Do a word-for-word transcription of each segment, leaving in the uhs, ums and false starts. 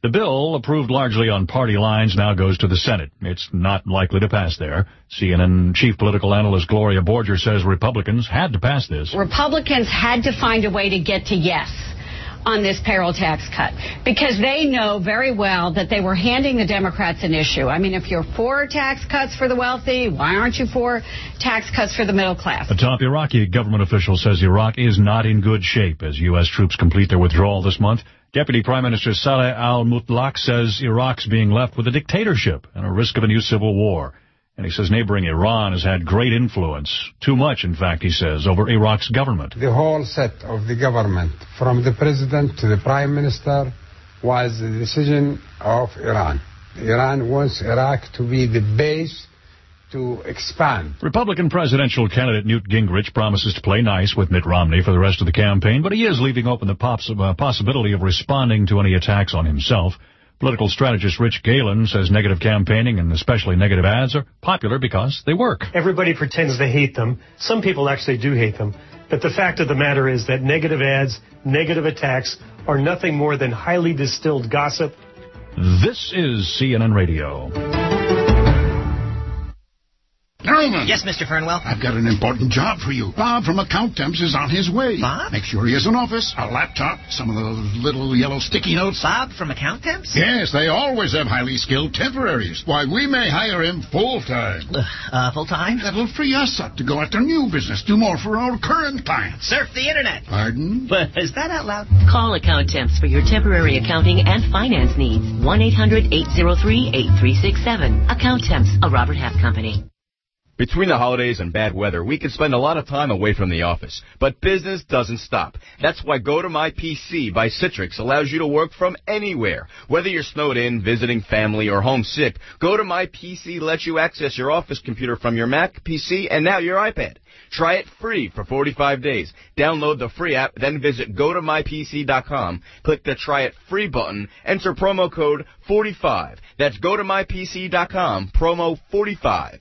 The bill, approved largely on party lines, now goes to the Senate. It's not likely to pass there. C N N chief political analyst Gloria Borger says Republicans had to pass this. Republicans had to find a way to get to yes on this payroll tax cut, because they know very well that they were handing the Democrats an issue. I mean, if you're for tax cuts for the wealthy, why aren't you for tax cuts for the middle class? A top Iraqi government official says Iraq is not in good shape as U S troops complete their withdrawal this month. Deputy Prime Minister Saleh al-Mutlaq says Iraq's being left with a dictatorship and a risk of a new civil war. And he says neighboring Iran has had great influence, too much, in fact, he says, over Iraq's government. The whole set of the government, from the president to the prime minister, was the decision of Iran. Iran wants Iraq to be the base to expand. Republican presidential candidate Newt Gingrich promises to play nice with Mitt Romney for the rest of the campaign, but he is leaving open the pops uh, possibility of responding to any attacks on himself. Political strategist Rich Galen says negative campaigning and especially negative ads are popular because they work. Everybody pretends they hate them. Some people actually do hate them. But the fact of the matter is that negative ads, negative attacks are nothing more than highly distilled gossip. This is C N N Radio. Newman. Yes, Mister Fernwell? I've got an important job for you. Bob from Account Temps is on his way. Bob? Make sure he has an office, a laptop, some of those little yellow sticky notes. Bob from Account Temps? Yes, they always have highly skilled temporaries. Why, we may hire him full-time. Uh, full-time? That'll free us up to go after new business, do more for our current clients. Surf the Internet. Pardon? But is that out loud? Call Account Temps for your temporary accounting and finance needs. one eight hundred eight oh three eight three six seven. Account Temps, a Robert Half company. Between the holidays and bad weather, we can spend a lot of time away from the office. But business doesn't stop. That's why Go to My P C by Citrix allows you to work from anywhere. Whether you're snowed in, visiting family, or homesick, Go to My P C lets you access your office computer from your Mac, P C, and now your iPad. Try it free for forty-five days. Download the free app, then visit go to my p c dot com. Click the Try It Free button. Enter promo code forty-five. That's go to my p c dot com, promo forty-five.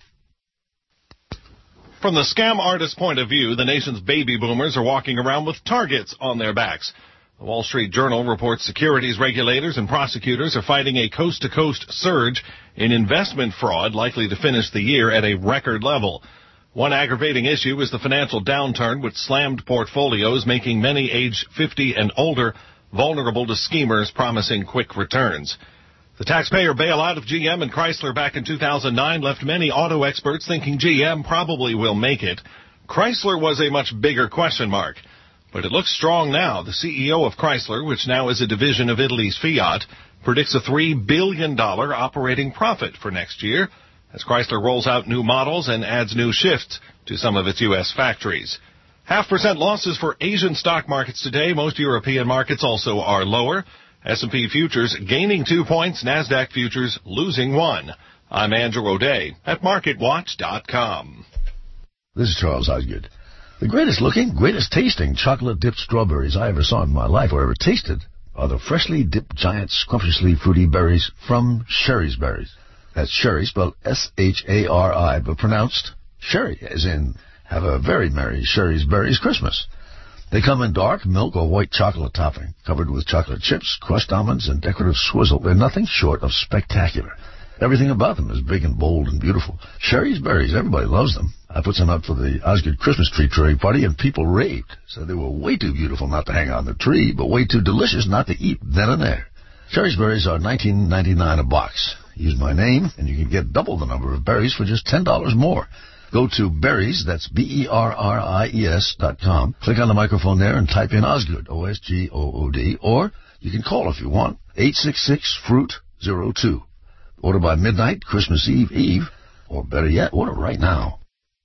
From the scam artist's point of view, the nation's baby boomers are walking around with targets on their backs. The Wall Street Journal reports securities regulators and prosecutors are fighting a coast-to-coast surge in investment fraud, likely to finish the year at a record level. One aggravating issue is the financial downturn, which slammed portfolios, making many age fifty and older vulnerable to schemers promising quick returns. The taxpayer bailout of G M and Chrysler back in two thousand nine left many auto experts thinking G M probably will make it. Chrysler was a much bigger question mark. But it looks strong now. The C E O of Chrysler, which now is a division of Italy's Fiat, predicts a three billion dollars operating profit for next year as Chrysler rolls out new models and adds new shifts to some of its U S factories. Half percent losses for Asian stock markets today. Most European markets also are lower. S and P futures gaining two points, NASDAQ futures losing one. I'm Andrew O'Day at market watch dot com. This is Charles Osgood. The greatest looking, greatest tasting chocolate-dipped strawberries I ever saw in my life or ever tasted are the freshly dipped giant scrumptiously fruity berries from Sherry's Berries. That's Sherry, spelled S H A R I, but pronounced Sherry, as in have a very merry Sherry's Berries Christmas. They come in dark milk or white chocolate topping, covered with chocolate chips, crushed almonds, and decorative swizzle. They're nothing short of spectacular. Everything about them is big and bold and beautiful. Sherry's Berries, everybody loves them. I put some out for the Osgood Christmas tree tree party, and people raved. Said they were way too beautiful not to hang on the tree, but way too delicious not to eat then and there. Sherry's Berries are nineteen ninety-nine a box. Use my name, and you can get double the number of berries for just ten dollars more. Go to Berries, that's B E R R I E S dot com. Click on the microphone there and type in Osgood, O S G O O D, or you can call if you want, eight six six, fruit zero two. Order by midnight, Christmas Eve, Eve, or better yet, order right now.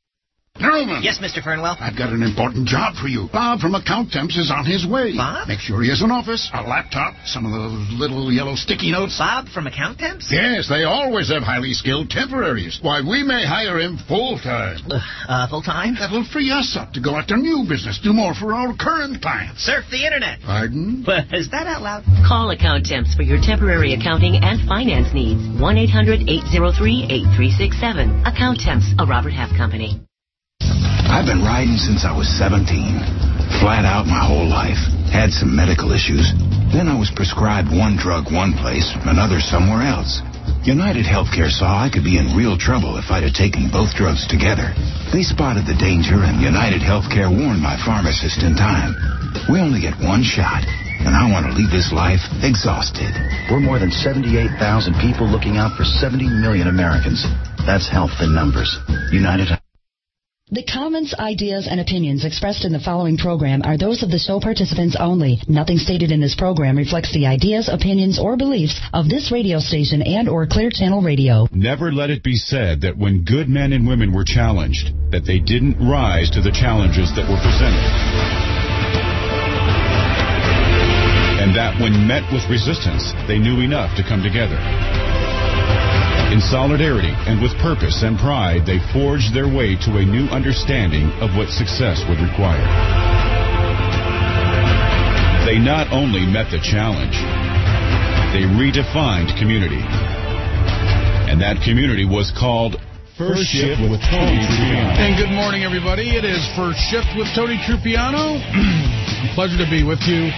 Newman. Yes, Mister Fernwell? I've got an important job for you. Bob from Account Temps is on his way. Bob? Make sure he has an office, a laptop, some of those little yellow sticky notes. Bob from Account Temps? Yes, they always have highly skilled temporaries. Why, we may hire him full-time. Uh, full-time? That'll free us up to go after new business, do more for our current clients. Surf the Internet. Pardon? But is that out loud? Call Account Temps for your temporary accounting and finance needs. one eight hundred eight oh three eight three six seven. Account Temps, a Robert Half company. I've been riding since I was seventeen. Flat out my whole life. Had some medical issues. Then I was prescribed one drug one place, another somewhere else. United Healthcare saw I could be in real trouble if I'd have taken both drugs together. They spotted the danger, and United Healthcare warned my pharmacist in time. We only get one shot, and I want to leave this life exhausted. We're more than seventy-eight thousand people looking out for seventy million Americans. That's health in numbers. United. The comments, ideas, and opinions expressed in the following program are those of the show participants only. Nothing stated in this program reflects the ideas, opinions, or beliefs of this radio station and or Clear Channel Radio. Never let it be said that when good men and women were challenged, that they didn't rise to the challenges that were presented. And that when met with resistance, they knew enough to come together. In solidarity and with purpose and pride, they forged their way to a new understanding of what success would require. They not only met the challenge, they redefined community. And that community was called First Shift with Tony Trupiano. And good morning, everybody. It is First Shift with Tony Trupiano. Pleasure to be with you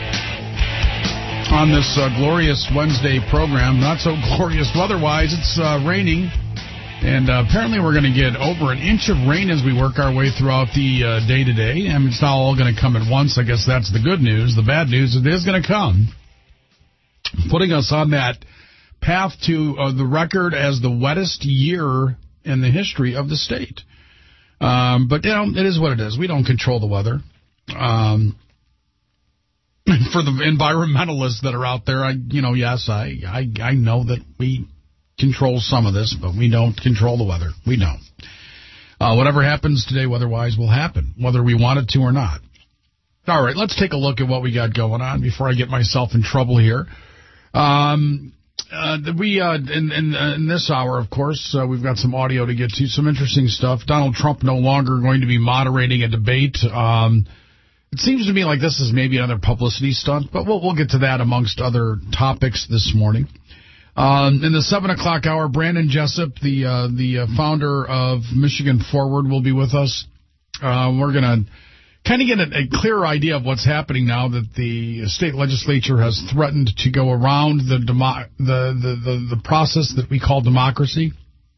on this uh, glorious Wednesday program. Not so glorious weather-wise. It's uh, raining, and uh, apparently we're going to get over an inch of rain as we work our way throughout the uh, day today. I mean, it's not all going to come at once. I guess that's the good news. The bad news is it is going to come, putting us on that path to uh, the record as the wettest year in the history of the state. Um, but, you know, it is what it is. We don't control the weather. Um For the environmentalists that are out there, I, you know, yes, I, I, I know that we control some of this, but we don't control the weather. We don't. Uh, whatever happens today weather-wise will happen, whether we want it to or not. All right, let's take a look at what we got going on before I get myself in trouble here. Um, uh, we uh, in, in, in this hour, of course, uh, we've got some audio to get to, some interesting stuff. Donald Trump no longer going to be moderating a debate. Um It seems to me like this is maybe another publicity stunt, but we'll, we'll get to that amongst other topics this morning. Um, in the seven o'clock hour, Brandon Jessup, the uh, the uh, founder of Michigan Forward, will be with us. Uh, we're going to kind of get a, a clearer idea of what's happening now that the state legislature has threatened to go around the demo- the, the, the, the process that we call democracy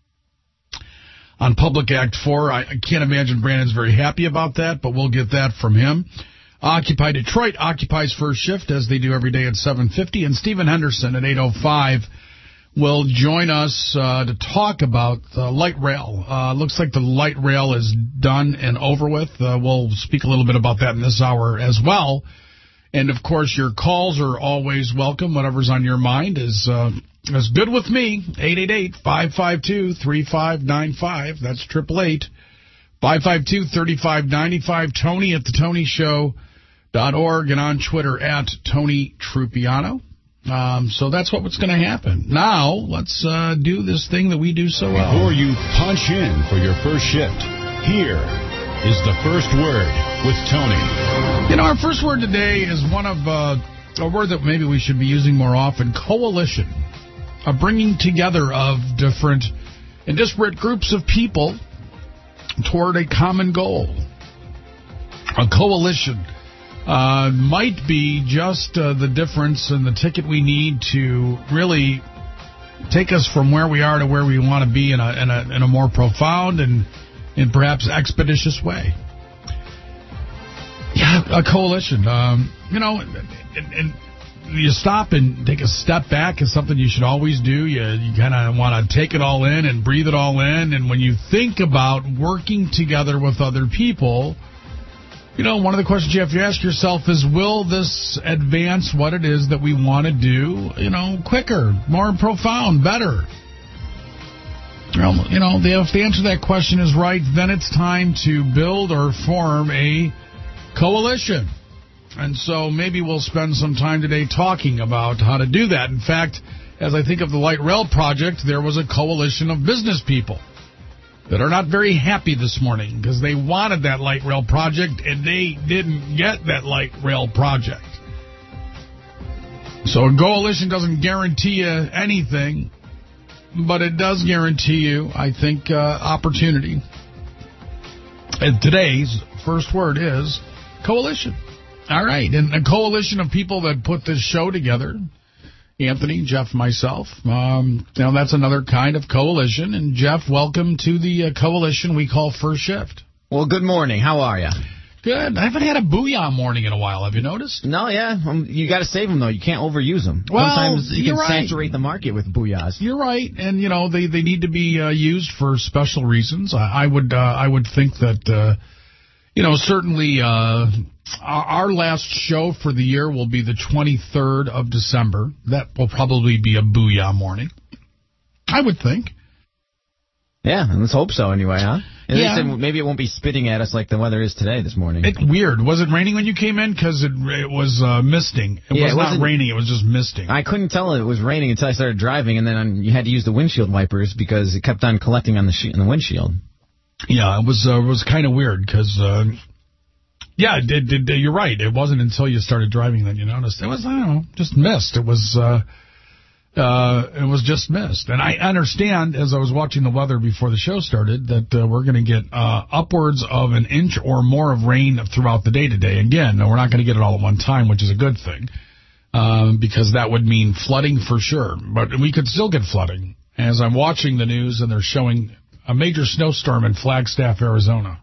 on Public Act four. I, I can't imagine Brandon's very happy about that, but we'll get that from him. Occupy Detroit occupies First Shift, as they do every day at seven fifty, and Stephen Henderson at eight oh five will join us uh, to talk about the light rail. Uh, looks like the light rail is done and over with. Uh, we'll speak a little bit about that in this hour as well. And, of course, your calls are always welcome. Whatever's on your mind is uh, is good with me. eight eight eight, five five two, three five nine five. That's eight eight eight, five five two, three five nine five. Tony at the Tony Show dot org and on Twitter at Tony Trupiano. Um, so that's what's going to happen. Now, let's uh, do this thing that we do so well. Before you punch in for your first shift, here is the first word with Tony. You know, our first word today is one of uh, a word that maybe we should be using more often, coalition. A bringing together of different and disparate groups of people toward a common goal. A coalition uh, might be just uh, the difference and the ticket we need to really take us from where we are to where we want to be in a, in a, in a more profound and in perhaps expeditious way. Yeah, a coalition. Um, you know, and, and you stop and take a step back is something you should always do. You, you kind of want to take it all in and breathe it all in. And when you think about working together with other people, you know, one of the questions you have to ask yourself is, will this advance what it is that we want to do, you know, quicker, more profound, better? Well, you know, if the answer to that question is right, then it's time to build or form a coalition. And so maybe we'll spend some time today talking about how to do that. In fact, as I think of the Light Rail project, there was a coalition of business people that are not very happy this morning because they wanted that light rail project and they didn't get that light rail project. So a coalition doesn't guarantee you anything, but it does guarantee you, I think, uh, opportunity. And today's first word is coalition. All right, and a coalition of people that put this show together. Anthony, Jeff, myself. Um, you know, that's another kind of coalition. And, Jeff, welcome to the uh, coalition we call First Shift. Well, good morning. How are you? Good. I haven't had a booyah morning in a while. Have you noticed? No, yeah. Um, you got to save them, though. You can't overuse them. Well, sometimes you can right. saturate the market with booyahs. You're right. And, you know, they, they need to be uh, used for special reasons. I, I would uh, I would think that, uh, you know, certainly uh, our last show for the year will be the twenty-third of December. That will probably be a booyah morning, I would think. Yeah, let's hope so anyway, huh? At yeah. least it, maybe it won't be spitting at us like the weather is today this morning. It's weird. Was it raining when you came in? Because it, it was uh, misting. It yeah, was it not raining. It was just misting. I couldn't tell it was raining until I started driving, and then um, you had to use the windshield wipers because it kept on collecting on the, sh- on the windshield. Yeah, it was uh, was kind of weird because, uh, yeah, it did, did, you're right. It wasn't until you started driving that you noticed. It was, I don't know, just mist. It was... Uh, Uh, it was just missed. And I understand, as I was watching the weather before the show started, that uh, we're going to get uh, upwards of an inch or more of rain throughout the day today. Again, we're not going to get it all at one time, which is a good thing, um, because that would mean flooding for sure. But we could still get flooding. As I'm watching the news, and they're showing a major snowstorm in Flagstaff, Arizona.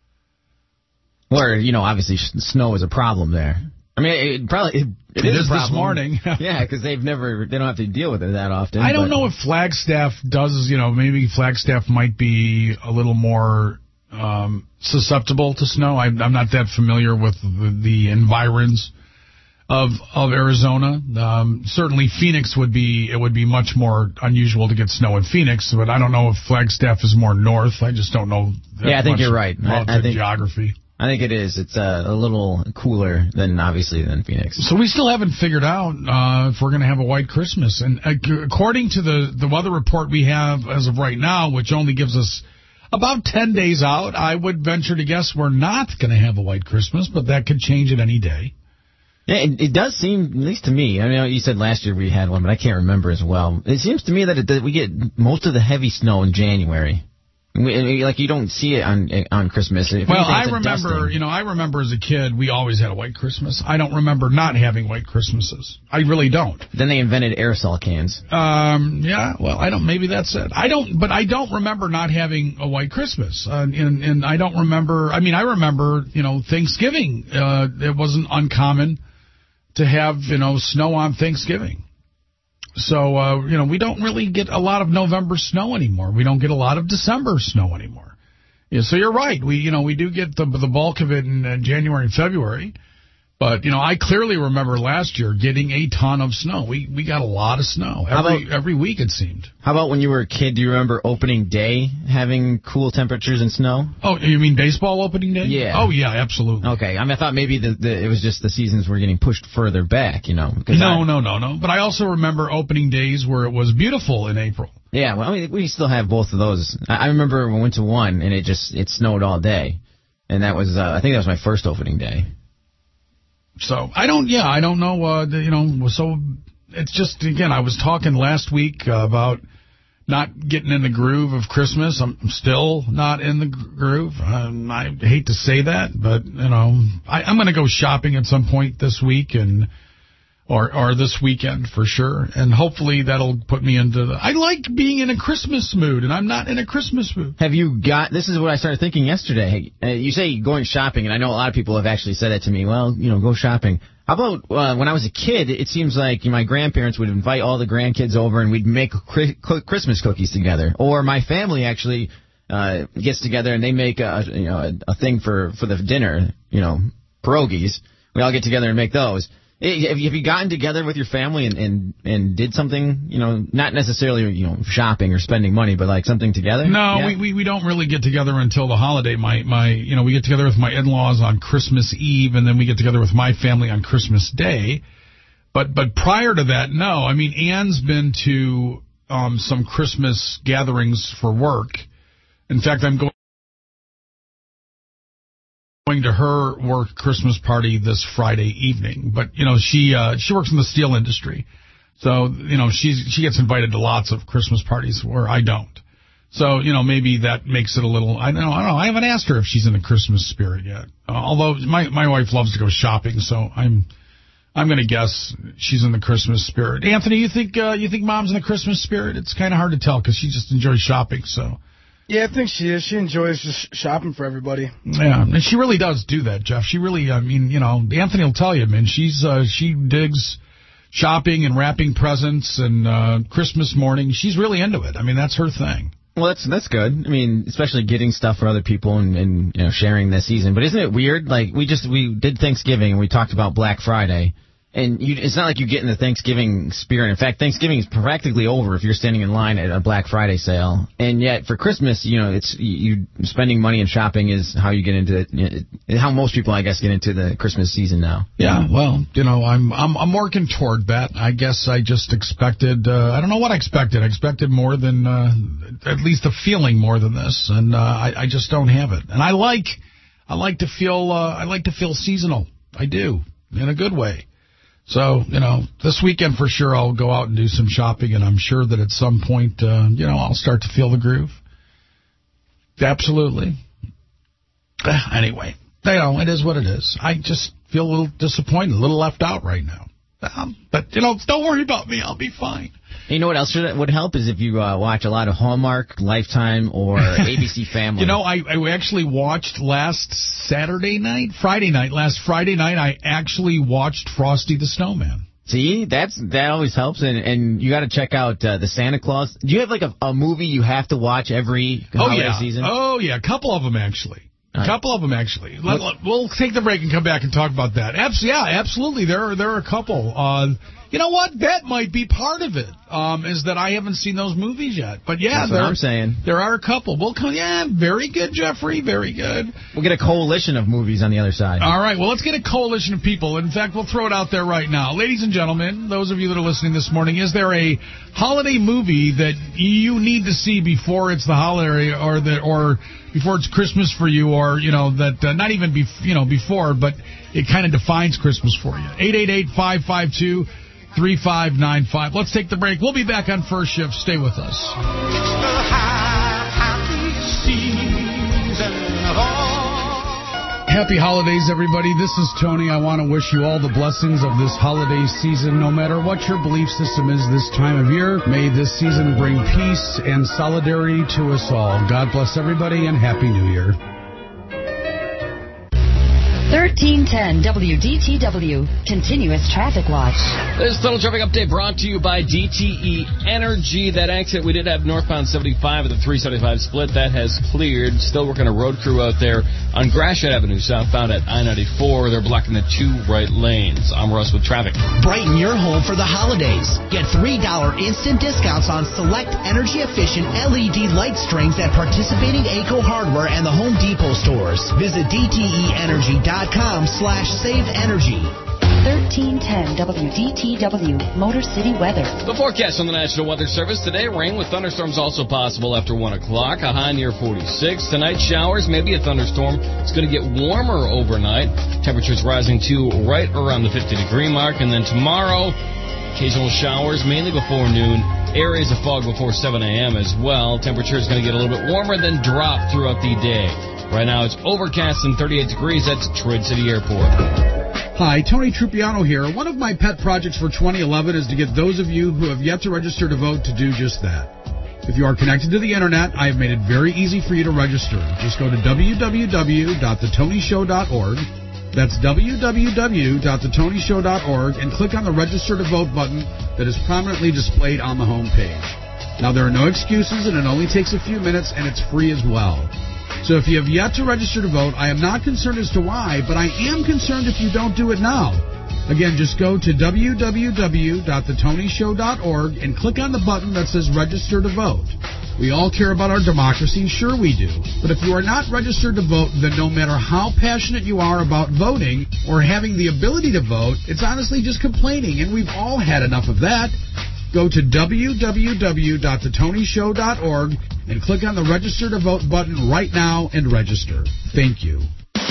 Where, you know, obviously snow is a problem there. I mean, it probably... It, it, it is, is a problem. This morning. Yeah, because they've never, they don't have to deal with it that often. I don't but. know if Flagstaff does, you know, maybe Flagstaff might be a little more um, susceptible to snow. I'm, I'm not that familiar with the, the environs of of Arizona. Um, certainly Phoenix would be, it would be much more unusual to get snow in Phoenix, but I don't know if Flagstaff is more north. I just don't know that Yeah, I think much you're right. about I, I the think, geography. I think it is. It's uh, a little cooler than, obviously, than Phoenix. So we still haven't figured out uh, if we're going to have a white Christmas. And uh, according to the, the weather report we have as of right now, which only gives us about ten days out, I would venture to guess we're not going to have a white Christmas, but that could change at any day. Yeah, it, it does seem, at least to me, I mean, you said last year we had one, but I can't remember as well. It seems to me that, it, that we get most of the heavy snow in January. We, like, you don't see it on on Christmas. If well, anything, I remember, dusting. you know, I remember as a kid, we always had a white Christmas. I don't remember not having white Christmases. I really don't. Then they invented aerosol cans. Um, yeah, well, I don't, maybe that's it. I don't, but I don't remember not having a white Christmas. Uh, and, and I don't remember, I mean, I remember, you know, Thanksgiving. Uh, it wasn't uncommon to have, you know, snow on Thanksgiving. So, uh, you know, we don't really get a lot of November snow anymore. We don't get a lot of December snow anymore. Yeah, so you're right. We, you know, we do get the the bulk of it in uh, January and February. But, you know, I clearly remember last year getting a ton of snow. We we got a lot of snow. Every, about, every week, it seemed. How about when you were a kid? Do you remember opening day having cool temperatures and snow? Oh, you mean baseball opening day? Yeah. Oh, yeah, absolutely. Okay. I mean, I thought maybe the, the, it was just the seasons were getting pushed further back, you know. No, I, no, no, no. But I also remember opening days where it was beautiful in April. Yeah, well, I mean, we still have both of those. I, I remember we went to one, and it just it snowed all day. And that was, uh, I think that was my first opening day. So, I don't, yeah, I don't know, uh, you know, so it's just, again, I was talking last week uh, about not getting in the groove of Christmas. I'm still not in the groove. Um, I hate to say that, but, you know, I, I'm going to go shopping at some point this week and or or this weekend for sure, and hopefully that'll put me into the... I like being in a Christmas mood, and I'm not in a Christmas mood. Have you got... This is what I started thinking yesterday. Uh, you say going shopping, and I know a lot of people have actually said that to me. Well, you know, go shopping. How about uh, when I was a kid, it seems like my grandparents would invite all the grandkids over, and we'd make Christmas cookies together. Or my family actually uh, gets together, and they make a, you know, a, a thing for, for the dinner, you know, pierogies. We all get together and make those. Have you, have you gotten together with your family and, and, and did something, you know, not necessarily, you know, shopping or spending money, but like something together? No, yeah. we, we we don't really get together until the holiday. My, my you know, we get together with my in-laws on Christmas Eve, and then we get together with my family on Christmas Day. But but prior to that, no. I mean, Ann's been to um, some Christmas gatherings for work. In fact, I'm going... going to her work Christmas party this Friday evening, but you know she uh, she works in the steel industry, so you know she's she gets invited to lots of Christmas parties where I don't. So, you know, maybe that makes it a little, I don't know, I don't know. I haven't asked her if she's in the Christmas spirit yet. Uh, although my, my wife loves to go shopping, so I'm I'm going to guess she's in the Christmas spirit. Anthony, you think uh, you think Mom's in the Christmas spirit? It's kind of hard to tell because she just enjoys shopping, so. Yeah, I think she is. She enjoys just shopping for everybody. Yeah, and she really does do that, Jeff. She really, I mean, you know, Anthony will tell you, man, she's uh, she digs shopping and wrapping presents and uh, Christmas morning. She's really into it. I mean, that's her thing. Well, that's that's good. I mean, especially getting stuff for other people and, and you know sharing this season. But isn't it weird? Like we just we did Thanksgiving and we talked about Black Friday, and you, it's not like you get in the Thanksgiving spirit. In fact, Thanksgiving is practically over if you're standing in line at a Black Friday sale. And yet for Christmas, you know, it's you spending money and shopping is how you get into it. How most people, I guess, get into the Christmas season now. Yeah, well, you know, I'm I'm I'm working toward that. I guess I just expected. Uh, I don't know what I expected. I expected more than uh, at least a feeling more than this, and uh, I I just don't have it. And I like I like to feel uh, I like to feel seasonal. I do, in a good way. So, you know, this weekend for sure I'll go out and do some shopping, and I'm sure that at some point, uh, you know, I'll start to feel the groove. Absolutely. Anyway, you know, it is what it is. I just feel a little disappointed, a little left out right now. Um, but, you know, don't worry about me. I'll be fine. You know what else should, would help is if you uh, watch a lot of Hallmark, Lifetime, or A B C Family. You know, I, I actually watched last Saturday night, Friday night, last Friday night, I actually watched Frosty the Snowman. See, that's that always helps, and and you got to check out uh, the Santa Claus. Do you have like a, a movie you have to watch every holiday oh, yeah. season? Oh, yeah, a couple of them actually. A couple of them, actually. Let, let, we'll take the break and come back and talk about that. Abs- yeah, absolutely. There are, there are a couple. Uh, you know what? That might be part of it, um, is that I haven't seen those movies yet. But, yeah, That's there, what I'm saying. There are a couple. We'll come, yeah, very good, Jeffrey, very good. We'll get a coalition of movies on the other side. All right, well, let's get a coalition of people. In fact, we'll throw it out there right now. Ladies and gentlemen, those of you that are listening this morning, is there a holiday movie that you need to see before it's the holiday or the, or before it's Christmas for you, or, you know, that uh, not even, bef- you know, before, but it kind of defines Christmas for you? eight eight eight, five five two, three five nine five. Let's take the break. We'll be back on First Shift. Stay with us. It's the happy season of all. Happy holidays, everybody. This is Tony. I want to wish you all the blessings of this holiday season. No matter what your belief system is this time of year, may this season bring peace and solidarity to us all. God bless everybody, and Happy New Year. thirteen ten W D T W, Continuous Traffic Watch. This total traffic update brought to you by D T E Energy. That exit, we did have northbound seventy-five at the three seventy-five split. That has cleared. Still working a road crew out there on Gratiot Avenue, southbound at I ninety-four. They're blocking the two right lanes. I'm Russ with traffic. Brighten your home for the holidays. Get three dollars instant discounts on select energy-efficient L E D light strings at participating A C O Hardware and the Home Depot stores. Visit D T E energy dot com slash save energy. thirteen ten W D T W, Motor City weather. The forecast on the National Weather Service today: rain with thunderstorms also possible after one o'clock. A high near forty-six. Tonight, showers, maybe a thunderstorm. It's going to get warmer overnight. Temperatures rising to right around the fifty degree mark. And then tomorrow, occasional showers, mainly before noon. Areas of fog before seven a.m. as well. Temperature is going to get a little bit warmer, then drop throughout the day. Right now, it's overcast and thirty-eight degrees. That's Troy City Airport. Hi, Tony Trupiano here. One of my pet projects for twenty eleven is to get those of you who have yet to register to vote to do just that. If you are connected to the Internet, I have made it very easy for you to register. Just go to w w w dot the tony show dot org. That's w w w dot the tony show dot org, and click on the Register to Vote button that is prominently displayed on the home page. Now, there are no excuses, and it only takes a few minutes, and it's free as well. So if you have yet to register to vote, I am not concerned as to why, but I am concerned if you don't do it now. Again, just go to w w w dot the tony show dot org and click on the button that says Register to Vote. We all care about our democracy, sure we do. But if you are not registered to vote, then no matter how passionate you are about voting or having the ability to vote, it's honestly just complaining, and we've all had enough of that. Go to w w w dot the tony show dot org and click on the Register to Vote button right now and register. Thank you.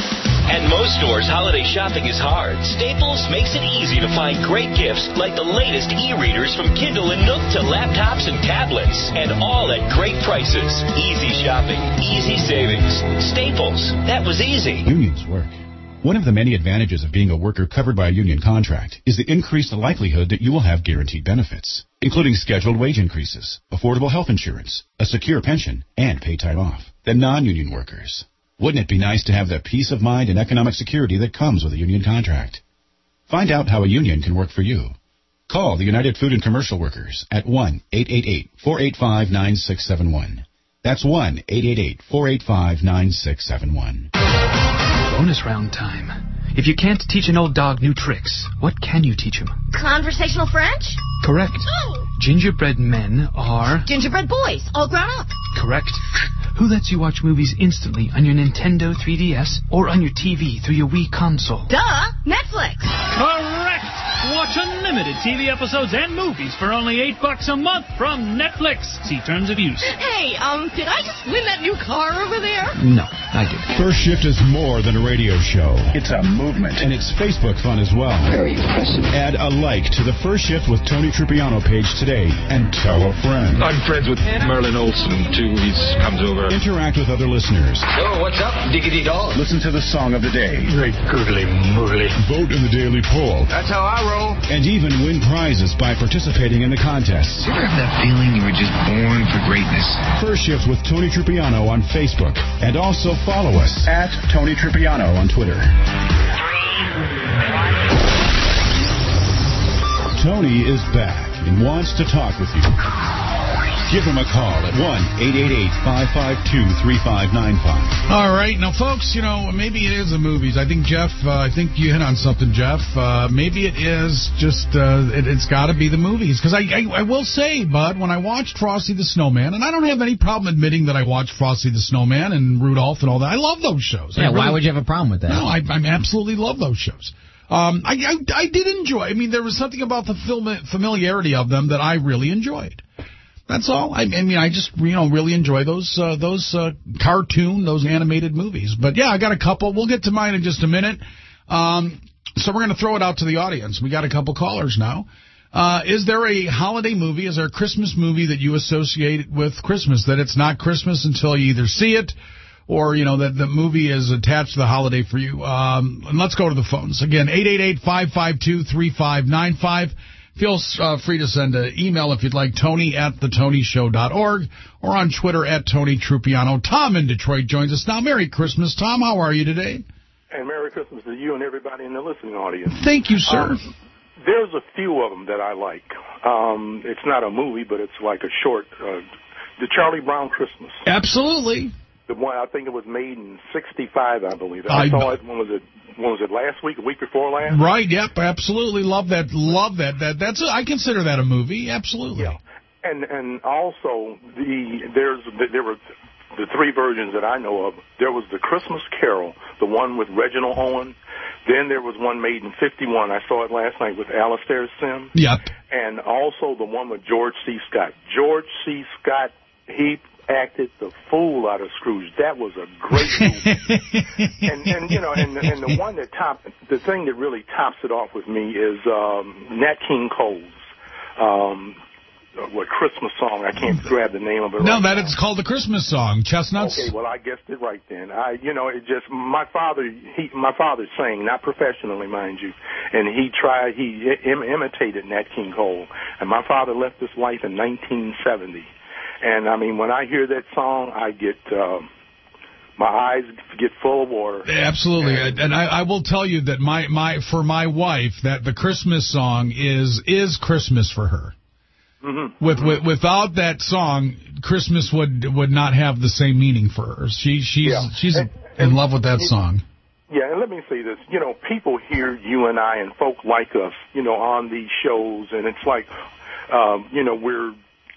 At most stores, holiday shopping is hard. Staples makes it easy to find great gifts like the latest e-readers from Kindle and Nook to laptops and tablets. And all at great prices. Easy shopping. Easy savings. Staples. That was easy. Unions work. One of the many advantages of being a worker covered by a union contract is the increased likelihood that you will have guaranteed benefits, including scheduled wage increases, affordable health insurance, a secure pension, and paid time off. The non-union workers. Wouldn't it be nice to have the peace of mind and economic security that comes with a union contract? Find out how a union can work for you. Call the United Food and Commercial Workers at one eight eight eight, four eight five, nine six seven one. That's one eight eight eight, four eight five, nine six seven one. Bonus round time. If you can't teach an old dog new tricks, what can you teach him? Conversational French? Correct. Oh. Gingerbread men are... Gingerbread boys, all grown up. Correct. Who lets you watch movies instantly on your Nintendo three D S or on your T V through your Wii console? Duh, Netflix. Correct. Watch unlimited T V episodes and movies for only eight bucks a month from Netflix. See terms of use. Hey, um, did I just win that new car over there? No, I did. First Shift is more than a radio show. It's a movement. And it's Facebook fun as well. Very impressive. Add a like to the First Shift with Tony Trupiano page today and tell a friend. I'm friends with Merlin Olsen, too. He comes over. Interact with other listeners. Oh, what's up, diggity dog? Listen to the song of the day. Very goodly moodly. Vote in the daily poll. That's how I roll. And even win prizes by participating in the contests. You ever have that feeling you were just born for greatness? First Shift with Tony Trupiano on Facebook. And also follow us at Tony Trupiano on Twitter. Tony is back and wants to talk with you. Give him a call at one eight eight eight, five five two, three five nine five. All right. Now, folks, you know, maybe it is the movies. I think, Jeff, uh, I think you hit on something, Jeff. Uh, maybe it is just, uh, it, it's got to be the movies. Because I, I, I will say, Bud, when I watched Frosty the Snowman, and I don't have any problem admitting that I watched Frosty the Snowman and Rudolph and all that. I love those shows. Yeah, really, why would you have a problem with that? No, I, I absolutely love those shows. Um, I, I, I did enjoy. I mean, there was something about the film, familiarity of them that I really enjoyed. That's all. I, I mean, I just, you know, really enjoy those uh, those uh, cartoon, those animated movies. But, yeah, I got a couple. We'll get to mine in just a minute. Um, so we're going to throw it out to the audience. We got a couple callers now. Uh, is there a holiday movie, is there a Christmas movie that you associate with Christmas, that it's not Christmas until you either see it or, you know, that the movie is attached to the holiday for you? Um, and let's go to the phones. Again, eight eight eight, five five two, three five nine five. Feel uh, free to send an email if you'd like, Tony at the tony show dot org, or on Twitter at Tony Trupiano. Tom in Detroit joins us now. Merry Christmas, Tom. How are you today? And Merry Christmas to you and everybody in the listening audience. Thank you, sir. Um, there's a few of them that I like. Um, it's not a movie, but it's like a short, uh, the Charlie Brown Christmas. Absolutely. The one, I think it was made in sixty-five, I believe. I, I saw it, when was it? When was it, last week, a week before last? Right, yep, absolutely. Love that, love that. That that's a, I consider that a movie, absolutely. Yeah. And and also, the there's there were the three versions that I know of. There was the Christmas Carol, the one with Reginald Owen. Then there was one made in fifty-one. I saw it last night with Alastair Sim. Yep. And also the one with George C. Scott. George C. Scott, he acted the fool out of Scrooge. That was a great movie. and, and, you know, and, and the one that topped, the thing that really tops it off with me is um, Nat King Cole's, um, what, Christmas song. I can't grab the name of it. No, right that now. it's called the Christmas song, Chestnuts. Okay, well, I guessed it right then. I, you know, it just, my father, he, my father sang, not professionally, mind you, and he tried, he im- imitated Nat King Cole, and my father left this life in nineteen seventy. And, I mean, when I hear that song, I get, uh, my eyes get full of water. Absolutely. And, and I, I will tell you that my, my for my wife, that the Christmas song is is Christmas for her. Mm-hmm. With, with without that song, Christmas would would not have the same meaning for her. She she's yeah. she's and, in and, love with that song. Yeah, and let me say this. You know, people hear you and I and folk like us, you know, on these shows, and it's like, um, you know, we're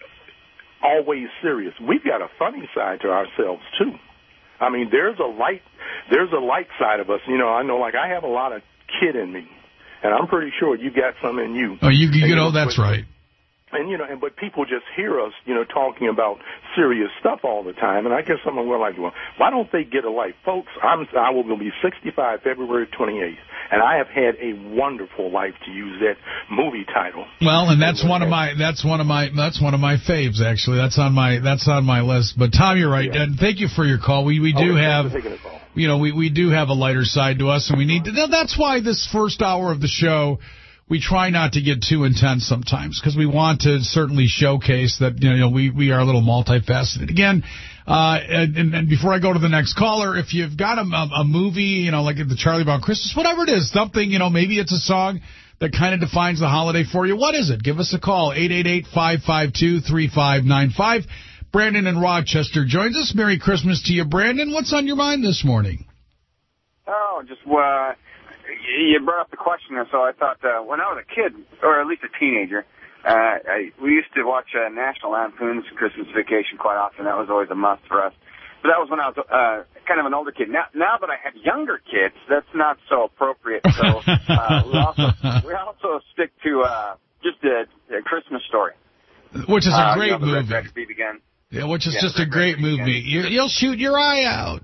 always serious. We've got a funny side to ourselves too. I mean, there's a light, there's a light side of us. You know, I know, like, I have a lot of kid in me, and I'm pretty sure you got some in you. Oh, you you and, know, know that's but, right. And, you know, and but people just hear us, you know, talking about serious stuff all the time. And I guess someone will like, well, why don't they get a life? Folks, I'm, I will be sixty-five February twenty-eighth, and I have had a wonderful life, to use that movie title. Well, and that's one of my, that's one of my, that's one of my faves, actually. That's on my, that's on my list. But, Tom, you're right. Yeah. And thank you for your call. We, we do okay, have, you know, we, we do have a lighter side to us, and we need to, that's why this first hour of the show, we try not to get too intense sometimes, because we want to certainly showcase that, you know, we, we are a little multifaceted. Again, uh, and, and before I go to the next caller, if you've got a, a movie, you know, like the Charlie Brown Christmas, whatever it is, something, you know, maybe it's a song that kind of defines the holiday for you. What is it? Give us a call, eight eight eight, five five two, three five nine five. Brandon in Rochester joins us. Merry Christmas to you, Brandon. What's on your mind this morning? Oh, just, uh... you brought up the question, so I thought uh, when I was a kid, or at least a teenager, uh, I, we used to watch uh, National Lampoon's Christmas Vacation quite often. That was always a must for us. But that was when I was uh, kind of an older kid. Now, now that I have younger kids, that's not so appropriate. So uh, we also we also stick to uh, just a, a Christmas Story, which is a uh, great you know, movie. Red Red Again. Yeah, which is yeah, just a great movie. You, you'll shoot your eye out.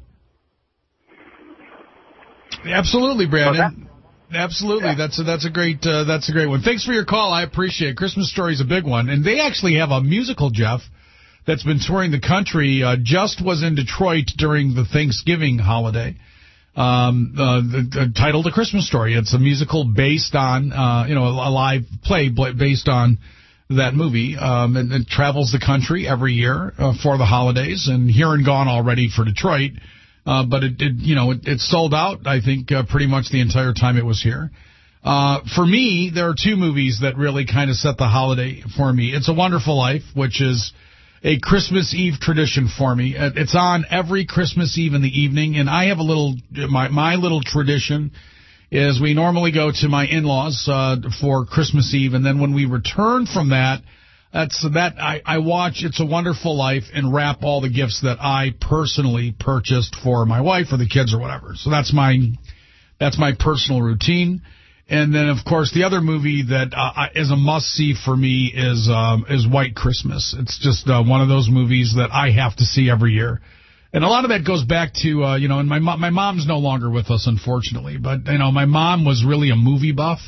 Absolutely, Brandon. Absolutely, yeah. that's a, that's a great uh, that's a great one. Thanks for your call. I appreciate it. Christmas Story is a big one, and they actually have a musical, Jeff, that's been touring the country. Uh, just was in Detroit during the Thanksgiving holiday. Um, uh, the, the, titled A Christmas Story. It's a musical based on uh, you know a, a live play based on that movie. Um, and it travels the country every year uh, for the holidays, and here and gone already for Detroit. Uh, but it, it, you know, it, it sold out, I think, uh, pretty much the entire time it was here. Uh, for me, there are two movies that really kind of set the holiday for me. It's a Wonderful Life, which is a Christmas Eve tradition for me. It's on every Christmas Eve in the evening, and I have a little, my, my little tradition is we normally go to my in-laws, uh, for Christmas Eve, and then when we return from that, That's that I, I watch It's a Wonderful Life and wrap all the gifts that I personally purchased for my wife or the kids or whatever. So that's my that's my personal routine. And then, of course, the other movie that uh, is a must-see for me is um, is White Christmas. It's just uh, one of those movies that I have to see every year. And a lot of that goes back to, uh, you know, and my, mo- my mom's no longer with us, unfortunately. But, you know, my mom was really a movie buff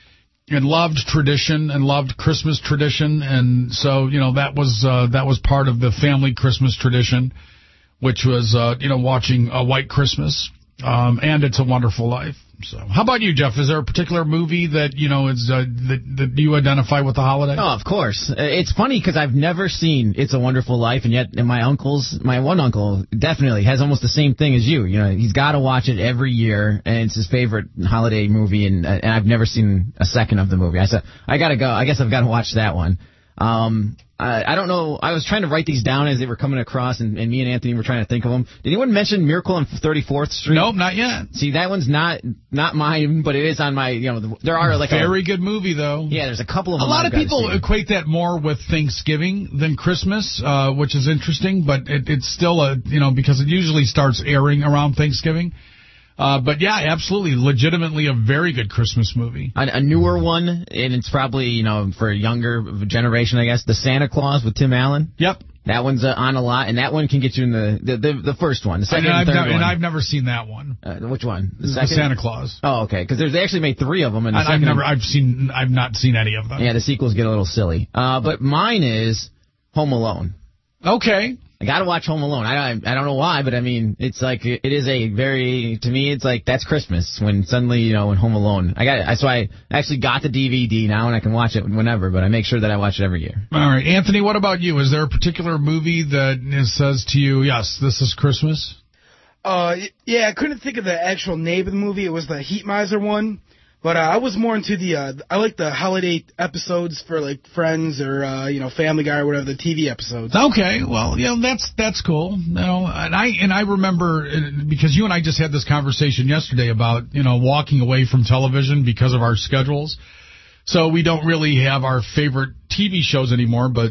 and loved tradition and loved Christmas tradition, and so you know that was uh, that was part of the family Christmas tradition, which was uh, you know watching A White Christmas um, and It's a Wonderful Life. So, how about you, Jeff? Is there a particular movie that you know is uh, that, that you identify with the holiday? Oh, of course. It's funny because I've never seen It's a Wonderful Life, and yet my uncle's, my one uncle definitely has almost the same thing as you. You know, he's got to watch it every year, and it's his favorite holiday movie, and and I've never seen a second of the movie. I said I gotta go. I guess I've got to watch that one. Um, I, I don't know. I was trying to write these down as they were coming across, and, and me and Anthony were trying to think of them. Did anyone mention Miracle on thirty-fourth Street? Nope, not yet. See, that one's not not mine, but it is on my. You know, the, there are like very a, good movie though. Yeah, there's a couple of them. A lot I've of people equate that more with Thanksgiving than Christmas, uh, which is interesting. But it, it's still a you know because it usually starts airing around Thanksgiving. Uh, but yeah, absolutely, legitimately a very good Christmas movie. A, a newer one, and it's probably, you know, for a younger generation, I guess, The Santa Claus with Tim Allen. Yep. That one's uh, on a lot, and that one can get you in the the, the, the first one. The second and, and third never, one. And I've never seen that one. Uh, which one? The, the second? Santa Claus. Oh, okay, because they actually made three of them. And the I've second never, I've seen, I've not seen any of them. Yeah, the sequels get a little silly. Uh, but mine is Home Alone. Okay. I gotta watch Home Alone. I, I I don't know why, but I mean, it's like it is a very to me. It's like that's Christmas when suddenly you know when Home Alone. I got it. So I actually got the D V D now and I can watch it whenever. But I make sure that I watch it every year. All right, Anthony. What about you? Is there a particular movie that says to you, "Yes, this is Christmas"? Uh, yeah, I couldn't think of the actual name of the movie. It was the Heat Miser one. But uh, I was more into the, uh, I like the holiday episodes for, like, Friends or, uh, you know, Family Guy or whatever, the T V episodes. Okay, well, you know, that's that's cool. You know, and I and I remember, because you and I just had this conversation yesterday about, you know, walking away from television because of our schedules. So we don't really have our favorite T V shows anymore, but...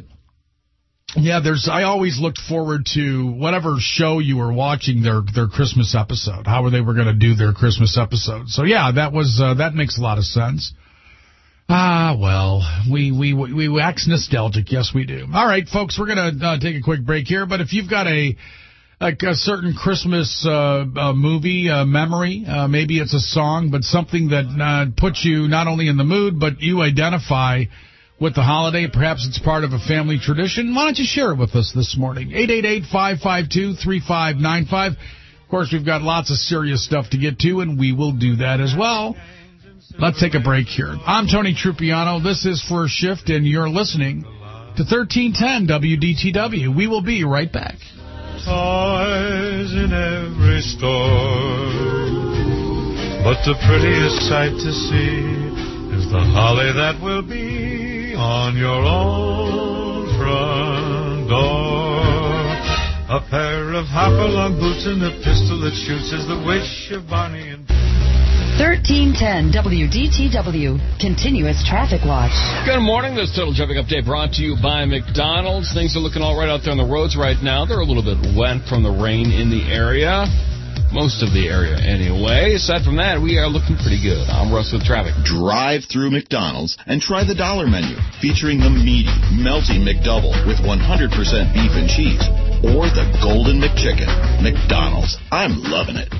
Yeah, there's. I always looked forward to whatever show you were watching their their Christmas episode, how they were going to do their Christmas episode. So yeah, that was uh, that makes a lot of sense. Ah, well, we, we, we wax nostalgic. Yes, we do. All right, folks, we're going to uh, take a quick break here. But if you've got a like a certain Christmas uh, uh, movie uh, memory, uh, maybe it's a song, but something that uh, puts you not only in the mood, but you identify with the holiday. Perhaps it's part of a family tradition. Why don't you share it with us this morning? eight eight eight, five five two, three five nine five. Of course, we've got lots of serious stuff to get to, and we will do that as well. Let's take a break here. I'm Tony Trupiano. This is First Shift, and you're listening to thirteen ten W D T W. We will be right back. Toys in every store, but the prettiest sight to see is the holly that will be on your own front door. A pair of hopalong boots and a pistol that shoots is the wish of Bonnie and thirteen ten W D T W, continuous traffic watch. Good morning. This Total Traffic Update brought to you by McDonald's. Things are looking all right out there on the roads right now. They're a little bit wet from the rain in the area. Most of the area, anyway. Aside from that, we are looking pretty good. I'm Russ with traffic. Drive through McDonald's and try the dollar menu, featuring the meaty, melty McDouble with one hundred percent beef and cheese, or the Golden McChicken. McDonald's. I'm loving it.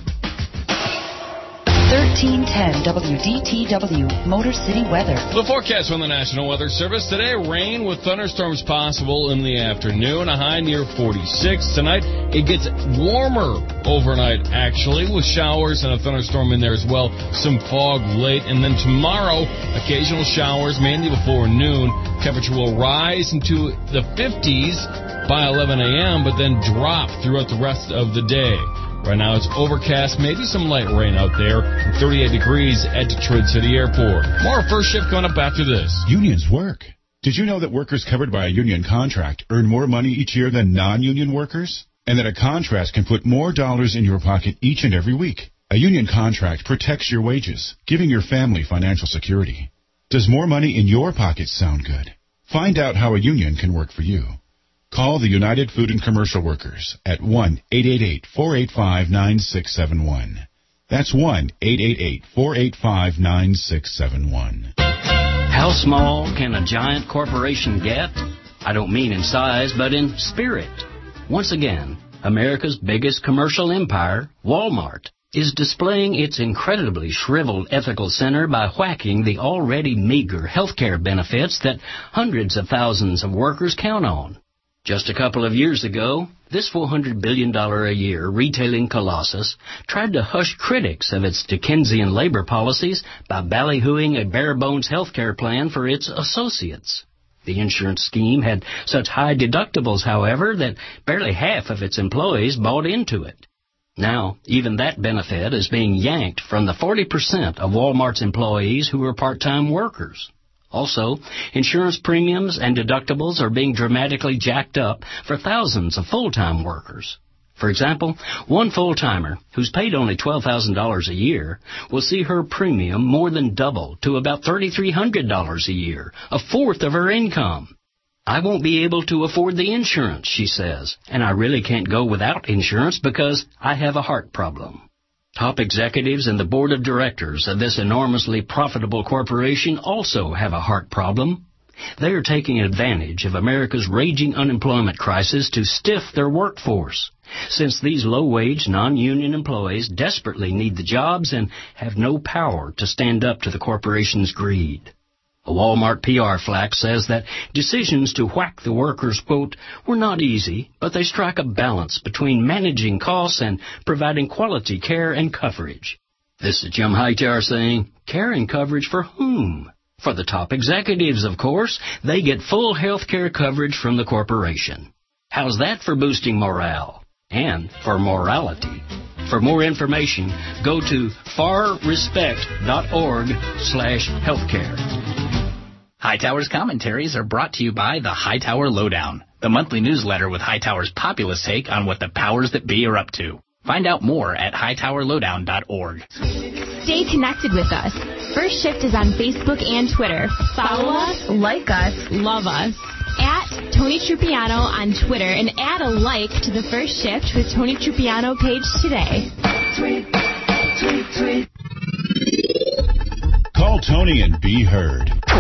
thirteen ten W D T W, Motor City weather. The forecast from the National Weather Service today: rain with thunderstorms possible in the afternoon, a high near forty-six. Tonight, it gets warmer overnight, actually, with showers and a thunderstorm in there as well. Some fog late, and then tomorrow, occasional showers, mainly before noon. Temperature will rise into the fifties by eleven a.m., but then drop throughout the rest of the day. Right now it's overcast, maybe some light rain out there, and thirty-eight degrees at Detroit City Airport. More First Shift coming up after this. Unions work. Did you know that workers covered by a union contract earn more money each year than non-union workers? And that a contrast can put more dollars in your pocket each and every week? A union contract protects your wages, giving your family financial security. Does more money in your pocket sound good? Find out how a union can work for you. Call the United Food and Commercial Workers at one eight eight eight, four eight five, nine six seven one. That's one eight eight eight, four eight five, nine six seven one. How small can a giant corporation get? I don't mean in size, but in spirit. Once again, America's biggest commercial empire, Walmart, is displaying its incredibly shriveled ethical center by whacking the already meager health care benefits that hundreds of thousands of workers count on. Just a couple of years ago, this four hundred billion dollars a year retailing colossus tried to hush critics of its Dickensian labor policies by ballyhooing a bare-bones health care plan for its associates. The insurance scheme had such high deductibles, however, that barely half of its employees bought into it. Now, even that benefit is being yanked from the forty percent of Walmart's employees who are part-time workers. Also, insurance premiums and deductibles are being dramatically jacked up for thousands of full-time workers. For example, one full-timer who's paid only twelve thousand dollars a year will see her premium more than double to about three thousand three hundred dollars a year, a fourth of her income. I won't be able to afford the insurance, she says, and I really can't go without insurance because I have a heart problem. Top executives and the board of directors of this enormously profitable corporation also have a heart problem. They are taking advantage of America's raging unemployment crisis to stiff their workforce, since these low-wage, non-union employees desperately need the jobs and have no power to stand up to the corporation's greed. A Walmart P R flack says that decisions to whack the workers, quote, were not easy, but they strike a balance between managing costs and providing quality care and coverage. This is Jim Hightower saying, care and coverage for whom? For the top executives, of course. They get full health care coverage from the corporation. How's that for boosting morale? And for morality. For more information, go to farrespect.org slash healthcare. Hightower's commentaries are brought to you by the Hightower Lowdown, the monthly newsletter with Hightower's populist take on what the powers that be are up to. Find out more at hightower lowdown dot org. Stay connected with us. First Shift is on Facebook and Twitter. Follow us, like us, love us. At Tony Trupiano on Twitter and add a like to the First Shift with Tony Trupiano page today. Tweet, tweet, tweet. Call Tony and be heard.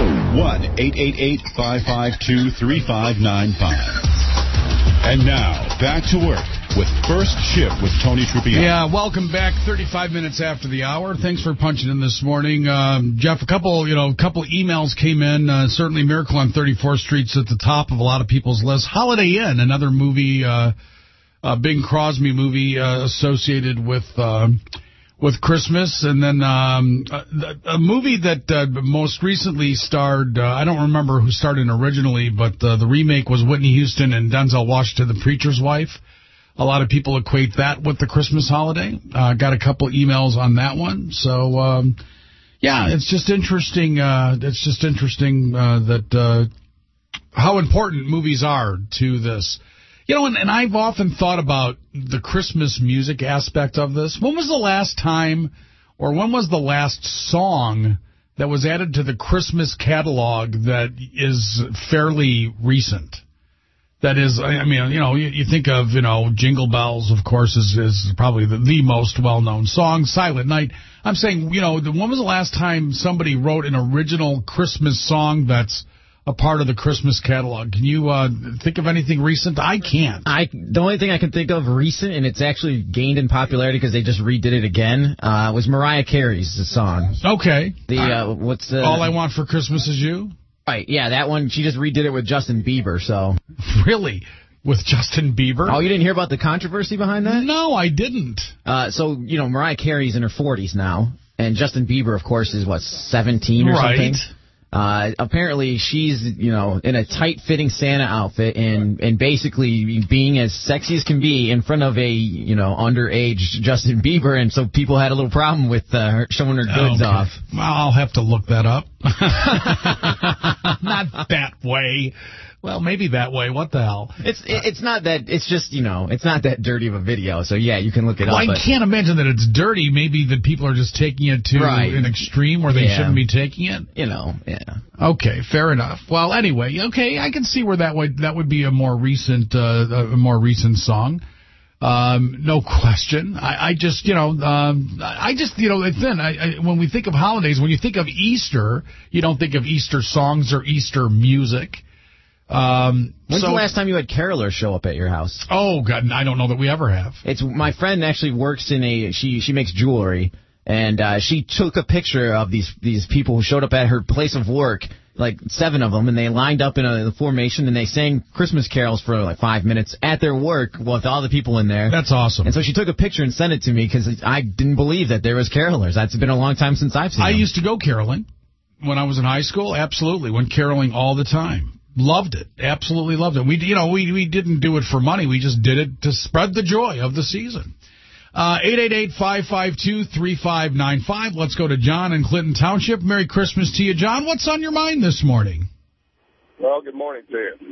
one eight eight eight, five five two, three five nine five. And now, back to work with First Shift with Tony Truppiano. Yeah, welcome back. thirty-five minutes after the hour. Thanks for punching in this morning. Um, Jeff, a couple, you know, a couple emails came in. Uh, certainly Miracle on thirty-fourth Street's at the top of a lot of people's lists. Holiday Inn, another movie, uh, a Bing Crosby movie uh, associated with uh, with Christmas. And then um, a, a movie that uh, most recently starred, uh, I don't remember who starred in originally, but uh, the remake was Whitney Houston and Denzel Washington, The Preacher's Wife. A lot of people equate that with the Christmas holiday. Uh, got a couple emails on that one. So, um, yeah, it's just interesting. Uh, it's just interesting uh, that uh, how important movies are to this. You know, and, and I've often thought about the Christmas music aspect of this. When was the last time, or when was the last song that was added to the Christmas catalog that is fairly recent? That is, I mean, you know, you, you think of, you know, Jingle Bells, of course, is, is probably the, the most well-known song. Silent Night. I'm saying, you know, when was the last time somebody wrote an original Christmas song that's a part of the Christmas catalog? Can you uh, think of anything recent? I can't. I The only thing I can think of recent, and it's actually gained in popularity because they just redid it again, uh, was Mariah Carey's song. Okay. The uh, what's the All I Want for Christmas Is You? Right, yeah, that one, she just redid it with Justin Bieber, so. Really? With Justin Bieber? Oh, you didn't hear about the controversy behind that? No, I didn't. Uh, so, you know, Mariah Carey's in her forties now, and Justin Bieber, of course, is, what, seventeen or right. something? Uh, apparently she's, you know, in a tight-fitting Santa outfit and, and basically being as sexy as can be in front of a, you know, underage Justin Bieber, and so people had a little problem with uh, her showing her goods okay. off. Well, I'll have to look that up. Not that way. Well, maybe that way. What the hell? It's it's not that. It's just, you know, it's not that dirty of a video. So, yeah, you can look it well, up. Well, I can't imagine that it's dirty. Maybe that people are just taking it to right. an extreme where they yeah. shouldn't be taking it. You know, yeah. Okay, fair enough. Well, anyway, okay, I can see where that would that would be a more recent uh, a more recent song. Um, no question. I, I just, you know, um, I just, you know, then I, I, when we think of holidays, when you think of Easter, you don't think of Easter songs or Easter music. Um, When's so, the last time you had carolers show up at your house? Oh, God, I don't know that we ever have. It's my friend actually works in a, she she makes jewelry, and uh, she took a picture of these these people who showed up at her place of work, like seven of them, and they lined up in a formation, and they sang Christmas carols for like five minutes at their work with all the people in there. That's awesome. And so she took a picture and sent it to me because I didn't believe that there was carolers. That's been a long time since I've seen I them. used to go caroling when I was in high school. Absolutely. Went caroling all the time. Loved it. Absolutely loved it. We, you know, we we didn't do it for money. We just did it to spread the joy of the season. Uh, eight eight eight, five five two, three five nine five. Let's go to John in Clinton Township. Merry Christmas to you, John. What's on your mind this morning? Well, good morning to you.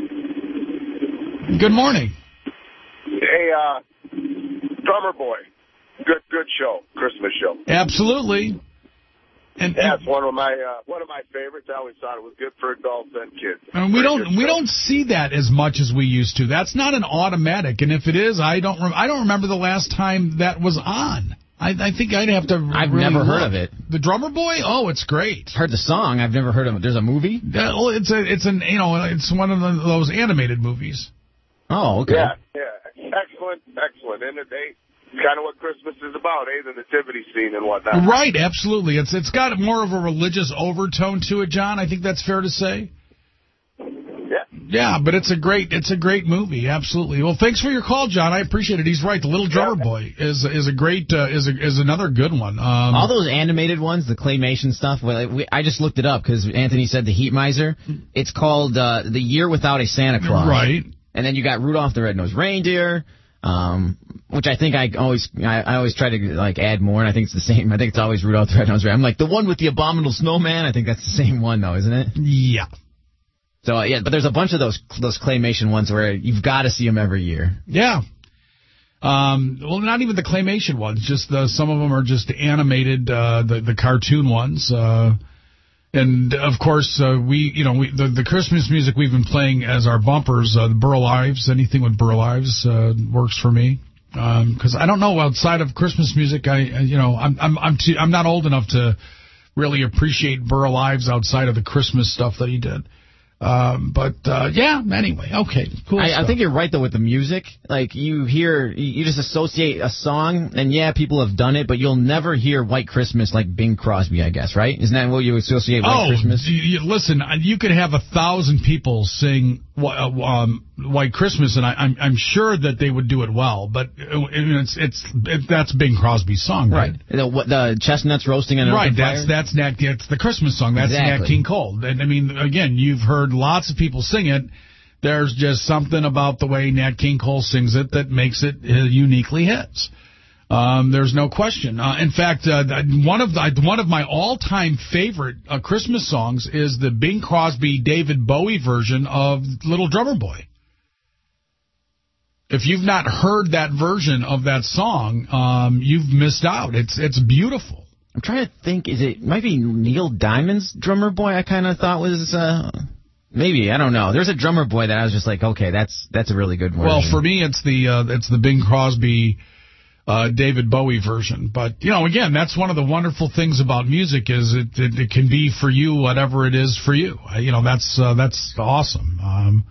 Good morning. Hey, uh, Drummer Boy. Good, good show. Christmas show. Absolutely. And, yeah, and, it's one of my uh, one of my favorites. I always thought it was good for adults and kids. And we don't we don't see that as much as we used to. That's not an automatic, and if it is, I don't rem- I don't remember the last time that was on. I, I think I'd have to. I've really never look. heard of it. The Drummer Boy? Oh, it's great. Heard the song. I've never heard of it. There's a movie. Yeah, well, it's a it's an you know it's one of the, those animated movies. Oh, okay. Yeah, yeah, excellent, excellent. And they. Kind of what Christmas is about, eh? The nativity scene and whatnot. Right, absolutely. It's it's got more of a religious overtone to it, John. I think that's fair to say. Yeah. Yeah, but it's a great it's a great movie, absolutely. Well, thanks for your call, John. I appreciate it. He's right. The Little Drummer yeah. Boy is is a great uh, is a, is another good one. Um, All those animated ones, the claymation stuff. Well, we, I just looked it up because Anthony said the Heat Miser. It's called uh, The Year Without a Santa Claus. Right. And then you got Rudolph the Red-Nosed Reindeer. Um, which I think I always I, I always try to like add more, and I think it's the same. I think it's always Rudolph the Red-Nosed Reindeer. I'm like the one with the abominable snowman. I think that's the same one though, isn't it? Yeah. So uh, yeah, but there's a bunch of those those claymation ones where you've got to see them every year. Yeah. Um, well, not even the claymation ones. Just the, some of them are just animated. Uh, the the cartoon ones. Uh, And, of course, uh, we, you know, we, the, the Christmas music we've been playing as our bumpers, uh, the Burl Ives, anything with Burl Ives uh, works for me. Because um, I don't know, outside of Christmas music, I, you know, I'm I'm I'm, too, I'm not old enough to really appreciate Burl Ives outside of the Christmas stuff that he did. Um, but, uh, yeah, anyway, okay, cool I, stuff. I think you're right, though, with the music. Like, you hear, you just associate a song, and yeah, people have done it, but you'll never hear White Christmas like Bing Crosby, I guess, right? Isn't that what you associate White oh, Christmas? You, listen, you could have a thousand people sing um, White Christmas, and I, I'm, I'm sure that they would do it well, but it's, it's, it, that's Bing Crosby's song, right? Right. The, the chestnuts roasting on an Right, open that's, fire? that's Nat, it's the Christmas song. That's Exactly. Nat King Cole. And, I mean, again, you've heard lots of people sing it. There's just something about the way Nat King Cole sings it that makes it uh, uniquely his. Um, there's no question. Uh, in fact, uh, one of the, one of my all-time favorite uh, Christmas songs is the Bing Crosby, David Bowie version of Little Drummer Boy. If you've not heard that version of that song, um, you've missed out. It's it's beautiful. I'm trying to think. Is it might be Neil Diamond's Drummer Boy? I kind of thought was uh, maybe I don't know. There's a Drummer Boy that I was just like, okay, that's that's a really good version. Well, for me, it's the uh, it's the Bing Crosby, uh, David Bowie version. But you know, again, that's one of the wonderful things about music is it it, it can be for you whatever it is for you. Uh, you know, that's uh, that's awesome. Um,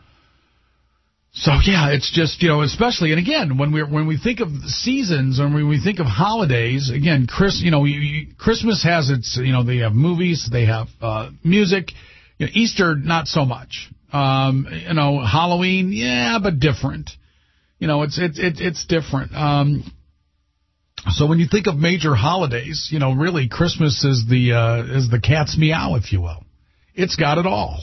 So, yeah, it's just, you know, especially, and again, when we when we think of seasons and when we think of holidays, again, Chris, you know, you, you, Christmas has its, you know, they have movies, they have uh, music. You know, Easter, not so much. Um, you know, Halloween, yeah, but different. You know, it's it's it's, it's different. Um, so when you think of major holidays, you know, really, Christmas is the uh, is the cat's meow, if you will. It's got it all.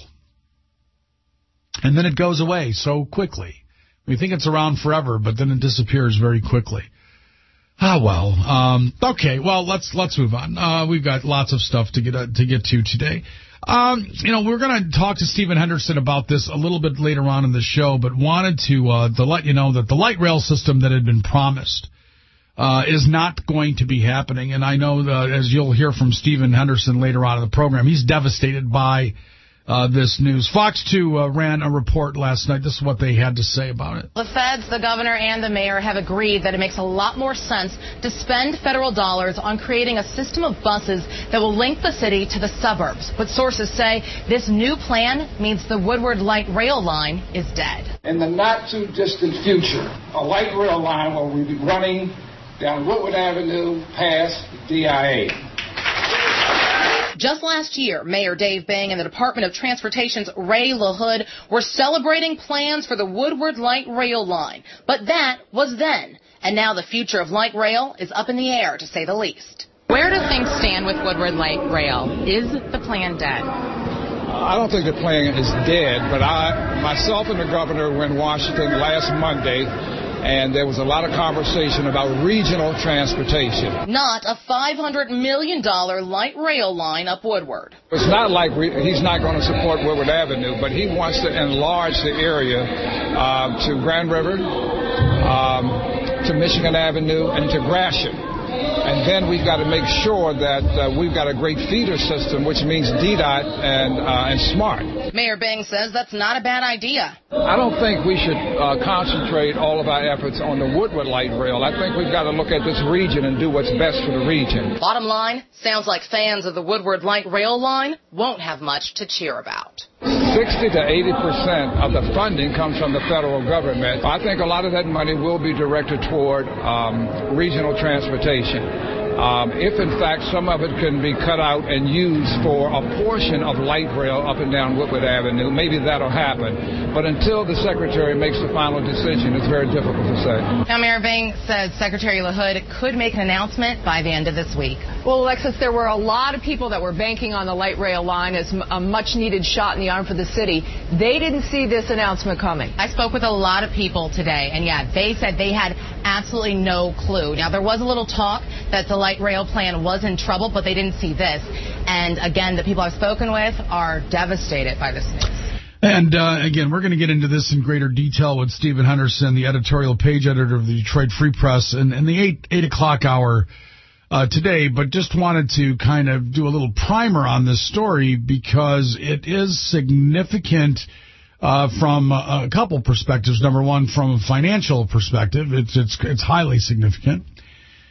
And then it goes away so quickly. We think it's around forever, but then it disappears very quickly. Ah, well. Um, okay, well, let's let's move on. Uh, we've got lots of stuff to get uh, to get to today. Um, you know, we're going to talk to Stephen Henderson about this a little bit later on in the show, but wanted to, uh, to let you know that the light rail system that had been promised uh, is not going to be happening. And I know, that, as you'll hear from Stephen Henderson later on in the program, he's devastated by Uh, this news. Fox two uh, ran a report last night. This is what they had to say about it. The feds, the governor, and the mayor have agreed that it makes a lot more sense to spend federal dollars on creating a system of buses that will link the city to the suburbs. But sources say this new plan means the Woodward Light Rail line is dead. In the not-too-distant future, a light rail line will be running down Woodward Avenue past D I A. Just last year, Mayor Dave Bing and the Department of Transportation's Ray LaHood were celebrating plans for the Woodward Light Rail line. But that was then. And now the future of light rail is up in the air, to say the least. Where do things stand with Woodward Light Rail? Is the plan dead? I don't think the plan is dead, but I, myself and the governor were in Washington last Monday, and there was a lot of conversation about regional transportation. Not a five hundred million dollars light rail line up Woodward. It's not like we, he's not going to support Woodward Avenue, but he wants to enlarge the area uh, to Grand River, um, to Michigan Avenue, and to Gratiot. And then we've got to make sure that uh, we've got a great feeder system, which means D DOT and, uh, and SMART. Mayor Bing says that's not a bad idea. I don't think we should uh, concentrate all of our efforts on the Woodward Light Rail. I think we've got to look at this region and do what's best for the region. Bottom line, sounds like fans of the Woodward Light Rail line won't have much to cheer about. sixty to eighty percent of the funding comes from the federal government. I think a lot of that money will be directed toward um, regional transportation. Um, if, in fact, some of it can be cut out and used for a portion of light rail up and down Woodward Avenue, maybe that'll happen. But until the Secretary makes the final decision, it's very difficult to say. Now, Mayor Bing says Secretary LaHood could make an announcement by the end of this week. Well, Alexis, there were a lot of people that were banking on the light rail line as a much-needed shot in the arm for the city. They didn't see this announcement coming. I spoke with a lot of people today, and, yeah, they said they had absolutely no clue. Now, there was a little talk that the light rail plan was in trouble, but they didn't see this. And, again, the people I've spoken with are devastated by this news. And, uh, again, we're going to get into this in greater detail with Stephen Henderson, the editorial page editor of the Detroit Free Press, and, and the eight, eight o'clock hour uh, today. But just wanted to kind of do a little primer on this story because it is significant uh, from a, a couple perspectives. Number one, from a financial perspective, it's it's it's highly significant.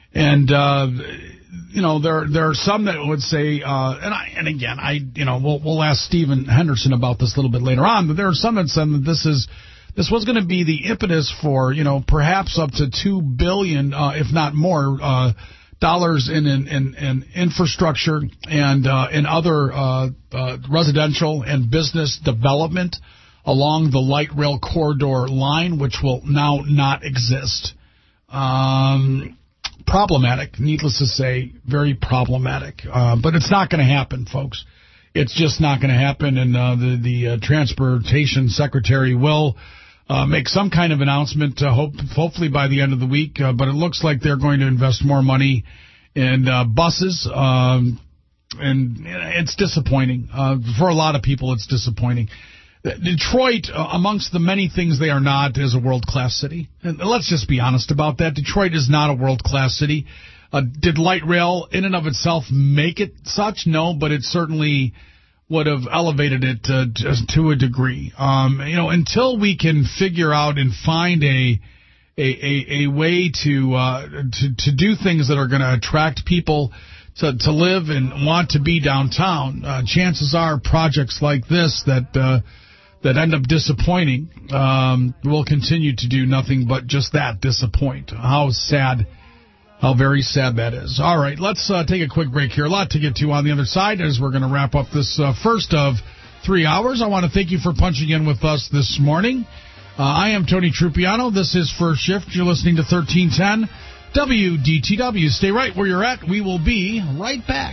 And, uh, you know, there there are some that would say, uh, and I, and again, I, you know, we'll we'll ask Stephen Henderson about this a little bit later on, but there are some that said that this is this was going to be the impetus for, you know, perhaps up to two billion, uh, if not more, uh, dollars in in, in, in infrastructure and uh, in other uh, uh, residential and business development along the light rail corridor line, which will now not exist. Um, problematic, needless to say, very problematic. Uh, but it's not going to happen, folks. It's just not going to happen, and uh, the, the uh, Transportation Secretary will uh, make some kind of announcement, uh, hope, hopefully by the end of the week, uh, but it looks like they're going to invest more money in uh, buses, um, and it's disappointing. Uh, for a lot of people, it's disappointing. Detroit, uh, amongst the many things they are not, is a world-class city. And let's just be honest about that. Detroit is not a world-class city. Uh, did light rail in and of itself make it such? No, but it certainly would have elevated it uh, just to a degree. Um, you know, until we can figure out and find a a, a, a way to, uh, to to do things that are going to attract people to, to live and want to be downtown, uh, chances are projects like this that uh, that end up disappointing um, will continue to do nothing but just that, disappoint. How sad, how very sad that is. All right, let's uh, take a quick break here. A lot to get to on the other side as we're going to wrap up this uh, first of three hours. I want to thank you for punching in with us this morning. Uh, I am Tony Trupiano. This is First Shift. You're listening to thirteen ten W D T W. Stay right where you're at. We will be right back.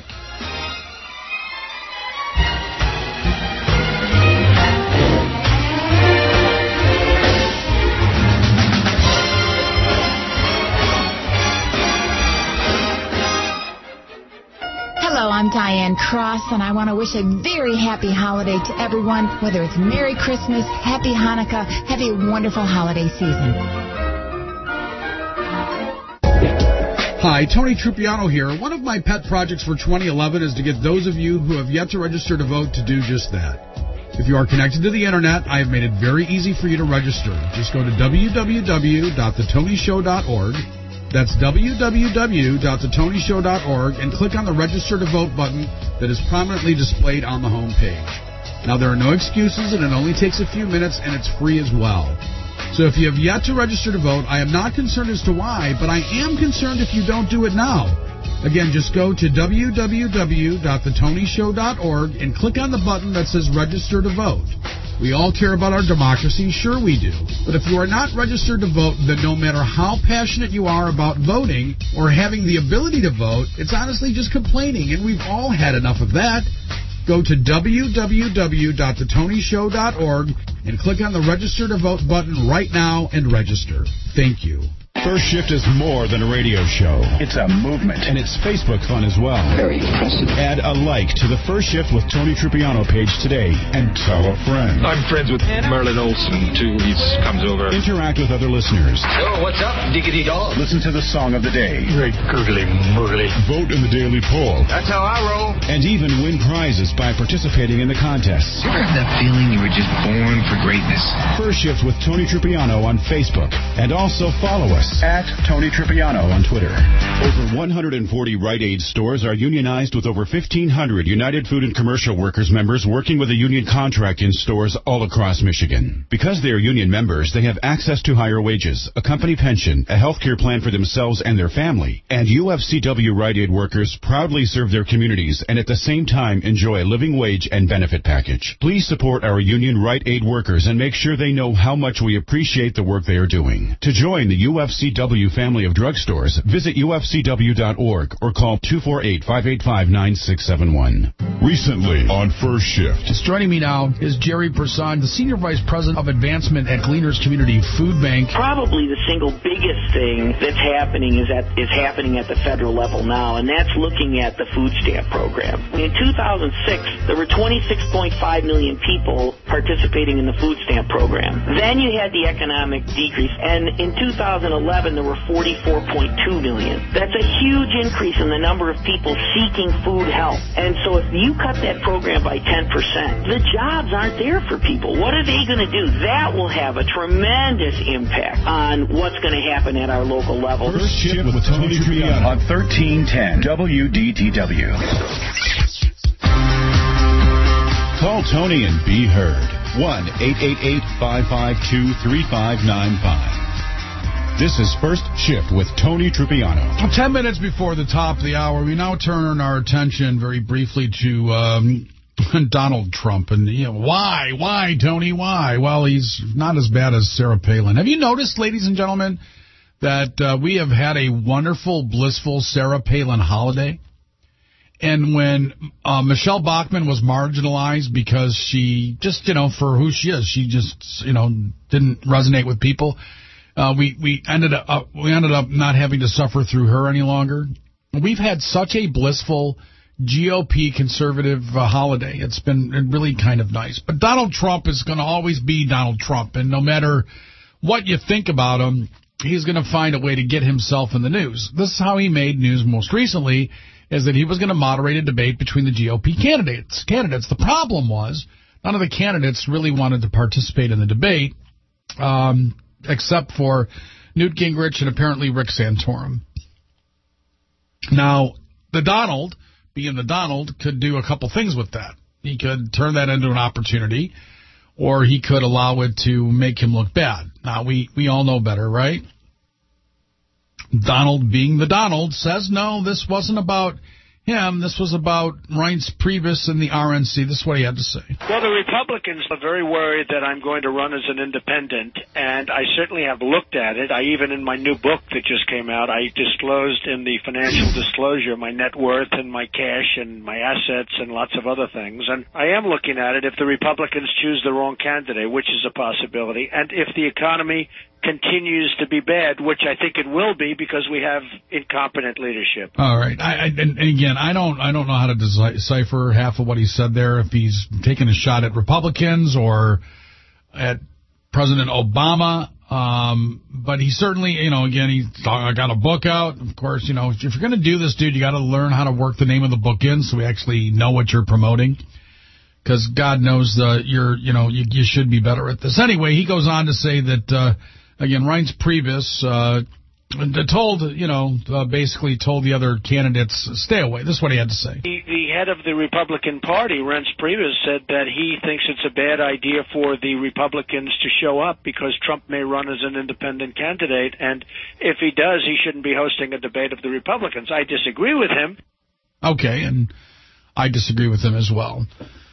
Hello, I'm Diane Cross, and I want to wish a very happy holiday to everyone, whether it's Merry Christmas, Happy Hanukkah, have a wonderful holiday season. Hi, Tony Trupiano here. One of my pet projects for twenty eleven is to get those of you who have yet to register to vote to do just that. If you are connected to the Internet, I have made it very easy for you to register. Just go to w w w dot the tony show dot org. That's w w w dot the tony show dot org and click on the Register to Vote button that is prominently displayed on the home page. Now, there are no excuses, and it only takes a few minutes, and it's free as well. So if you have yet to register to vote, I am not concerned as to why, but I am concerned if you don't do it now. Again, just go to w w w dot the tony show dot org and click on the button that says Register to Vote. We all care about our democracy, sure we do. But if you are not registered to vote, then no matter how passionate you are about voting or having the ability to vote, it's honestly just complaining, and we've all had enough of that. Go to w w w dot the tony show dot org and click on the Register to Vote button right now and register. Thank you. First Shift is more than a radio show. It's a movement. And it's Facebook fun as well. Very impressive. Add a like to the First Shift with Tony Trupiano page today and tell a friend. I'm friends with Merlin Olsen, too. He comes over. Interact with other listeners. Oh, what's up, diggity dog? Listen to the song of the day. Great googly moogly. Vote in the daily poll. That's how I roll. And even win prizes by participating in the contests. You ever have that feeling you were just born for greatness? First Shift with Tony Trupiano on Facebook. And also follow us at Tony Trupiano on Twitter. Over one hundred forty Rite Aid stores are unionized with over fifteen hundred United Food and Commercial Workers members working with a union contract in stores all across Michigan. Because they are union members, they have access to higher wages, a company pension, a health care plan for themselves and their family. And U F C W Rite Aid workers proudly serve their communities and at the same time enjoy a living wage and benefit package. Please support our union Rite Aid workers and make sure they know how much we appreciate the work they are doing. To join the U F C W family of drugstores, visit u f c w dot org or call two four eight, five eight five, nine six seven one. Recently on First Shift. Just joining me now is Jerry Persson, the Senior Vice President of Advancement at Gleaners Community Food Bank. Probably the single biggest thing that's happening is at is happening at the federal level now, and that's looking at the food stamp program. In two thousand six, there were twenty-six point five million people participating in the food stamp program. Then you had the economic decrease, and in two thousand eleven, eleven, there were forty-four point two million. That's a huge increase in the number of people seeking food help. And so if you cut that program by ten percent, the jobs aren't there for people. What are they going to do? That will have a tremendous impact on what's going to happen at our local level. First Shift with Tony Triano on thirteen ten W D T W. Call Tony and be heard. one eight eight eight, five five two, three five nine five. This is First Shift with Tony Tripiano. Ten minutes before the top of the hour, we now turn our attention very briefly to um, Donald Trump. And you know, why? Why, Tony? Why? Well, he's not as bad as Sarah Palin. Have you noticed, ladies and gentlemen, that uh, we have had a wonderful, blissful Sarah Palin holiday? And when uh, Michelle Bachmann was marginalized because she just, you know, for who she is, she just, you know, didn't resonate with people. Uh, we we ended up uh, we ended up not having to suffer through her any longer. We've had such a blissful G O P conservative uh, holiday. It's been really kind of nice. But Donald Trump is going to always be Donald Trump, and no matter what you think about him, he's going to find a way to get himself in the news. This is how he made news most recently, is that he was going to moderate a debate between the G O P candidates. Candidates. The problem was none of the candidates really wanted to participate in the debate. Um... except for Newt Gingrich and apparently Rick Santorum. Now, the Donald, being the Donald, could do a couple things with that. He could turn that into an opportunity, or he could allow it to make him look bad. Now, we, we all know better, right? Donald, being the Donald, says, no, this wasn't about him. This was about Reince Priebus and the R N C. This is what he had to say. Well, the Republicans are very worried that I'm going to run as an independent, and I certainly have looked at it. I even, in my new book that just came out, I disclosed in the financial disclosure my net worth and my cash and my assets and lots of other things. And I am looking at it if the Republicans choose the wrong candidate, which is a possibility, and if the economy continues to be bad, which I think it will be because we have incompetent leadership. All right. I, I, and again, I don't I don't know how to decipher half of what he said there, if he's taking a shot at Republicans or at President Obama. Um, but he certainly, you know, again, he's got a book out. Of course, you know, if you're going to do this, dude, you got to learn how to work the name of the book in so we actually know what you're promoting. Because God knows uh, you're, you know, you, you should be better at this. Anyway, he goes on to say that, uh, again, Reince Priebus uh, told, you know, uh, basically told the other candidates, stay away. This is what he had to say. The, the head of the Republican Party, Reince Priebus, said that he thinks it's a bad idea for the Republicans to show up because Trump may run as an independent candidate, and if he does, he shouldn't be hosting a debate of the Republicans. I disagree with him. Okay, and I disagree with him as well.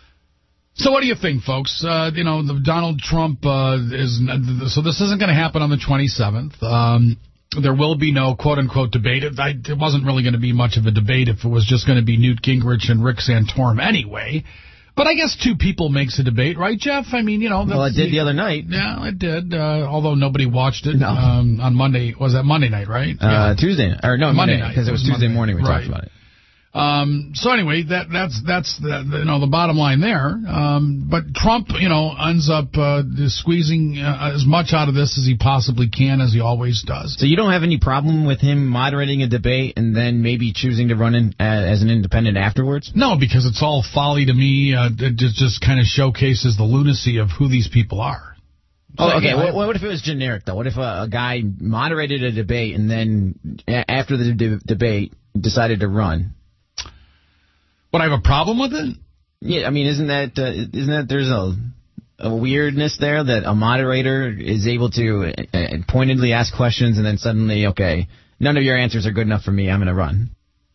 So what do you think, folks? Uh, you know, the Donald Trump uh, is so this isn't going to happen on the twenty-seventh. Um, there will be no quote-unquote debate. It, I, it wasn't really going to be much of a debate if it was just going to be Newt Gingrich and Rick Santorum anyway. But I guess two people makes a debate, right, Jeff? I mean, you know. Well, it did the other night. Yeah, it did, uh, although nobody watched it no. um, on Monday. Was that Monday night, right? Uh, yeah. Tuesday. Or no, Monday Monday night. Because it was, it was Tuesday Monday. morning we right. talked about it. Um, so anyway, that that's that's the, you know the bottom line there. Um, but Trump, you know, ends up uh, squeezing uh, as much out of this as he possibly can, as he always does. So you don't have any problem with him moderating a debate and then maybe choosing to run in as an independent afterwards? No, because it's all folly to me. Uh, it just, just kind of showcases the lunacy of who these people are. Oh, okay. Yeah, what, what if it was generic, though? What if a, a guy moderated a debate and then a- after the de- debate decided to run? Would I have a problem with it? Yeah, I mean, isn't that uh, isn't that there's a a weirdness there that a moderator is able to uh, pointedly ask questions and then suddenly, okay, none of your answers are good enough for me, I'm going to run.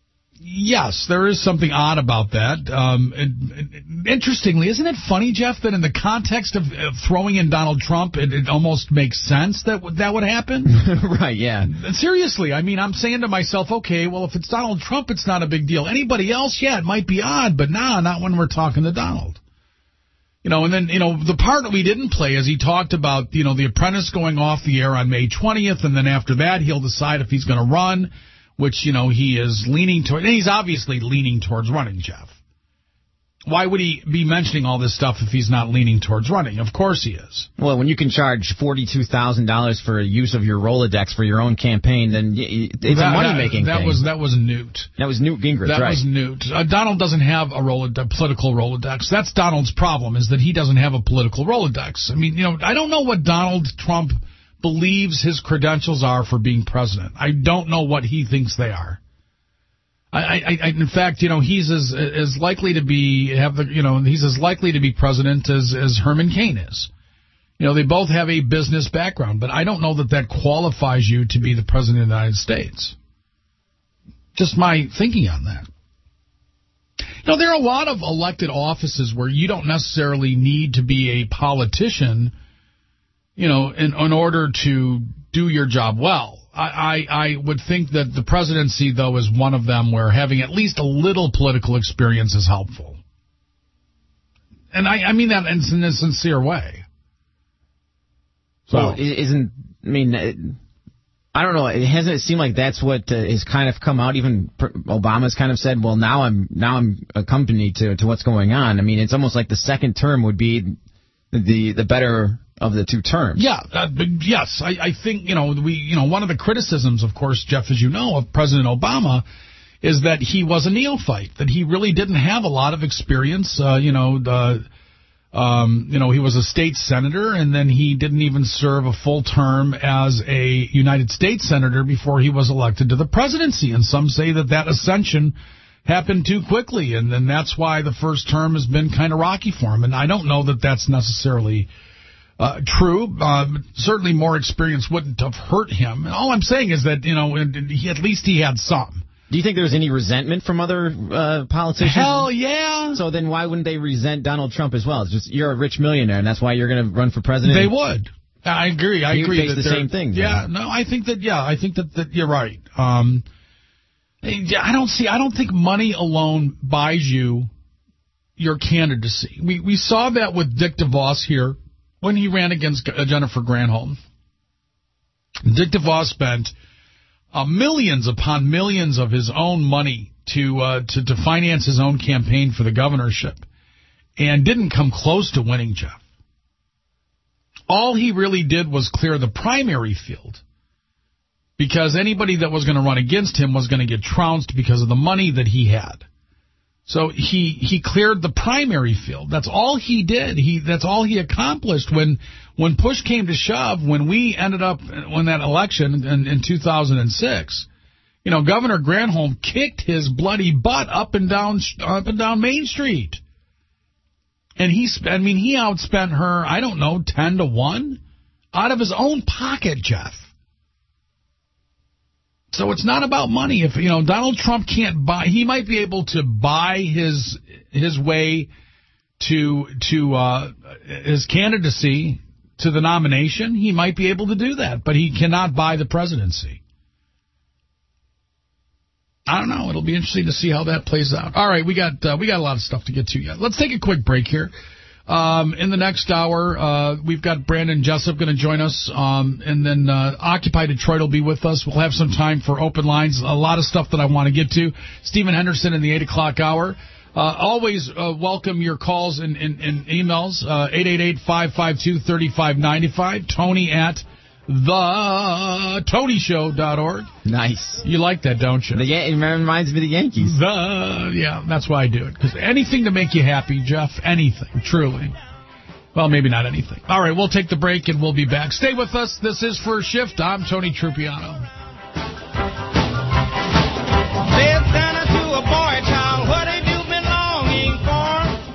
Yes, there is something odd about that. Um, and, and interestingly, isn't it funny, Jeff, that in the context of, of throwing in Donald Trump, it, it almost makes sense that w- that would happen? Right, yeah. Seriously, I mean, I'm saying to myself, okay, well, if it's Donald Trump, it's not a big deal. Anybody else, yeah, it might be odd, but nah, not when we're talking to Donald. You know, and then, you know, the part that we didn't play is he talked about, you know, The Apprentice going off the air on May twentieth, and then after that he'll decide if he's going to run, which, you know, he is leaning toward, and he's obviously leaning towards running, Jeff. Why would he be mentioning all this stuff if he's not leaning towards running? Of course he is. Well, when you can charge forty-two thousand dollars for use of your Rolodex for your own campaign, then it's that, a money-making that, that thing. Was, that was Newt. That was Newt Gingrich, that right. That was Newt. Uh, Donald doesn't have a, Rolodex, a political Rolodex. That's Donald's problem, is that he doesn't have a political Rolodex. I mean, you know, I don't know what Donald Trump believes his credentials are for being president. I don't know what he thinks they are. I, I, I, in fact, you know, he's as as likely to be have the you know he's as likely to be president as as Herman Cain is. You know, they both have a business background, but I don't know that that qualifies you to be the president of the United States. Just my thinking on that. You know, there are a lot of elected offices where you don't necessarily need to be a politician, you know, in, in order to do your job well. I, I, I would think that the presidency, though, is one of them where having at least a little political experience is helpful. And I, I mean that in a sincere way. So, well, isn't, I mean, I don't know, it hasn't it seemed like that's what uh, has kind of come out. Even Obama's kind of said, well, now I'm now I'm accompanied to, to what's going on. I mean, it's almost like the second term would be the the better of the two terms. Yeah, uh, yes, I, I think, you know, we, you know, one of the criticisms, of course, Jeff, as you know, of President Obama is that he was a neophyte, that he really didn't have a lot of experience. Uh, you know, the, um, you know, he was a state senator, and then he didn't even serve a full term as a United States senator before he was elected to the presidency. And some say that that ascension happened too quickly, and then that's why the first term has been kind of rocky for him. And I don't know that that's necessarily Uh, true. Uh, certainly more experience wouldn't have hurt him. And all I'm saying is that, you know, he, at least he had some. Do you think there's any resentment from other uh, politicians? Hell yeah. So then why wouldn't they resent Donald Trump as well? It's just you're a rich millionaire, and that's why you're going to run for president? They would. I agree. I you agree. Face that the same thing. Yeah. Then. No, I think that, yeah, I think that, that you're right. Um, I don't see, I don't think money alone buys you your candidacy. We, we saw that with Dick DeVos here when he ran against Jennifer Granholm. Dick DeVos spent uh, millions upon millions of his own money to, uh, to to finance his own campaign for the governorship, and didn't come close to winning, Jeff. All he really did was clear the primary field, because anybody that was going to run against him was going to get trounced because of the money that he had. So he he cleared the primary field. That's all he did. He that's all he accomplished. When when push came to shove, when we ended up when that election in, in two thousand six, you know, Governor Granholm kicked his bloody butt up and down up and down Main Street. And he I mean he outspent her, I don't know, ten to one out of his own pocket, Jeff. So it's not about money. If, you know, Donald Trump can't buy, he might be able to buy his his way to to uh, his candidacy to the nomination. He might be able to do that, but he cannot buy the presidency. I don't know. It'll be interesting to see how that plays out. All right, we got uh, we got a lot of stuff to get to yet. Let's take a quick break here. Um, in the next hour, uh, we've got Brandon Jessup going to join us, um, and then uh, Occupy Detroit will be with us. We'll have some time for open lines, a lot of stuff that I want to get to. Stephen Henderson in the eight o'clock hour. Uh, always uh, welcome your calls and, and, and emails, uh, eight eight eight, five five two, three five nine five, Tony at the tony show dot org. Nice. You like that, don't you? The Yan- it reminds me of the Yankees. The Yeah, that's why I do it. Because anything to make you happy, Jeff, anything, truly. Well, maybe not anything. All right, we'll take the break and we'll be back. Stay with us. This is First Shift. I'm Tony Trupiano. Live down to a boy town. What have you been longing for?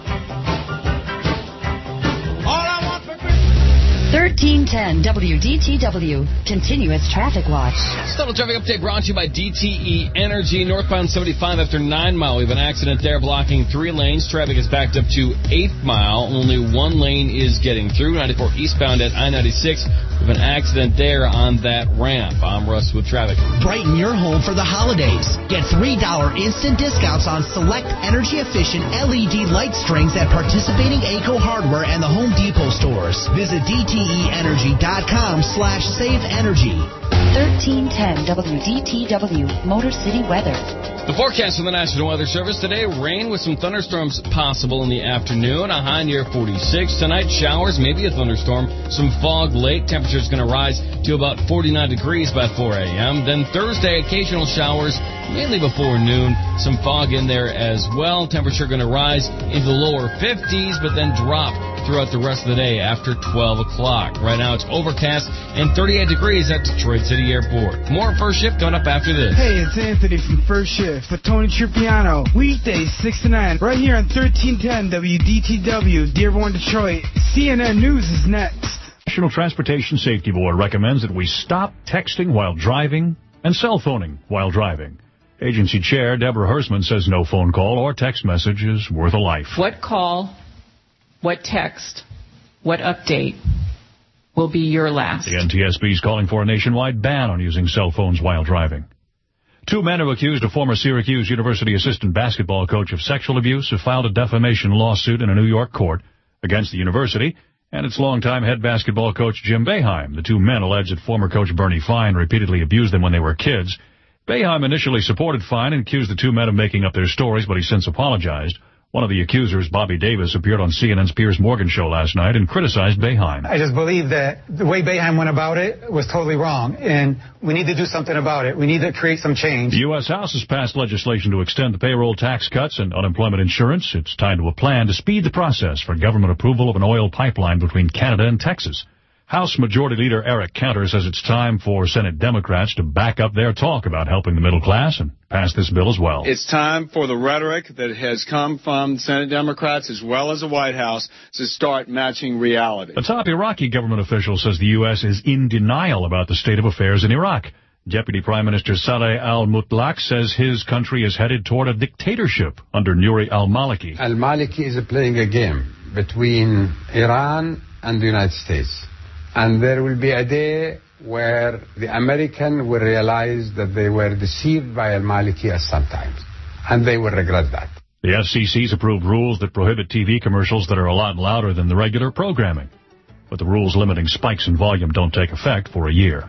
All I want for Christmas. thirteen ten W D T W, Continuous Traffic Watch. Total traffic update brought to you by D T E Energy. Northbound seventy-five after nine mile. We have an accident there blocking three lanes. Traffic is backed up to eighth mile. Only one lane is getting through. ninety-four eastbound at I ninety-six. We have an accident there on that ramp. I'm Russ with traffic. Brighten your home for the holidays. Get three dollars instant discounts on select energy-efficient L E D light strings at participating A C O Hardware and the Home Depot stores. Visit D T E energy dot com slash save energy. thirteen ten W D T W, Motor City weather. The forecast from the National Weather Service today, rain with some thunderstorms possible in the afternoon, a high near forty-six. Tonight, showers, maybe a thunderstorm, some fog late. Temperature's going to rise to about forty-nine degrees by four a.m. Then Thursday, occasional showers, mainly before noon. Some fog in there as well. Temperature going to rise into the lower fifties, but then drop throughout the rest of the day after twelve o'clock. Right now, it's overcast and thirty-eight degrees at Detroit City Airport. More First Shift coming up after this. Hey, it's Anthony from First Shift with Tony Tripiano. Weekdays six to nine, right here on thirteen ten W D T W, Dearborn, Detroit. C N N News is next. National Transportation Safety Board recommends that we stop texting while driving and cell phoning while driving. Agency Chair Deborah Hersman says no phone call or text message is worth a life. What call, what text, what update will be your last? The N T S B is calling for a nationwide ban on using cell phones while driving. Two men who accused a former Syracuse University assistant basketball coach of sexual abuse have filed a defamation lawsuit in a New York court against the university and its longtime head basketball coach Jim Boeheim. The two men allege that former coach Bernie Fine repeatedly abused them when they were kids. Boeheim initially supported Fine and accused the two men of making up their stories, but he since apologized. One of the accusers, Bobby Davis, appeared on C N N's Piers Morgan show last night and criticized Boeheim. I just believe that the way Boeheim went about it was totally wrong, and we need to do something about it. We need to create some change. The U S House has passed legislation to extend the payroll tax cuts and unemployment insurance. It's tied to a plan to speed the process for government approval of an oil pipeline between Canada and Texas. House Majority Leader Eric Cantor says it's time for Senate Democrats to back up their talk about helping the middle class and pass this bill as well. It's time for the rhetoric that has come from Senate Democrats as well as the White House to start matching reality. A top Iraqi government official says the U S is in denial about the state of affairs in Iraq. Deputy Prime Minister Saleh al-Mutlaq says his country is headed toward a dictatorship under Nouri al-Maliki. Al-Maliki is playing a game between Iran and the United States. And there will be a day where the American will realize that they were deceived by al-Maliki at some times. And they will regret that. The F C C's approved rules that prohibit T V commercials that are a lot louder than the regular programming. But the rules limiting spikes in volume don't take effect for a year.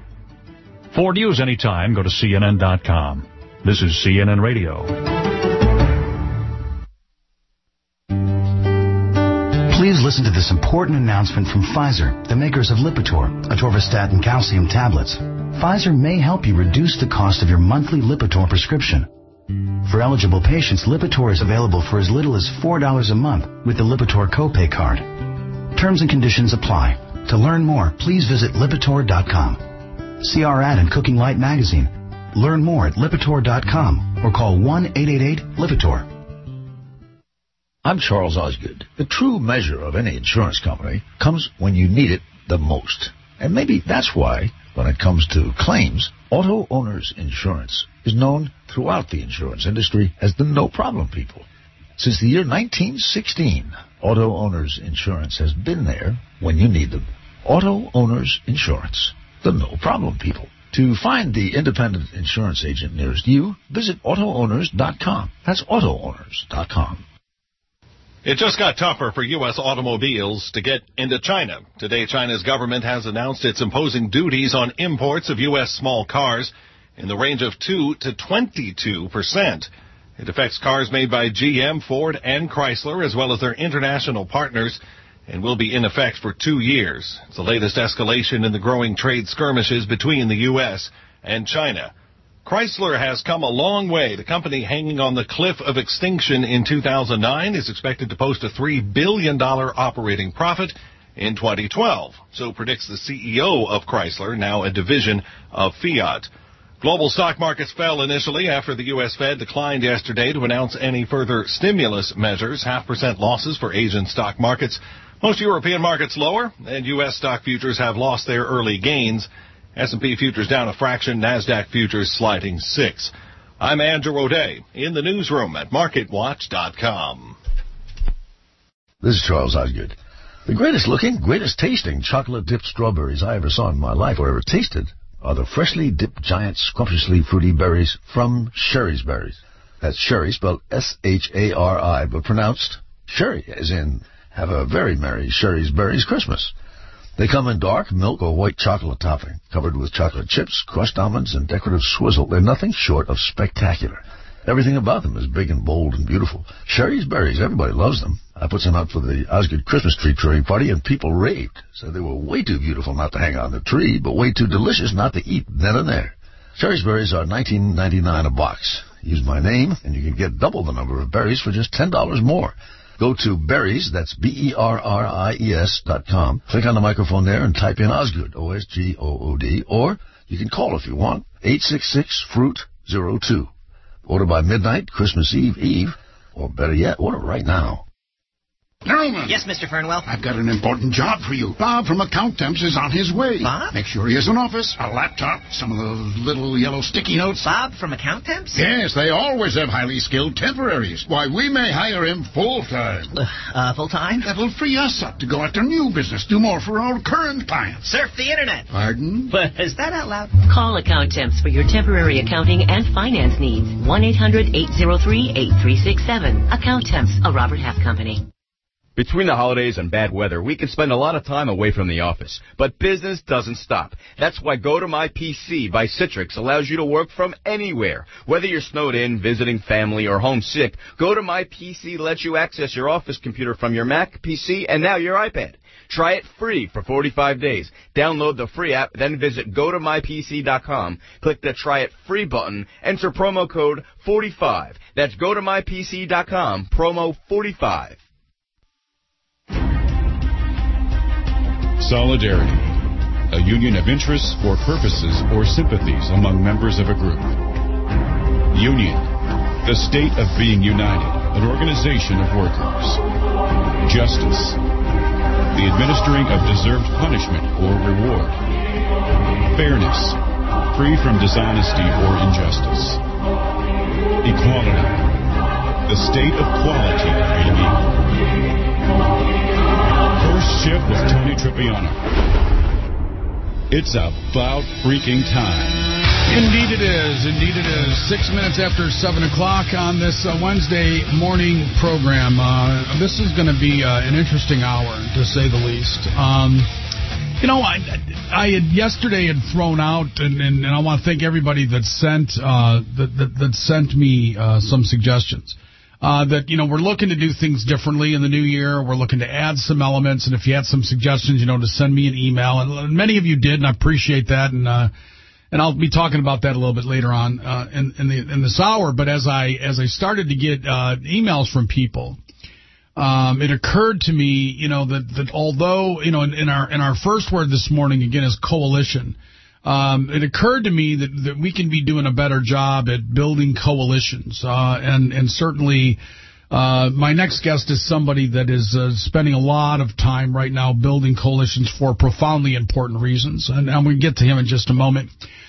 For news anytime, go to C N N dot com. This is C N N Radio. Please listen to this important announcement from Pfizer, the makers of Lipitor, atorvastatin calcium tablets. Pfizer may help you reduce the cost of your monthly Lipitor prescription. For eligible patients, Lipitor is available for as little as four dollars a month with the Lipitor copay card. Terms and conditions apply. To learn more, please visit Lipitor dot com. See our ad in Cooking Light magazine. Learn more at Lipitor dot com or call one eight eight eight Lipitor. I'm Charles Osgood. The true measure of any insurance company comes when you need it the most. And maybe that's why, when it comes to claims, Auto Owners Insurance is known throughout the insurance industry as the no-problem people. Since the year nineteen sixteen, Auto Owners Insurance has been there when you need them. Auto Owners Insurance, the no-problem people. To find the independent insurance agent nearest you, visit Auto Owners dot com. That's Auto Owners dot com. It just got tougher for U S automobiles to get into China. Today, China's government has announced it's imposing duties on imports of U S small cars in the range of two to twenty-two percent. It affects cars made by G M, Ford, and Chrysler, as well as their international partners, and will be in effect for two years. It's the latest escalation in the growing trade skirmishes between the U S and China. Chrysler has come a long way. The company hanging on the cliff of extinction in two thousand nine is expected to post a three billion dollars operating profit in twenty twelve. So predicts the C E O of Chrysler, now a division of Fiat. Global stock markets fell initially after the U S Fed declined yesterday to announce any further stimulus measures. Half percent losses for Asian stock markets. Most European markets lower, and U S stock futures have lost their early gains. S and P futures down a fraction, NASDAQ futures sliding six. I'm Andrew O'Day in the newsroom at market watch dot com. This is Charles Osgood. The greatest looking, greatest tasting chocolate-dipped strawberries I ever saw in my life or ever tasted are the freshly dipped giant scrumptiously fruity berries from Sherry's Berries. That's Sherry spelled S H A R I, but pronounced Sherry, as in have a very merry Sherry's Berries Christmas. They come in dark milk or white chocolate topping, covered with chocolate chips, crushed almonds, and decorative swizzle. They're nothing short of spectacular. Everything about them is big and bold and beautiful. Sherry's Berries, everybody loves them. I put some out for the Osgood Christmas tree touring party, and people raved. Said they were way too beautiful not to hang on the tree, but way too delicious not to eat then and there. Sherry's Berries are nineteen ninety-nine a box. Use my name, and you can get double the number of berries for just ten dollars more. Go to Berries, that's B E R R I E S dot com. Click on the microphone there and type in Osgood, O S G O O D, or you can call if you want, eight six six, fruit zero two. Order by midnight, Christmas Eve, Eve, or better yet, order right now. Gentlemen. Yes, Mister Fernwell? I've got an important job for you. Bob from Account Temps is on his way. Bob? Make sure he has an office, a laptop, some of those little yellow sticky notes. Bob from Account Temps? Yes, they always have highly skilled temporaries. Why, we may hire him full-time. Uh, full-time? That'll free us up to go after new business, do more for our current clients. Surf the Internet. Pardon? But is that out loud? Call Account Temps for your temporary accounting and finance needs. one eight hundred eight oh three eight three six seven. Account Temps, a Robert Half company. Between the holidays and bad weather, we can spend a lot of time away from the office. But business doesn't stop. That's why Go to My P C by Citrix allows you to work from anywhere. Whether you're snowed in, visiting family, or homesick, Go to My P C lets you access your office computer from your Mac, P C, and now your iPad. Try it free for forty-five days. Download the free app, then visit go to my p c dot com. Click the Try It Free button. Enter promo code forty-five. That's go to my p c dot com, promo forty-five. Solidarity, a union of interests or purposes or sympathies among members of a group. Union, the state of being united, an organization of workers. Justice, the administering of deserved punishment or reward. Fairness, free from dishonesty or injustice. Equality, the state of quality of being equal. First Shift with Tony Tripiano. It's about freaking time. Indeed it is. Indeed it is. Six minutes after seven o'clock on this uh, Wednesday morning program. Uh, this is going to be uh, an interesting hour, to say the least. Um, you know, I, I had yesterday had thrown out, and, and, and I want to thank everybody that sent uh, that, that, that sent me uh, some suggestions. Uh, that, you know, we're looking to do things differently in the new year. We're looking to add some elements. And if you had some suggestions, you know, to send me an email. And many of you did, and I appreciate that. And uh, and I'll be talking about that a little bit later on uh, in, in, the, in this hour. But as I as I started to get uh, emails from people, um, it occurred to me, you know, that, that although, you know, in, in our in our first word this morning, again, is coalition. Um, it occurred to me that, that we can be doing a better job at building coalitions, uh, and, and certainly uh, my next guest is somebody that is uh, spending a lot of time right now building coalitions for profoundly important reasons, and I'm going to get to him in just a moment.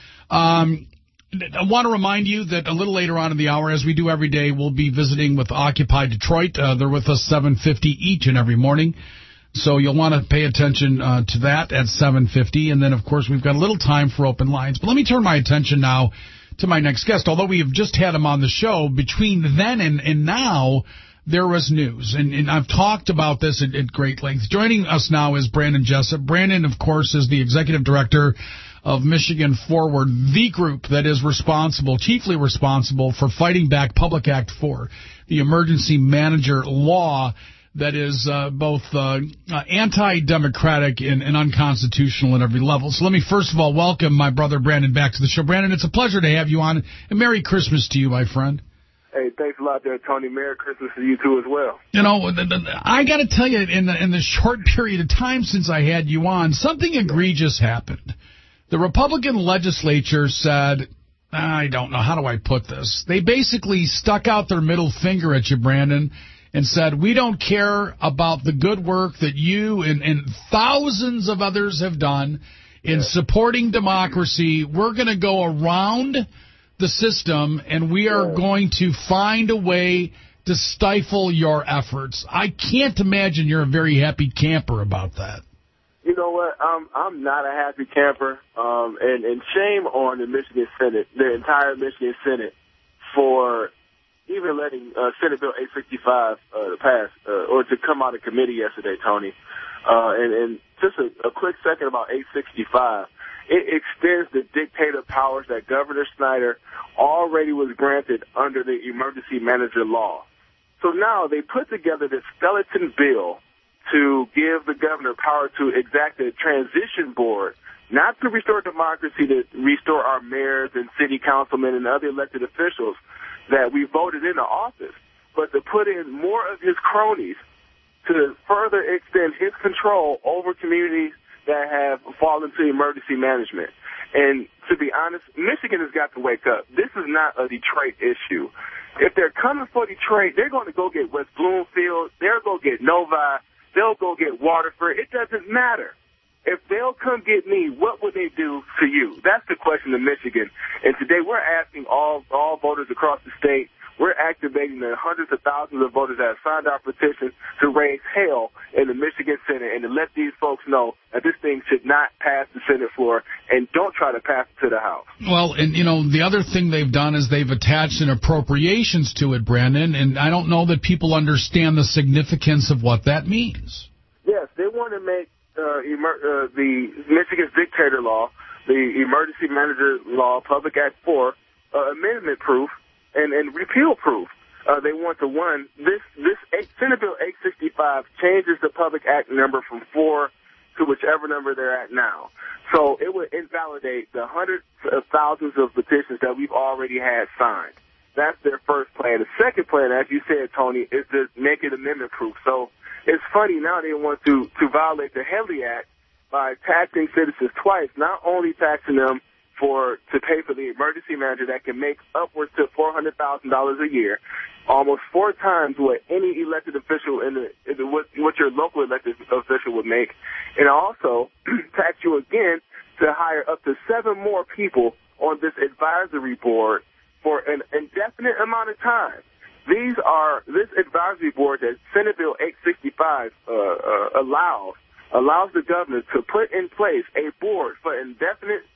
Um, I want to remind you that a little later on in the hour, as we do every day, we'll be visiting with Occupy Detroit. Uh, they're with us seven fifty each and every morning. So you'll want to pay attention uh, to that at seven fifty. And then, of course, we've got a little time for open lines. But let me turn my attention now to my next guest. Although we have just had him on the show, between then and, and now, there was news. And, and I've talked about this at, at great length. Joining us now is Brandon Jessup. Brandon, of course, is the executive director of Michigan Forward, the group that is responsible, chiefly responsible, for fighting back Public Act four, the emergency manager law that is uh, both uh, uh, anti-democratic and, and unconstitutional at every level. So let me first of all welcome my brother Brandon back to the show. Brandon, it's a pleasure to have you on, and Merry Christmas to you, my friend. Hey, thanks a lot there, Tony. Merry Christmas to you, too, as well. You know, I got to tell you, in the, in the short period of time since I had you on, something egregious happened. The Republican legislature said, I don't know, how do I put this? They basically stuck out their middle finger at you, Brandon, and said, we don't care about the good work that you and, and thousands of others have done in yeah. supporting democracy. We're going to go around the system, and we are yeah. going to find a way to stifle your efforts. I can't imagine you're a very happy camper about that. You know what? I'm, I'm not a happy camper, um, and, and shame on the Michigan Senate, the entire Michigan Senate, for even letting uh, Senate Bill eight sixty-five uh, pass uh, or to come out of committee yesterday, Tony. Uh, and, and just a, a quick second about eight sixty-five. It extends the dictator powers that Governor Snyder already was granted under the emergency manager law. So now they put together this skeleton bill to give the governor power to exact a transition board, not to restore democracy, to restore our mayors and city councilmen and other elected officials that we voted into office, but to put in more of his cronies to further extend his control over communities that have fallen to emergency management. And to be honest, Michigan has got to wake up. This is not a Detroit issue. If they're coming for Detroit, they're going to go get West Bloomfield. They'll go get Novi. They'll go get Waterford. It doesn't matter. If they'll come get me, what would they do to you? That's the question in Michigan. And today we're asking all all voters across the state, we're activating the hundreds of thousands of voters that have signed our petition to raise hell in the Michigan Senate and to let these folks know that this thing should not pass the Senate floor, and don't try to pass it to the House. Well, and, you know, the other thing they've done is they've attached an appropriations to it, Brandon, and I don't know that people understand the significance of what that means. Yes, they want to make uh, emer- uh, the Michigan's dictator law, the emergency manager law, Public Act four, uh, amendment-proof, and, and repeal-proof. Uh, they want to, one, this, this eight, Senate Bill eight sixty-five changes the Public Act number from four to whichever number they're at now. So it would invalidate the hundreds of thousands of petitions that we've already had signed. That's their first plan. The second plan, as you said, Tony, is to make it amendment-proof. So it's funny now they want to, to violate the Henley Act by taxing citizens twice, not only taxing them for to pay for the emergency manager that can make upwards to four hundred thousand dollars a year, almost four times what any elected official in the, in the what, what your local elected official would make, and also tax you again to hire up to seven more people on this advisory board for an indefinite amount of time. These are this advisory board that Senate Bill eight sixty-five uh, uh, allows allows the governor to put in place a board for indefinite.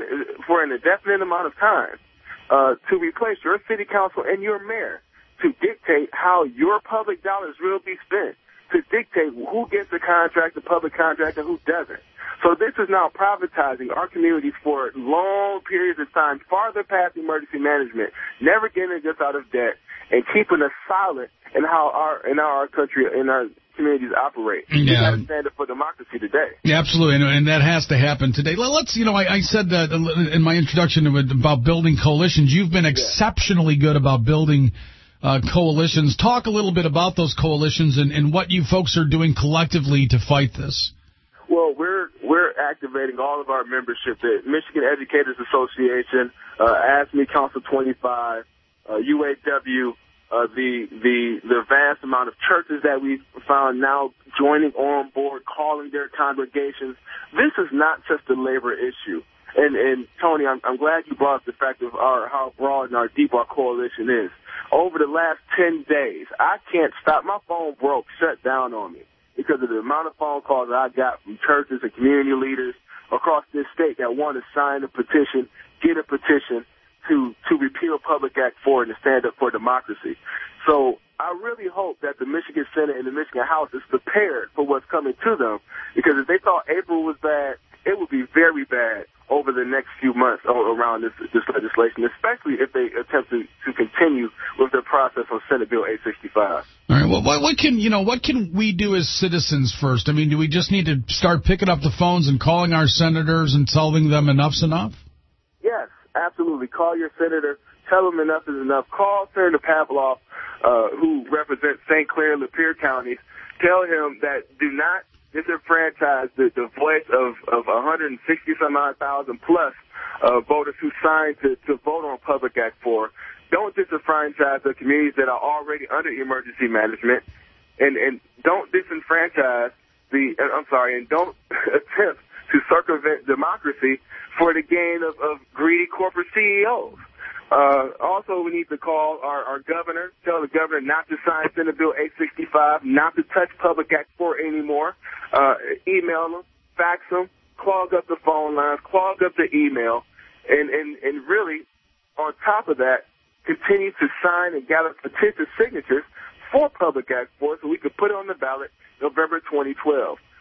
for an indefinite amount of time uh, to replace your city council and your mayor, to dictate how your public dollars will be spent, to dictate who gets the contract, the public contract, and who doesn't. So this is now privatizing our communities for long periods of time, farther past emergency management, never getting us out of debt, and keeping us silent in how our in how our country in our communities operate. Yeah. We got to stand up for democracy today. Yeah, absolutely, and, and that has to happen today. Let's, you know, I, I said that in my introduction about building coalitions. You've been exceptionally good about building uh, coalitions. Talk a little bit about those coalitions and, and what you folks are doing collectively to fight this. Well, we're we're activating all of our membership. The Michigan Educators Association, uh, A S M E Council twenty-five, uh, U A W, uh, the the the vast amount of churches that we've found now joining on board, calling their congregations. This is not just a labor issue. And and Tony, I'm, I'm glad you brought up the fact of our how broad and our deep our coalition is. Over the last ten days, I can't stop. My phone broke, shut down on me, because of the amount of phone calls that I got from churches and community leaders across this state that want to sign a petition, get a petition to, to repeal Public Act four and to stand up for democracy. So I really hope that the Michigan Senate and the Michigan House is prepared for what's coming to them, because if they thought April was bad, it would be very bad over the next few months around this, this legislation, especially if they attempt to, to continue with the process on Senate Bill eight sixty-five. All right. Well, what, what can you know? What can we do as citizens first? I mean, do we just need to start picking up the phones and calling our senators and telling them enough's enough? Yes, absolutely. Call your senator. Tell them enough is enough. Call Senator Pavlov, uh, who represents Saint Clair and Lapeer counties. Tell him that do not disenfranchise the, the voice of, of one hundred sixty some odd thousand plus uh, voters who signed to, to vote on Public Act four. Don't disenfranchise the communities that are already under emergency management, and, and don't disenfranchise the, I'm sorry, and don't attempt to circumvent democracy for the gain of, of greedy corporate C E Os. Uh, also, we need to call our, our governor, tell the governor not to sign Senate Bill eight sixty-five, not to touch Public Act four anymore. Uh, email them, fax them, clog up the phone lines, clog up the email, and, and, and really, on top of that, continue to sign and gather petition signatures for Public Act four so we could put it on the ballot November twenty twelve.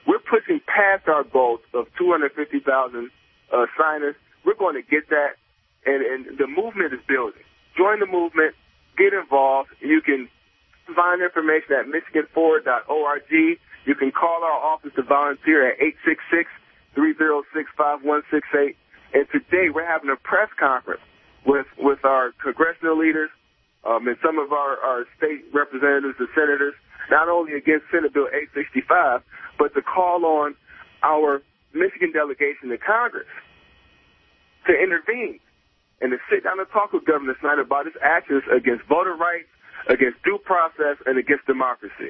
we're pushing past our goals of two hundred fifty thousand uh, signers. We're going to get that, and, and the movement is building. Join the movement. Get involved. You can find information at michigan forward dot org. You can call our office to volunteer at eight six six, three oh six, five one six eight. And today we're having a press conference with, with our congressional leaders um, and some of our, our state representatives and senators, not only against Senate Bill eight sixty-five, but to call on our Michigan delegation to Congress to intervene and to sit down and talk with Governor Snyder about his actions against voter rights, against due process, and against democracy.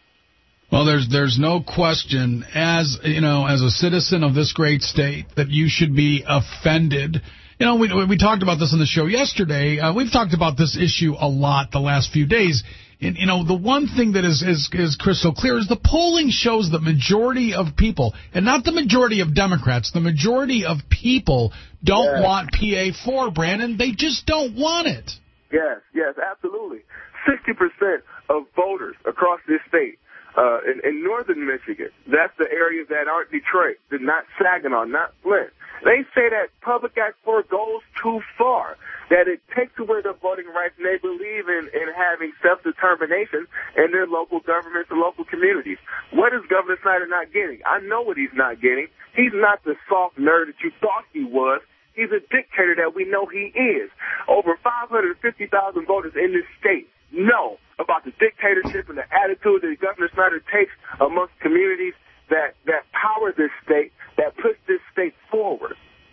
Well, there's there's no question, as you know, as a citizen of this great state, that you should be offended. You know, we we talked about this on the show yesterday. Uh, we've talked about this issue a lot the last few days. And, you know, the one thing that is, is is crystal clear is the polling shows the majority of people, and not the majority of Democrats, the majority of people don't yes. want P A four, Brandon. They just don't want it. Yes, yes, absolutely. sixty percent of voters across this state, uh, in, in northern Michigan, that's the areas that aren't Detroit, they're not Saginaw, not Flint. They say that Public Act four goes too far, that it takes away their voting rights, and they believe in, in having self-determination in their local governments and local communities. What is Governor Snyder not getting? I know what he's not getting. He's not the soft nerd that you thought he was. He's a dictator that we know he is. Over five hundred fifty thousand voters in this state know about the dictatorship and the attitude that Governor Snyder takes amongst communities that, that power this state, that puts this state forward.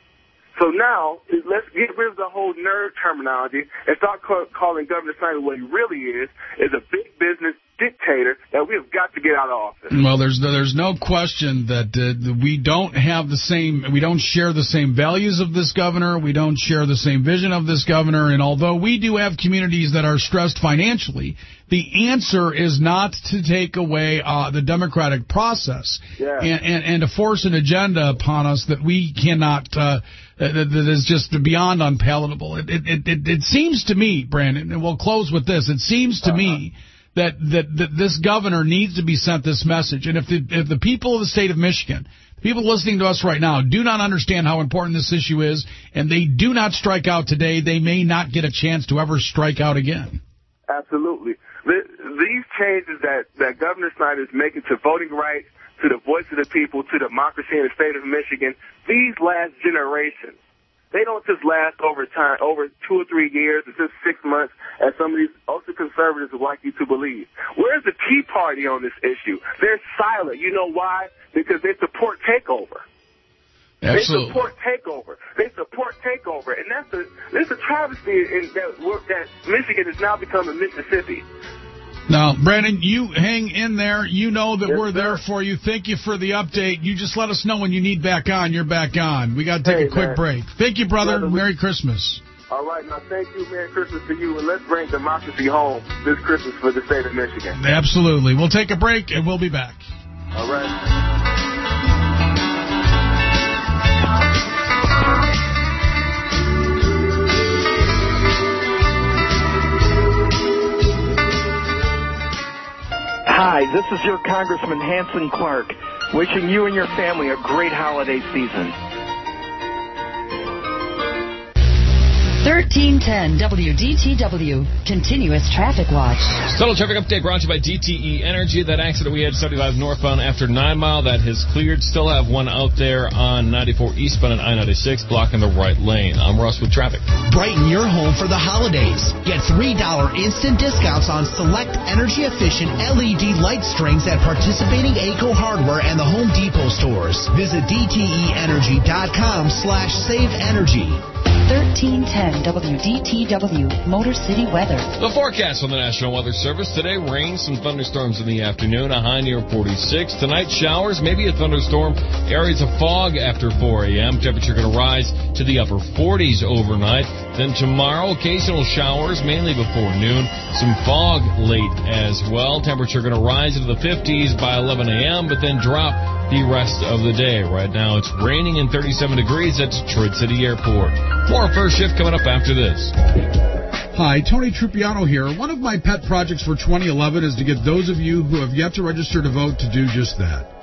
So now, let's get rid of the whole nerd terminology and start call, calling Governor Snyder what he really is, is a big business dictator that we have got to get out of office. Well, there's there's no question that uh, we don't have the same, we don't share the same values of this governor, we don't share the same vision of this governor, and although we do have communities that are stressed financially, the answer is not to take away uh, the democratic process yeah. and, and, and to force an agenda upon us that we cannot, uh, that, that is just beyond unpalatable. It, it, it, it seems to me, Brandon, and we'll close with this, it seems to uh-huh. me That, that that this governor needs to be sent this message. And if the, if the people of the state of Michigan, the people listening to us right now, do not understand how important this issue is, and they do not strike out today, they may not get a chance to ever strike out again. Absolutely. These changes that, that Governor Snyder is making to voting rights, to the voice of the people, to democracy in the state of Michigan, these last generations, they don't just last over time, over two or three years, or just six months, as some of these ultra conservatives would like you to believe. Where's the Tea Party on this issue? They're silent. You know why? Because they support takeover. Absolutely. They support takeover. They support takeover, and that's a that's a travesty in that that Michigan has now become a Mississippi. Now, Brandon, you hang in there. You know that yes, we're there sir. for you. Thank you for the update. You just let us know when you need back on. You're back on. We got to take hey, a quick man. break. Thank you, brother. brother Merry Christmas. All right, now thank you. Merry Christmas to you, and let's bring democracy home this Christmas for the state of Michigan. Absolutely. We'll take a break, and we'll be back. All right. Hi, this is your Congressman Hanson Clark, wishing you and your family a great holiday season. thirteen ten W D T W, Continuous Traffic Watch. Total traffic update brought to you by D T E Energy. That accident we had seventy-five northbound after nine mile, that has cleared. Still have one out there on ninety-four eastbound and I ninety-six, blocking the right lane. I'm Russ with traffic. Brighten your home for the holidays. Get three dollars instant discounts on select energy-efficient L E D light strings at participating A C O Hardware and the Home Depot stores. Visit D T E energy dot com slash save energy. thirteen ten W D T W, Motor City weather. The forecast from the National Weather Service today: rain, some thunderstorms in the afternoon, a high near forty-six. Tonight, showers, maybe a thunderstorm, areas of fog after four a.m. Temperature going to rise to the upper forties overnight. Then tomorrow, occasional showers, mainly before noon. Some fog late as well. Temperature going to rise into the fifties by eleven a.m., but then drop the rest of the day. Right now, it's raining and thirty-seven degrees at Detroit City Airport. More First Shift coming up after this. Hi, Tony Trupiano here. One of my pet projects for twenty eleven is to get those of you who have yet to register to vote to do just that.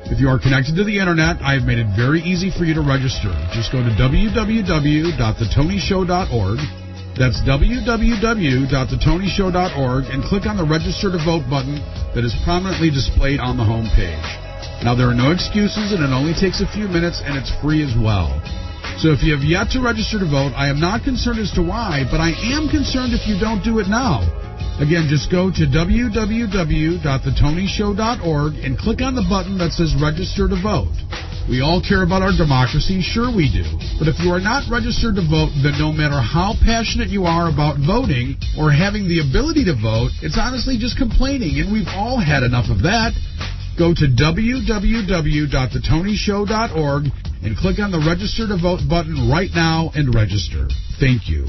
If you are connected to the internet, I have made it very easy for you to register. Just go to w w w dot the tony show dot org. That's w w w dot the tony show dot org and click on the Register to Vote button that is prominently displayed on the home page. Now, there are no excuses, and it only takes a few minutes, and it's free as well. So if you have yet to register to vote, I am not concerned as to why, but I am concerned if you don't do it now. Again, just go to w w w dot the tony show dot org and click on the button that says Register to Vote. We all care about our democracy, sure we do. But if you are not registered to vote, then no matter how passionate you are about voting or having the ability to vote, it's honestly just complaining, and we've all had enough of that. Go to w w w dot the tony show dot org and click on the Register to Vote button right now and register. Thank you.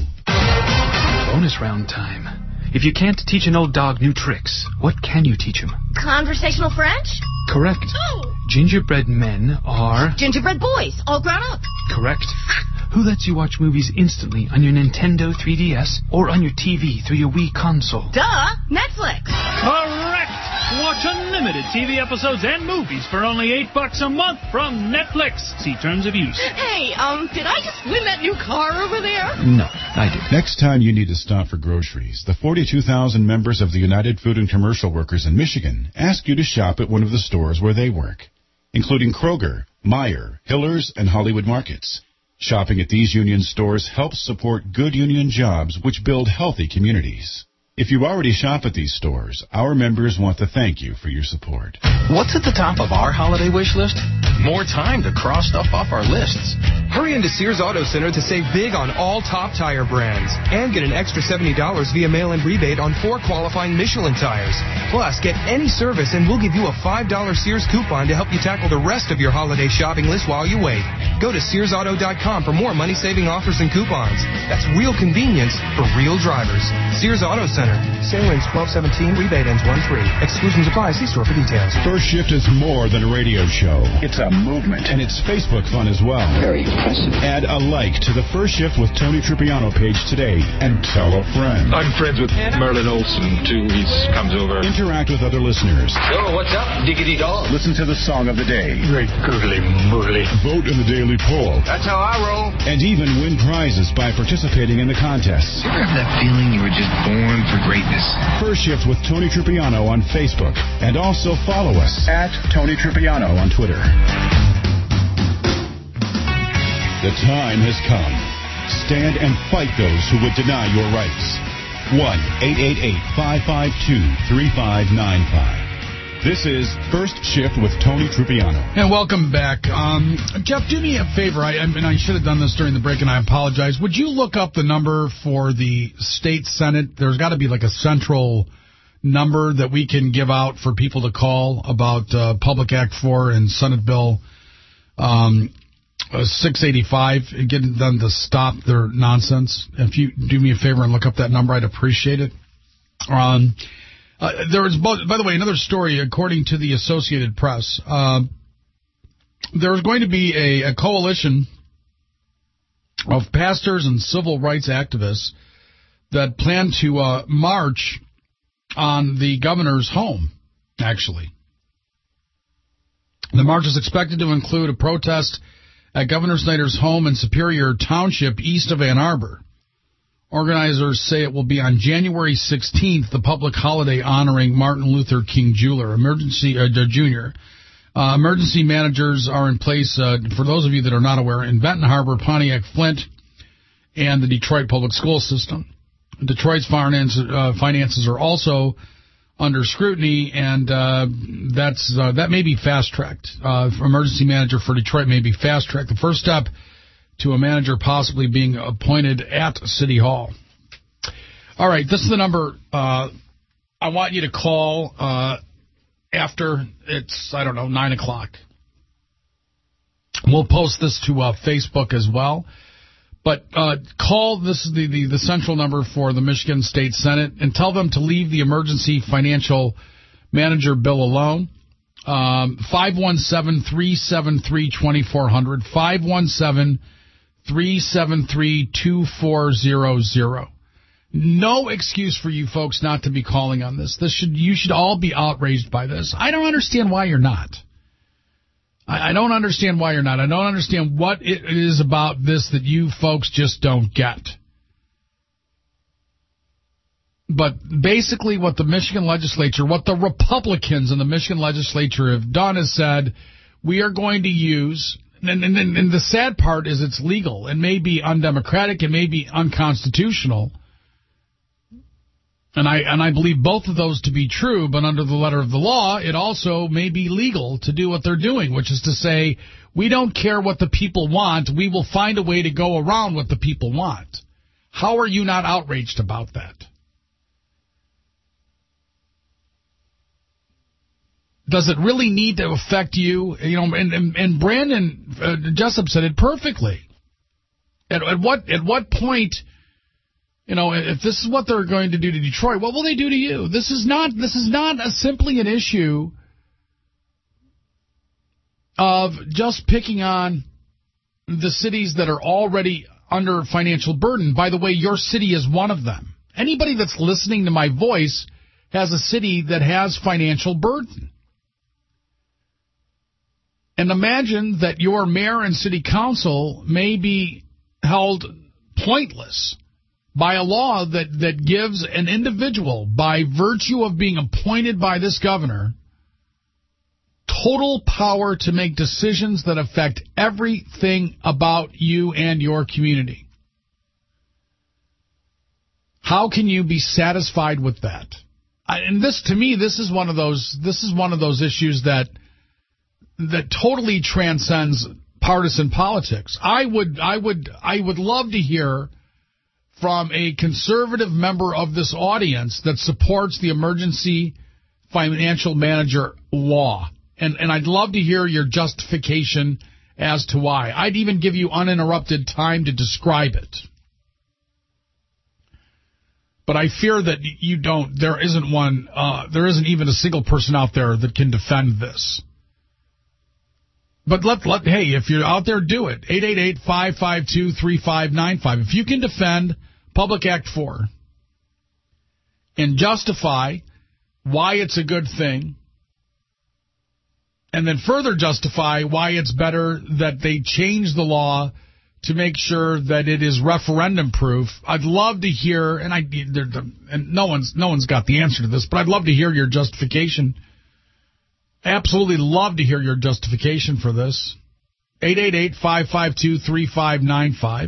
Bonus round time. If you can't teach an old dog new tricks, what can you teach him? Conversational French? Correct. Oh. Gingerbread men are... Gingerbread boys, all grown up. Correct. Who lets you watch movies instantly on your Nintendo three D S or on your T V through your Wii console? Duh, Netflix. Correct. Watch unlimited T V episodes and movies for only eight bucks a month from Netflix. See terms of use. Hey, um, did I just win that new car over there? No, I did. Next time you need to stop for groceries, the forty-two thousand members of the United Food and Commercial Workers in Michigan ask you to shop at one of the stores where they work, including Kroger, Meijer, Hiller's, and Hollywood Markets. Shopping at these union stores helps support good union jobs which build healthy communities. If you already shop at these stores, our members want to thank you for your support. What's at the top of our holiday wish list? More time to cross stuff off our lists. Hurry into Sears Auto Center to save big on all top tire brands and get an extra seventy dollars via mail-in rebate on four qualifying Michelin tires. Plus, get any service and we'll give you a five dollar Sears coupon to help you tackle the rest of your holiday shopping list while you wait. Go to sears auto dot com for more money-saving offers and coupons. That's real convenience for real drivers. Sears Auto Center. Sale ends twelve seventeen. Rebate ends one three. Exclusions apply. See store for details. First Shift is more than a radio show. It's a movement. And it's Facebook fun as well. Very impressive. Add a like to the First Shift with Tony Tripiano page today and tell a friend. I'm friends with Merlin Olsen, too. He comes over. Interact with other listeners. Yo, what's up, diggity dog? Listen to the song of the day. Great googly moogly. Vote in the daily poll. That's how I roll. And even win prizes by participating in the contests. You ever have that feeling you were just born for greatness? First Shift with Tony Tripiano on Facebook. And also follow us at Tony Tripiano on Twitter. The time has come. Stand and fight those who would deny your rights. one eight eight eight, five five two, three five nine five. This is First Shift with Tony Tripiano. And welcome back. Um, Jeff, do me a favor. I, I mean, I should have done this during the break, and I apologize. Would you look up the number for the state Senate? There's got to be like a central number that we can give out for people to call about uh, Public Act four and Senate Bill um, uh, six eighty-five, and getting them to stop their nonsense. If you do me a favor and look up that number, I'd appreciate it. Um, uh, there is, by the way, another story, according to the Associated Press. Uh, there's going to be a, a coalition of pastors and civil rights activists that plan to uh, march on the governor's home, actually. The march is expected to include a protest at Governor Snyder's home in Superior Township, east of Ann Arbor. Organizers say it will be on January sixteenth, the public holiday honoring Martin Luther King Junior Emergency uh, Junior Uh, emergency managers are in place, uh, for those of you that are not aware, in Benton Harbor, Pontiac, Flint, and the Detroit public school system. Detroit's finance, uh, finances are also under scrutiny, and uh, that's uh, that may be fast-tracked. Uh, emergency manager for Detroit may be fast-tracked. The first step to a manager possibly being appointed at City Hall. All right, this is the number uh, I want you to call uh, after it's, I don't know, nine o'clock. We'll post this to uh, Facebook as well. But uh, call, this is the, the, the central number for the Michigan State Senate, and tell them to leave the emergency financial manager bill alone. Um, five one seven, three seven three, two four zero zero, five one seven, three seven three, two four zero zero. No excuse for you folks not to be calling on this. This should You should all be outraged by this. I don't understand why you're not. I, I don't understand why you're not. I don't understand what it is about this that you folks just don't get. But basically what the Michigan legislature, what the Republicans in the Michigan legislature have done is said, we are going to use, and, and, and the sad part is it's legal. It may be undemocratic. It may be unconstitutional. And I and I believe both of those to be true, but under the letter of the law, it also may be legal to do what they're doing, which is to say, we don't care what the people want. We will find a way to go around what the people want. How are you not outraged about that? Does it really need to affect you? You know, and, and, and Brandon uh, Jessup said it perfectly. At, at what at what point, you know, if this is what they're going to do to Detroit, what will they do to you? This is not this is not a, simply an issue of just picking on the cities that are already under financial burden. By the way, your city is one of them. Anybody that's listening to my voice has a city that has financial burden. And imagine that your mayor and city council may be held pointless by a law that, that gives an individual, by virtue of being appointed by this governor, total power to make decisions that affect everything about you and your community. How can you be satisfied with that? I, and this, to me, this is one of those. This is one of those issues that that totally transcends partisan politics. I would, I would, I would love to hear from a conservative member of this audience that supports the emergency financial manager law, and and I'd love to hear your justification as to why. I'd even give you uninterrupted time to describe it. But I fear that you don't. There isn't one. Uh, there isn't even a single person out there that can defend this. But let, let hey, if you're out there, do it. eight eight eight, five five two, three five nine five. If you can defend Public Act four and justify why it's a good thing, and then further justify why it's better that they change the law to make sure that it is referendum proof, I'd love to hear, and I and no one's no one's got the answer to this, but I'd love to hear your justification. Absolutely love to hear your justification for this. eight eight eight, five five two, three five nine five.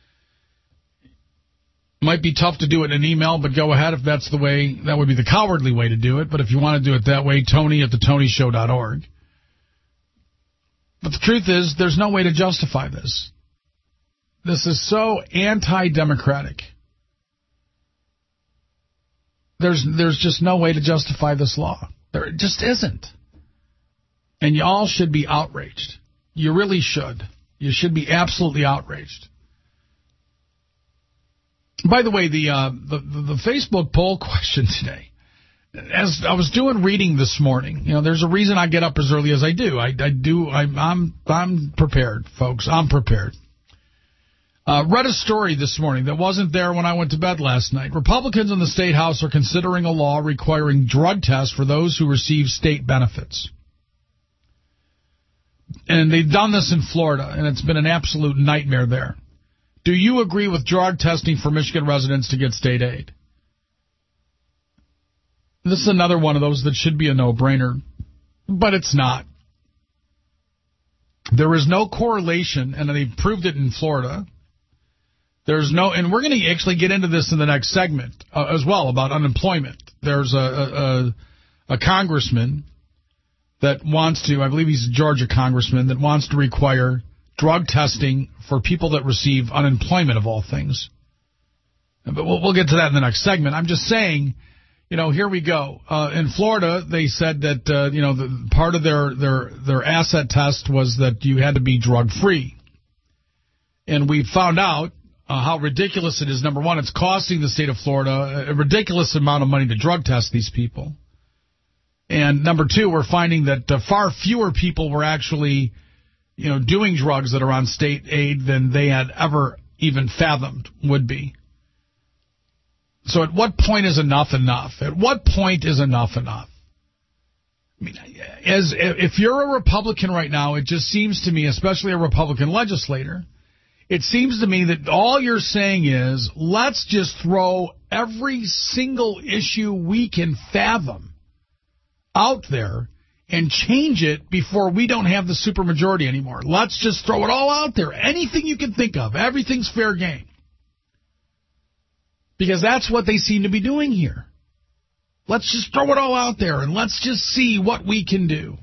Might be tough to do it in an email, but go ahead if that's the way. That would be the cowardly way to do it. But if you want to do it that way, Tony at the tony show dot org. But the truth is, there's no way to justify this. This is so anti-democratic. There's there's just no way to justify this law. There just isn't. And y'all should be outraged. You really should. You should be absolutely outraged. By the way, the uh, the, the, the Facebook poll question today, as I was doing reading this morning, you know, there's a reason I get up as early as I do. I, I do. I'm I'm I'm prepared, folks. I'm prepared. Uh, read a story this morning that wasn't there when I went to bed last night. Republicans in the State House are considering a law requiring drug tests for those who receive state benefits. And they've done this in Florida, and it's been an absolute nightmare there. Do you agree with drug testing for Michigan residents to get state aid? This is another one of those that should be a no-brainer, but it's not. There is no correlation, and they've proved it in Florida. There's no, and we're going to actually get into this in the next segment uh, as well about unemployment. There's a, a, a congressman that wants to, I believe he's a Georgia congressman, that wants to require drug testing for people that receive unemployment of all things. But we'll, we'll get to that in the next segment. I'm just saying, you know, here we go. Uh, in Florida, they said that, uh, you know, the, part of their, their, their asset test was that you had to be drug-free. And we found out uh, how ridiculous it is. Number one, it's costing the state of Florida a ridiculous amount of money to drug test these people. And number two, we're finding that uh, far fewer people were actually, you know, doing drugs that are on state aid than they had ever even fathomed would be. So at what point is enough enough? At what point is enough enough? I mean, as if you're a Republican right now, it just seems to me, especially a Republican legislator, it seems to me that all you're saying is, let's just throw every single issue we can fathom out there and change it before we don't have the supermajority anymore. Let's just throw it all out there. Anything you can think of. Everything's fair game. Because that's what they seem to be doing here. Let's just throw it all out there and let's just see what we can do.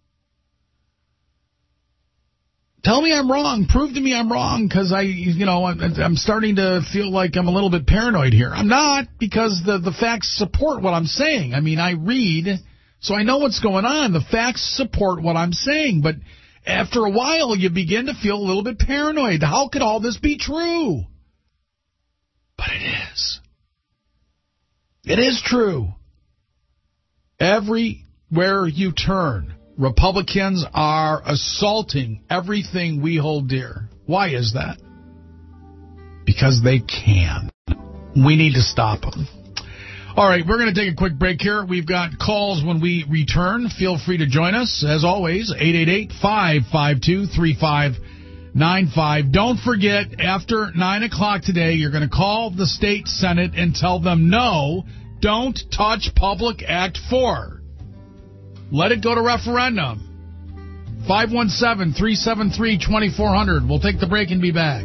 Tell me I'm wrong. Prove to me I'm wrong, because I, you know, I'm, I'm starting to feel like I'm a little bit paranoid here. I'm not, because the, the facts support what I'm saying. I mean, I read, so I know what's going on. The facts support what I'm saying, but after a while you begin to feel a little bit paranoid. How could all this be true? But it is. It is true. Everywhere you turn, Republicans are assaulting everything we hold dear. Why is that? Because they can. We need to stop them. All right, we're going to take a quick break here. We've got calls when we return. Feel free to join us. As always, eight eight eight, five five two, three five nine five. Don't forget, after nine o'clock today, you're going to call the state Senate and tell them, no, don't touch Public Act four. Let it go to referendum. five one seven, three seven three, two four zero zero. We'll take the break and be back.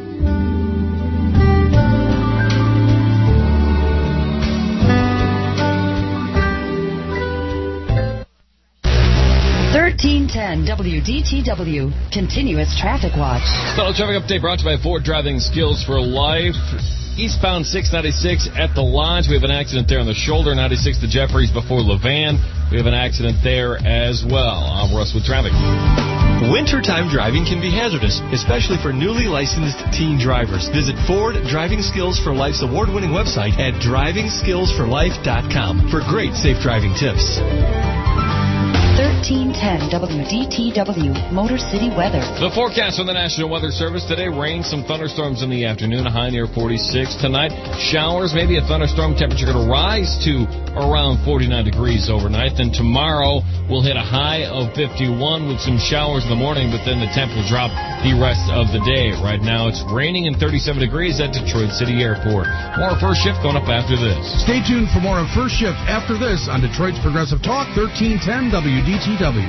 thirteen ten W D T W, Continuous Traffic Watch. Fellow traffic update brought to you by Ford Driving Skills for Life. Eastbound six ninety-six at the Lodge. We have an accident there on the shoulder. ninety-six to Jeffries before Levan. We have an accident there as well. I'm Russ with traffic. Wintertime driving can be hazardous, especially for newly licensed teen drivers. Visit Ford Driving Skills for Life's award-winning website at driving skills for life dot com for great safe driving tips. thirteen ten W D T W, Motor City weather. The forecast from the National Weather Service today: rain, some thunderstorms in the afternoon, a high near forty-six. Tonight, showers, maybe a thunderstorm. Temperature going to rise to around forty-nine degrees overnight. Then tomorrow, we'll hit a high of fifty-one with some showers in the morning, but then the temp will drop the rest of the day. Right now, it's raining and thirty-seven degrees at Detroit City Airport. More First Shift going up after this. Stay tuned for more of First Shift after this on Detroit's Progressive Talk, thirteen ten W D T W.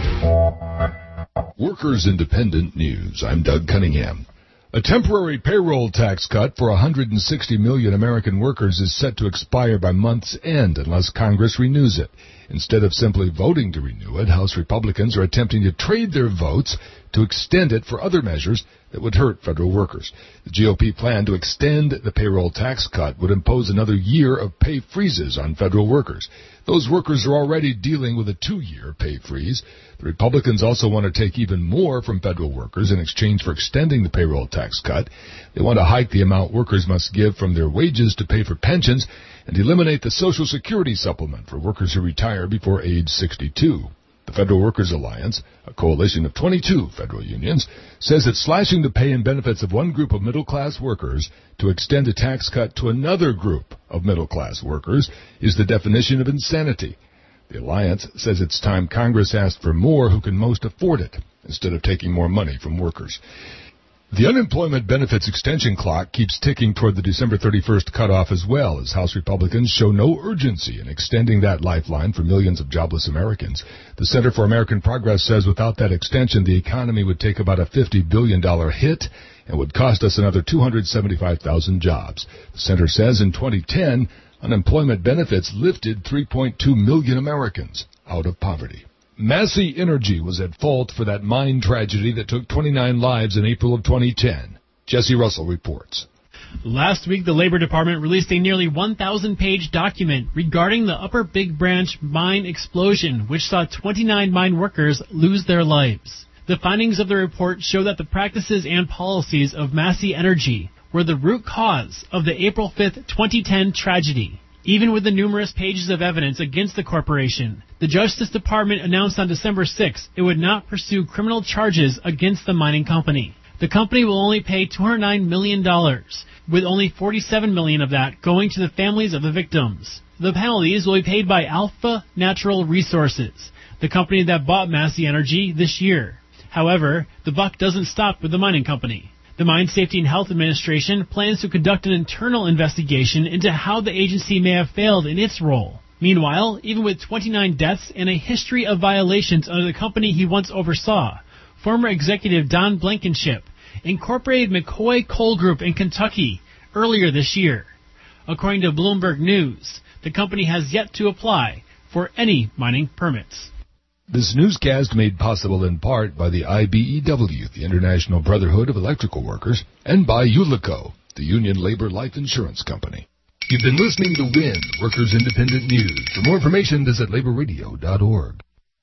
Workers Independent News. I'm Doug Cunningham. A temporary payroll tax cut for one hundred sixty million American workers is set to expire by month's end unless Congress renews it. Instead of simply voting to renew it, House Republicans are attempting to trade their votes to extend it for other measures that would hurt federal workers. The G O P plan to extend the payroll tax cut would impose another year of pay freezes on federal workers. Those workers are already dealing with a two-year pay freeze. The Republicans also want to take even more from federal workers in exchange for extending the payroll tax cut. They want to hike the amount workers must give from their wages to pay for pensions and eliminate the Social Security supplement for workers who retire before age sixty-two. The Federal Workers Alliance, a coalition of twenty-two federal unions, says that slashing the pay and benefits of one group of middle-class workers to extend a tax cut to another group of middle-class workers is the definition of insanity. The Alliance says it's time Congress asked for more who can most afford it, instead of taking more money from workers. The unemployment benefits extension clock keeps ticking toward the December thirty-first cutoff as well, as House Republicans show no urgency in extending that lifeline for millions of jobless Americans. The Center for American Progress says without that extension, the economy would take about a fifty billion dollars hit and would cost us another two hundred seventy-five thousand jobs. The center says in twenty ten, unemployment benefits lifted three point two million Americans out of poverty. Massey Energy was at fault for that mine tragedy that took twenty-nine lives in April of twenty ten. Jesse Russell reports. Last week, the Labor Department released a nearly one thousand page document regarding the Upper Big Branch mine explosion, which saw twenty-nine mine workers lose their lives. The findings of the report show that the practices and policies of Massey Energy were the root cause of the April fifth, twenty ten tragedy. Even with the numerous pages of evidence against the corporation, the Justice Department announced on December sixth it would not pursue criminal charges against the mining company. The company will only pay two hundred nine million dollars, with only forty-seven million dollars of that going to the families of the victims. The penalties will be paid by Alpha Natural Resources. the company that bought Massey Energy, this year. However, the buck doesn't stop with the mining company. The Mine Safety and Health Administration plans to conduct an internal investigation into how the agency may have failed in its role. Meanwhile, even with twenty-nine deaths and a history of violations under the company he once oversaw, former executive Don Blankenship incorporated McCoy Coal Group in Kentucky earlier this year. According to Bloomberg News, the company has yet to apply for any mining permits. This newscast made possible in part by the I B E W, the International Brotherhood of Electrical Workers, and by ULICO, the Union Labor Life Insurance Company. You've been listening to W I N, Workers Independent News. For more information, visit labor radio dot org.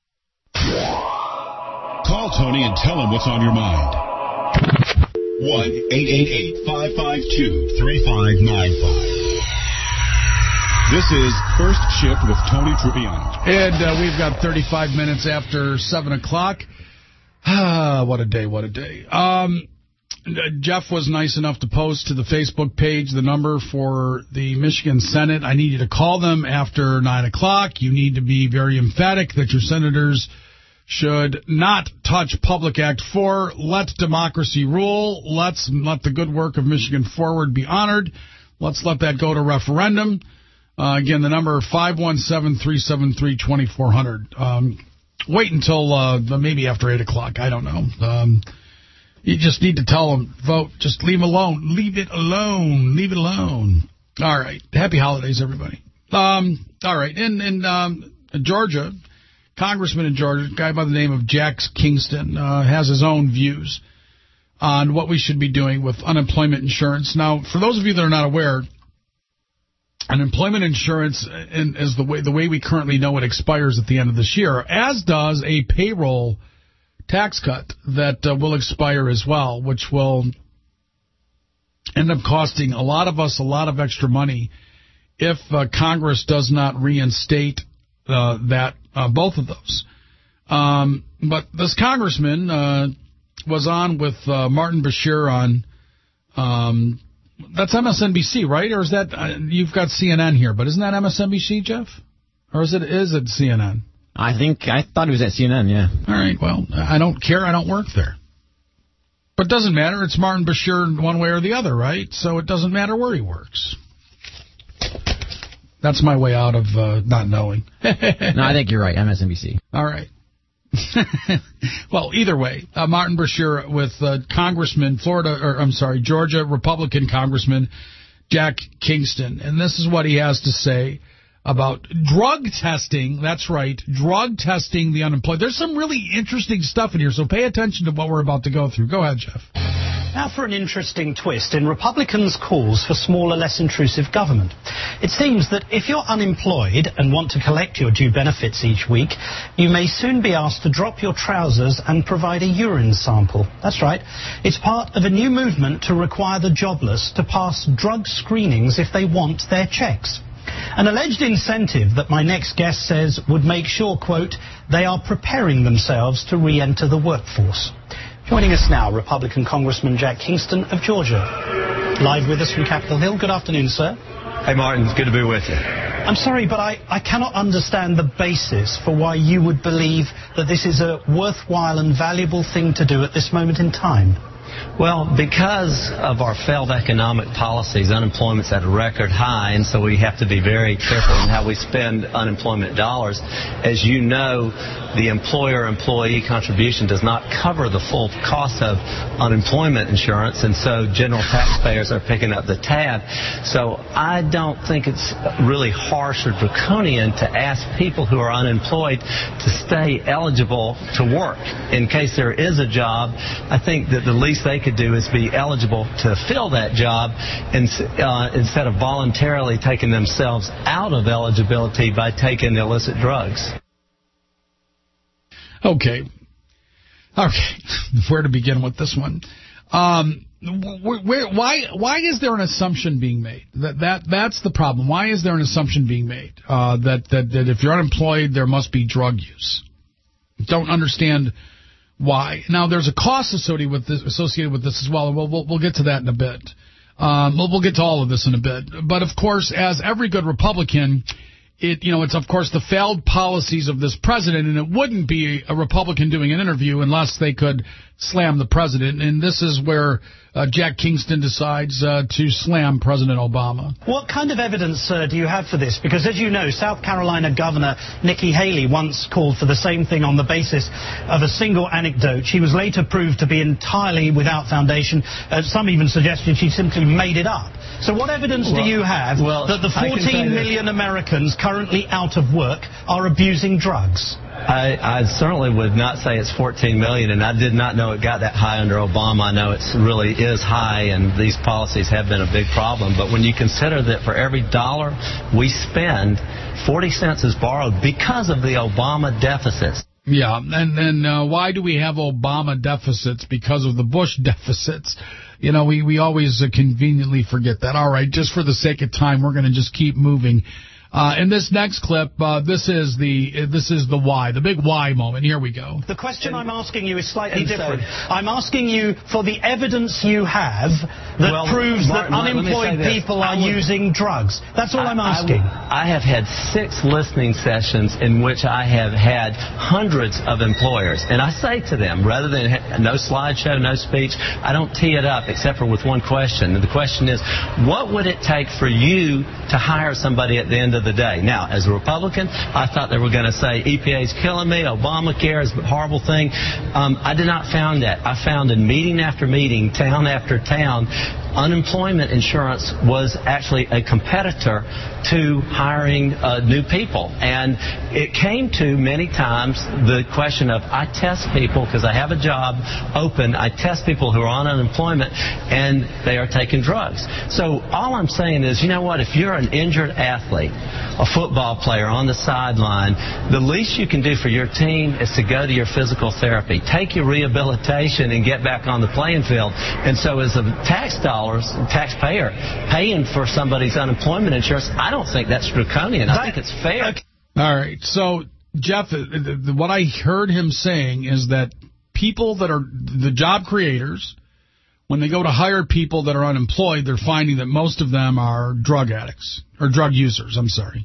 Call Tony and tell him what's on your mind. one eight eight eight, five five two, three five nine five. This is First Shift with Tony Triviano. And uh, we've got thirty-five minutes after seven o'clock. Ah, what a day, what a day. Um, Jeff was nice enough to post to the Facebook page the number for the Michigan Senate. I need you to call them after nine o'clock. You need to be very emphatic that your senators should not touch Public Act four. Let democracy rule. Let's let the good work of Michigan Forward be honored. Let's let that go to referendum. Uh, again, the number five one seven, three seven three, two four zero zero. Um, wait until uh, maybe after eight o'clock. I don't know. Um, you just need to tell them, vote. Just leave alone. Leave it alone. Leave it alone. All right. Happy holidays, everybody. Um, all right. In, in um, Georgia, Congressman in Georgia, a guy by the name of Jack Kingston, uh, has his own views on what we should be doing with unemployment insurance. Now, for those of you that are not aware, unemployment insurance is the way the way we currently know it expires at the end of this year, as does a payroll tax cut that uh, will expire as well, which will end up costing a lot of us a lot of extra money if uh, Congress does not reinstate uh, that uh, both of those. Um, but this congressman uh, was on with uh, Martin Bashir on. Um, That's M S N B C, right? Or is that, uh, you've got C N N here, but isn't that M S N B C, Jeff? Or is it, is it C N N? I think, I thought it was at C N N, yeah. All right, well, I don't care, I don't work there. But it doesn't matter, it's Martin Bashir one way or the other, right? So it doesn't matter where he works. That's my way out of uh, not knowing. No, I think you're right, M S N B C. All right. Well, either way, uh, Martin Bashir with uh, Congressman, Florida, or I'm sorry, Georgia Republican Congressman Jack Kingston. And this is what he has to say about drug testing. That's right, drug testing the unemployed. There's some really interesting stuff in here, so pay attention to what we're about to go through. Go ahead, Jeff. Now for an interesting twist in Republicans' calls for smaller, less intrusive government. It seems that if you're unemployed and want to collect your due benefits each week, you may soon be asked to drop your trousers and provide a urine sample. That's right. It's part of a new movement to require the jobless to pass drug screenings if they want their checks. An alleged incentive that my next guest says would make sure, quote, they are preparing themselves to re-enter the workforce. Joining us now, Republican Congressman Jack Kingston of Georgia. Live with us from Capitol Hill. Good afternoon, sir. Hey, Martin. It's good to be with you. I'm sorry, but I, I cannot understand the basis for why you would believe that this is a worthwhile and valuable thing to do at this moment in time. Well, because of our failed economic policies, unemployment's at a record high, and so we have to be very careful in how we spend unemployment dollars. As you know, the employer-employee contribution does not cover the full cost of unemployment insurance, and so general taxpayers are picking up the tab. So I don't think it's really harsh or draconian to ask people who are unemployed to stay eligible to work. In case there is a job, I think that the least they could do is be eligible to fill that job and, uh, instead of voluntarily taking themselves out of eligibility by taking illicit drugs. Okay. Okay. Where to begin with this one? Um, where, where, why why is there an assumption being made? That that that's the problem. Why is there an assumption being made uh, that, that that if you're unemployed, there must be drug use? Don't understand why. Now, there's a cost associated with this, associated with this as well, and we'll, we'll, we'll get to that in a bit. Um, we'll, we'll get to all of this in a bit. But, of course, as every good Republican, it, you know, it's, of course, the failed policies of this president, and it wouldn't be a Republican doing an interview unless they could slam the president. And this is where uh, Jack Kingston decides uh, to slam President Obama. What kind of evidence uh, do you have for this? Because, as you know, South Carolina Governor Nikki Haley once called for the same thing on the basis of a single anecdote. She was later proved to be entirely without foundation. Uh, some even suggested she simply made it up. So what evidence well, do you have well, that the fourteen million Americans currently out of work are abusing drugs? I, I certainly would not say it's fourteen million, and I did not know it got that high under Obama. I know it really is high, and these policies have been a big problem. But when you consider that for every dollar we spend, forty cents is borrowed because of the Obama deficits. Yeah, and then uh, why do we have Obama deficits? Because of the Bush deficits. You know, we, we always uh, conveniently forget that. All right, just for the sake of time, we're going to just keep moving. Uh, in this next clip, uh, this is the uh, this is the why, the big why moment. Here we go. The question I'm asking you is slightly different. I'm asking you for the evidence you have that well, proves Martin, that unemployed people are would, using drugs. That's all I, I'm asking. I, I have had six listening sessions in which I have had hundreds of employers, and I say to them, rather than ha- no slideshow, no speech, I don't tee it up except for with one question. And the question is, what would it take for you to hire somebody at the end of the day? Now, as a Republican, I thought they were going to say E P A's killing me, Obamacare is a horrible thing. Um, I did not find that. I found in meeting after meeting, town after town, unemployment insurance was actually a competitor to hiring uh, new people. And it came to, many times, the question of, I test people because I have a job open. I test people who are on unemployment, and they are taking drugs. So all I'm saying is, you know what, if you're an injured athlete, a football player on the sideline, the least you can do for your team is to go to your physical therapy. Take your rehabilitation and get back on the playing field. And so as a tax dollars, taxpayer, paying for somebody's unemployment insurance, I don't think that's draconian. I think it's fair. All right. So, Jeff, what I heard him saying is that people that are the job creators, when they go to hire people that are unemployed, they're finding that most of them are drug addicts or drug users. I'm sorry.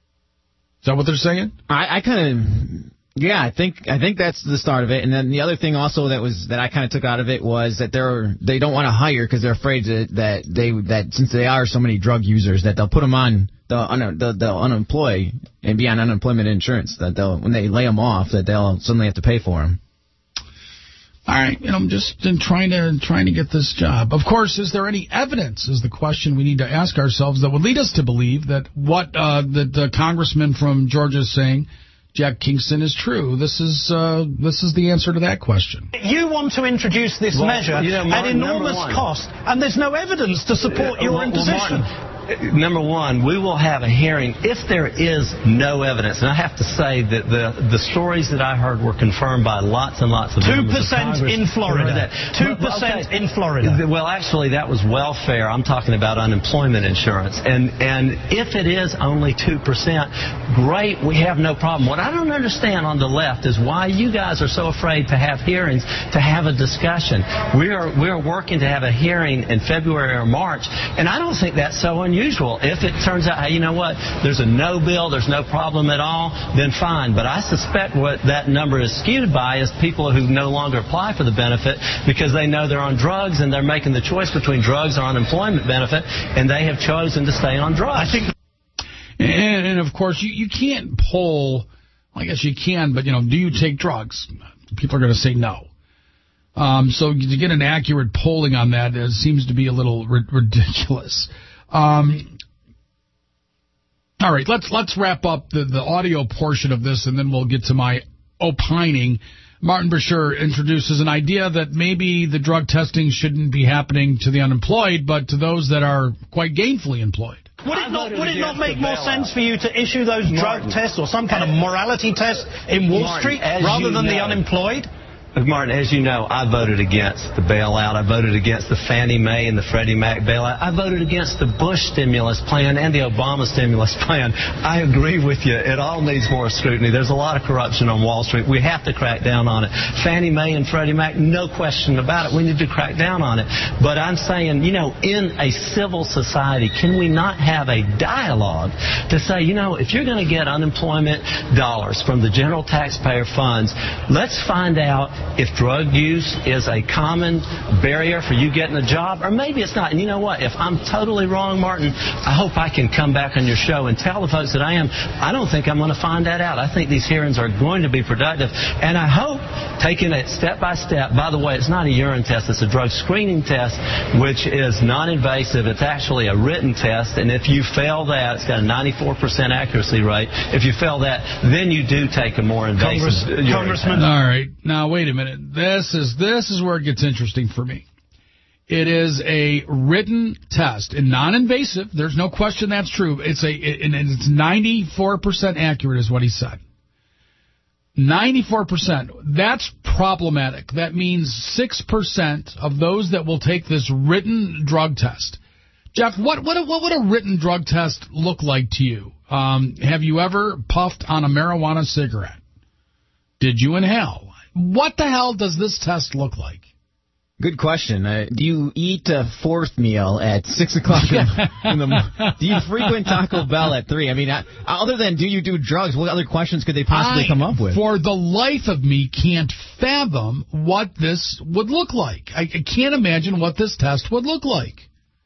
Is that what they're saying? I, I kind of, yeah, I think I think that's the start of it. And then the other thing also that was that I kind of took out of it was that they're they don't want to hire because they're afraid that, that they that since they are so many drug users that they'll put them on the un, the, the unemployed and be on unemployment insurance, that they'll when they lay them off that they'll suddenly have to pay for them. All right, you know, I'm just trying to trying to get this job. Of course, is there any evidence, is the question we need to ask ourselves, that would lead us to believe that what uh, that the congressman from Georgia is saying, Jack Kingston, is true? This is uh, this is the answer to that question. You want to introduce this well, measure you know, Martin, at enormous cost, and there's no evidence to support uh, your well, imposition. Well, Martin, number one, we will have a hearing if there is no evidence. And I have to say that the the stories that I heard were confirmed by lots and lots of Two percent in Florida. Two percent in Florida. Well, actually, that was welfare. I'm talking about unemployment insurance. And and if it is only two percent, great, we have no problem. What I don't understand on the left is why you guys are so afraid to have hearings, to have a discussion. We are we are working to have a hearing in February or March, and I don't think that's so unusual. Usual. If it turns out, hey, you know what, there's a no bill, there's no problem at all, then fine. But I suspect what that number is skewed by is people who no longer apply for the benefit because they know they're on drugs and they're making the choice between drugs or unemployment benefit, and they have chosen to stay on drugs. I think, and, and of course, you, you can't poll, well, I guess you can, but, you know, do you take drugs? People are going to say no. Um, so to get an accurate polling on that, it seems to be a little ri- ridiculous. Um, all right, let's let's wrap up the, the audio portion of this, and then we'll get to my opining. Martin Brashear introduces an idea that maybe the drug testing shouldn't be happening to the unemployed, but to those that are quite gainfully employed. Would it not, would it not make more sense for you to issue those drug Martin, tests or some kind of morality test in Wall Martin, Street rather than know, the unemployed? Martin, as you know, I voted against the bailout. I voted against the Fannie Mae and the Freddie Mac bailout. I voted against the Bush stimulus plan and the Obama stimulus plan. I agree with you. It all needs more scrutiny. There's a lot of corruption on Wall Street. We have to crack down on it. Fannie Mae and Freddie Mac, no question about it. We need to crack down on it. But I'm saying, you know, in a civil society, can we not have a dialogue to say, you know, if you're going to get unemployment dollars from the general taxpayer funds, let's find out if drug use is a common barrier for you getting a job, or maybe it's not. And you know what? If I'm totally wrong, Martin, I hope I can come back on your show and tell the folks that I am. I don't think I'm going to find that out. I think these hearings are going to be productive. And I hope, taking it step by step, by the way, it's not a urine test. It's a drug screening test, which is non-invasive. It's actually a written test. And if you fail that, it's got a ninety-four percent accuracy rate. If you fail that, then you do take a more invasive urine Congressman. test. All right. Now, wait a minute. This is this is where it gets interesting for me. It is a written test and non-invasive. There's no question that's true. It's a and it's ninety-four percent accurate, is what he said. ninety-four percent. That's problematic. That means six percent of those that will take this written drug test. Jeff, what what what would a written drug test look like to you? Um, have you ever puffed on a marijuana cigarette? Did you inhale? What the hell does this test look like? Good question. Uh, do you eat a fourth meal at six o'clock in, in the morning? Do you frequent Taco Bell at three? I mean, I, other than do you do drugs, what other questions could they possibly I, come up with? For the life of me, can't fathom what this would look like. I, I can't imagine what this test would look like.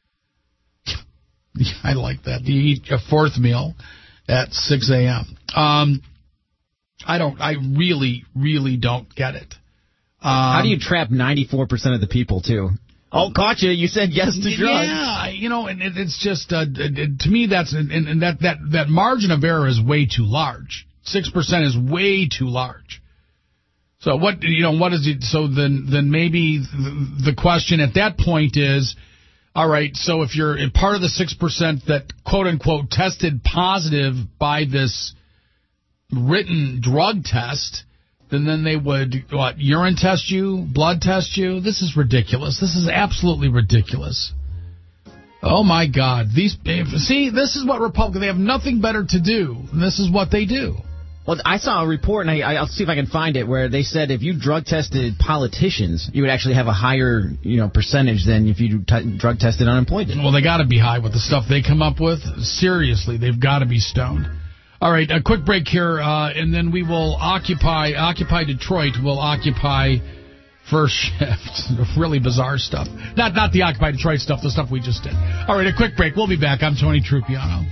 I like that. Do you eat a fourth meal at six a.m.? Um, I don't. I really, really don't get it. Um, How do you trap ninety-four percent of the people, too? Oh, caught you. You said yes to drugs. Yeah, you know, and it, it's just, uh, it, it, to me, that's, and, and that, that, that margin of error is way too large. six percent is way too large. So what, you know, what is it? So then, then maybe the, the question at that point is, all right, so if you're part of the six percent that, quote unquote, tested positive by this written drug test, then then they would, what, urine test you, blood test you? This is ridiculous. This is absolutely ridiculous. Oh, my God. These See, this is what Republicans, they have nothing better to do, and this is what they do. Well, I saw a report, and I, I'll see if I can find it, where they said if you drug-tested politicians, you would actually have a higher, you know, percentage than if you t- drug-tested unemployed. Well, they got to be high with the stuff they come up with. Seriously, they've got to be stoned. All right, a quick break here, uh, and then we will occupy Occupy Detroit. Will occupy First Shift. Really bizarre stuff. Not not the Occupy Detroit stuff, the stuff we just did. All right, a quick break. We'll be back. I'm Tony Trupiano.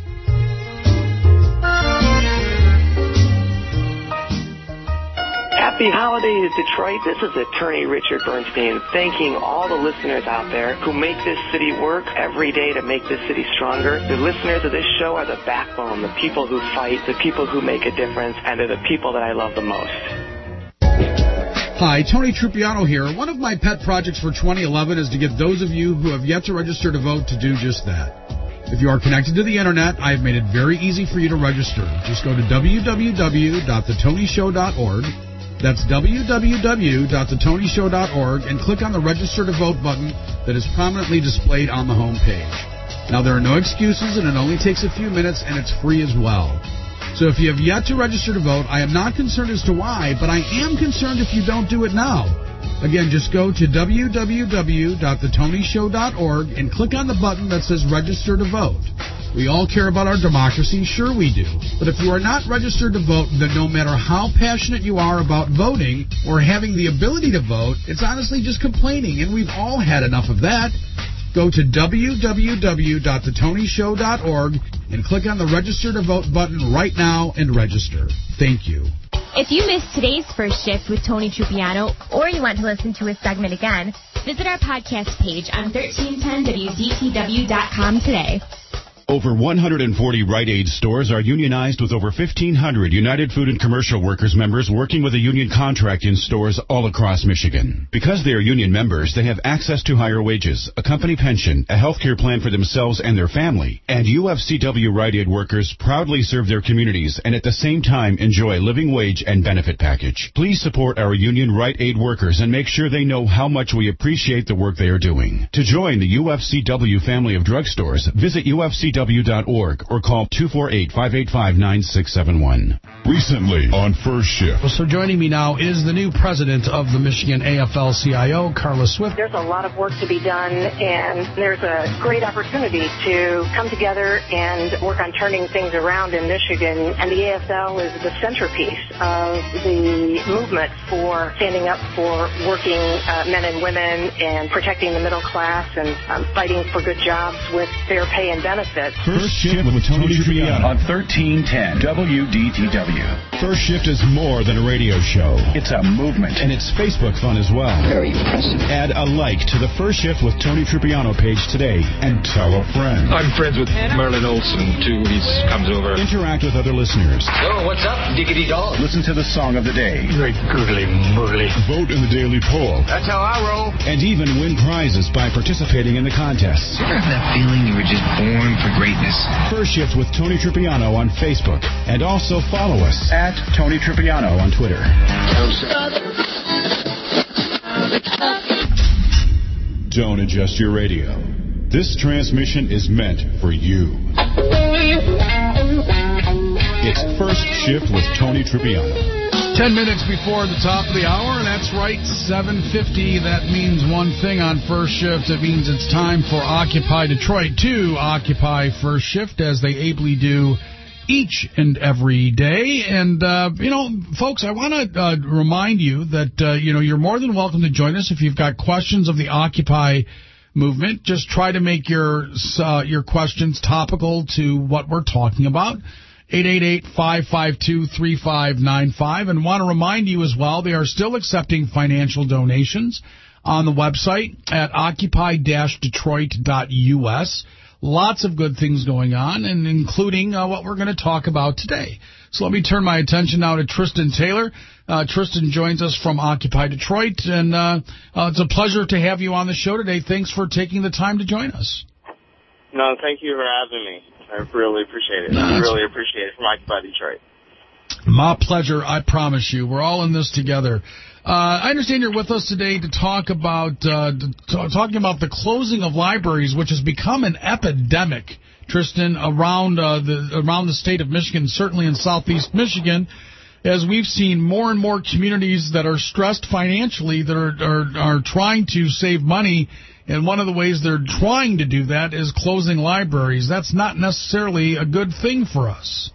Happy holidays, Detroit. This is attorney Richard Bernstein thanking all the listeners out there who make this city work every day to make this city stronger. The listeners of this show are the backbone, the people who fight, the people who make a difference, and they're the people that I love the most. Hi, Tony Trupiano here. One of my pet projects for twenty eleven is to get those of you who have yet to register to vote to do just that. If you are connected to the Internet, I have made it very easy for you to register. Just go to w w w dot the tony show dot org. That's w w w dot the tony show dot org and click on the Register to Vote button that is prominently displayed on the home page. Now, there are no excuses, and it only takes a few minutes, and it's free as well. So if you have yet to register to vote, I am not concerned as to why, but I am concerned if you don't do it now. Again, just go to w w w dot the tony show dot org and click on the button that says Register to Vote. We all care about our democracy, sure we do. But if you are not registered to vote, then no matter how passionate you are about voting or having the ability to vote, it's honestly just complaining, and we've all had enough of that. Go to w w w dot the tony show dot org and click on the Register to Vote button right now and register. Thank you. If you missed today's First Shift with Tony Trupiano, or you want to listen to his segment again, visit our podcast page on thirteen ten w d t w dot com today. Over one hundred forty Rite Aid stores are unionized with over fifteen hundred United Food and Commercial Workers members working with a union contract in stores all across Michigan. Because they are union members, they have access to higher wages, a company pension, a health care plan for themselves and their family, and U F C W Rite Aid workers proudly serve their communities and at the same time enjoy living wage and benefit package. Please support our union Rite Aid workers and make sure they know how much we appreciate the work they are doing. To join the U F C W family of drugstores, visit U F C W dot org or call two four eight, five eight five, nine six seven one. Recently on First Shift. So joining me now is the new president of the Michigan A F L C I O, Carla Swift. There's a lot of work to be done, and there's a great opportunity to come together and work on turning things around in Michigan, and the A F L is the centerpiece of the movement for standing up for working uh, men and women and protecting the middle class and um, fighting for good jobs with fair pay and benefits. First Shift with Tony Tripiano on thirteen ten W D T W. First Shift is more than a radio show. It's a movement. And it's Facebook fun as well. Very impressive. Add a like to the First Shift with Tony Tripiano page today and tell a friend. I'm friends with Merlin Olsen, too. He comes over. Interact with other listeners. So, what's up, Diggity Dog? Listen to the song of the day. Very googly moogly. Vote in the daily poll. That's how I roll. And even win prizes by participating in the contests. You ever have that feeling you were just born for greatness? First Shift with Tony Tripiano on Facebook. And also follow us at Tony Tripiano on Twitter. Don't adjust your radio. This transmission is meant for you. It's First Shift with Tony Tripiano. Ten minutes before the top of the hour, and that's right, seven fifty. That means one thing on First Shift. It means it's time for Occupy Detroit to occupy First Shift, as they ably do each and every day. And, uh, you know, folks, I want to uh, remind you that, uh, you know, you're more than welcome to join us if you've got questions of the Occupy movement. Just try to make your uh, your questions topical to what we're talking about. eight eight eight, five five two, three five nine five. And want to remind you as well, they are still accepting financial donations on the website at occupy dash detroit dot U S. Lots of good things going on, and including uh, what we're going to talk about today. So let me turn my attention now to Tristan Taylor. Uh, Tristan joins us from Occupy Detroit, and uh, uh, it's a pleasure to have you on the show today. Thanks for taking the time to join us. No, thank you for having me. I really appreciate it. I really appreciate it from Occupy Detroit. My pleasure, I promise you. We're all in this together. Uh, I understand you're with us today to talk about uh, t- talking about the closing of libraries, which has become an epidemic, Tristan, around uh, the around the state of Michigan, certainly in southeast Michigan, as we've seen more and more communities that are stressed financially that are are, are trying to save money. And one of the ways they're trying to do that is closing libraries. That's not necessarily a good thing for us.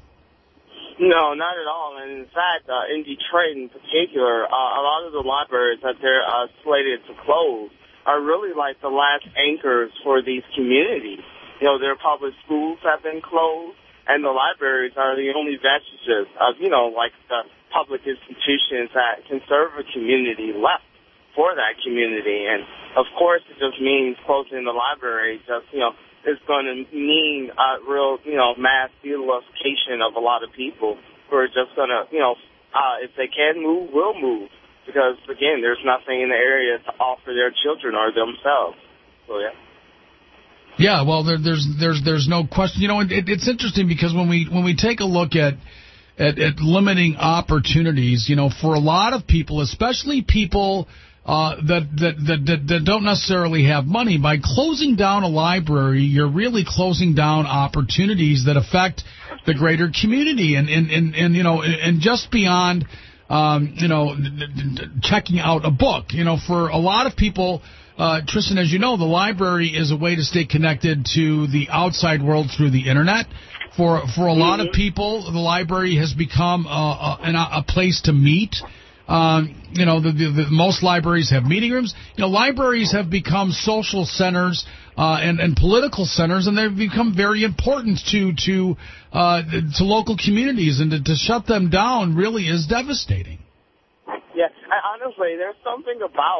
No, not at all. And in fact, uh, in Detroit in particular, uh, a lot of the libraries that they're uh, slated to close are really like the last anchors for these communities. You know, their public schools have been closed, and the libraries are the only vestiges of, you know, like the public institutions that can serve a community left for that community. And, of course, it just means closing the library just, you know, it's going to mean a real, you know, mass utilization of a lot of people who are just going to, you know, uh, if they can move, will move. Because, again, there's nothing in the area to offer their children or themselves. So, yeah. Yeah, well, there, there's there's there's no question. You know, it, it's interesting because when we when we take a look at, at at limiting opportunities, you know, for a lot of people, especially people Uh, that, that, that, that don't necessarily have money, by closing down a library, you're really closing down opportunities that affect the greater community. And, and, and, and you know, and just beyond, um, you know, checking out a book, you know, for a lot of people, uh, Tristan, as you know, the library is a way to stay connected to the outside world through the Internet. For, for a lot of people, the library has become a, a, a place to meet. Um, you know, the, the, the, most libraries have meeting rooms. You know, libraries have become social centers uh, and, and political centers, and they've become very important to to uh, to local communities. And to, to shut them down really is devastating. Yeah, I, honestly, there's something about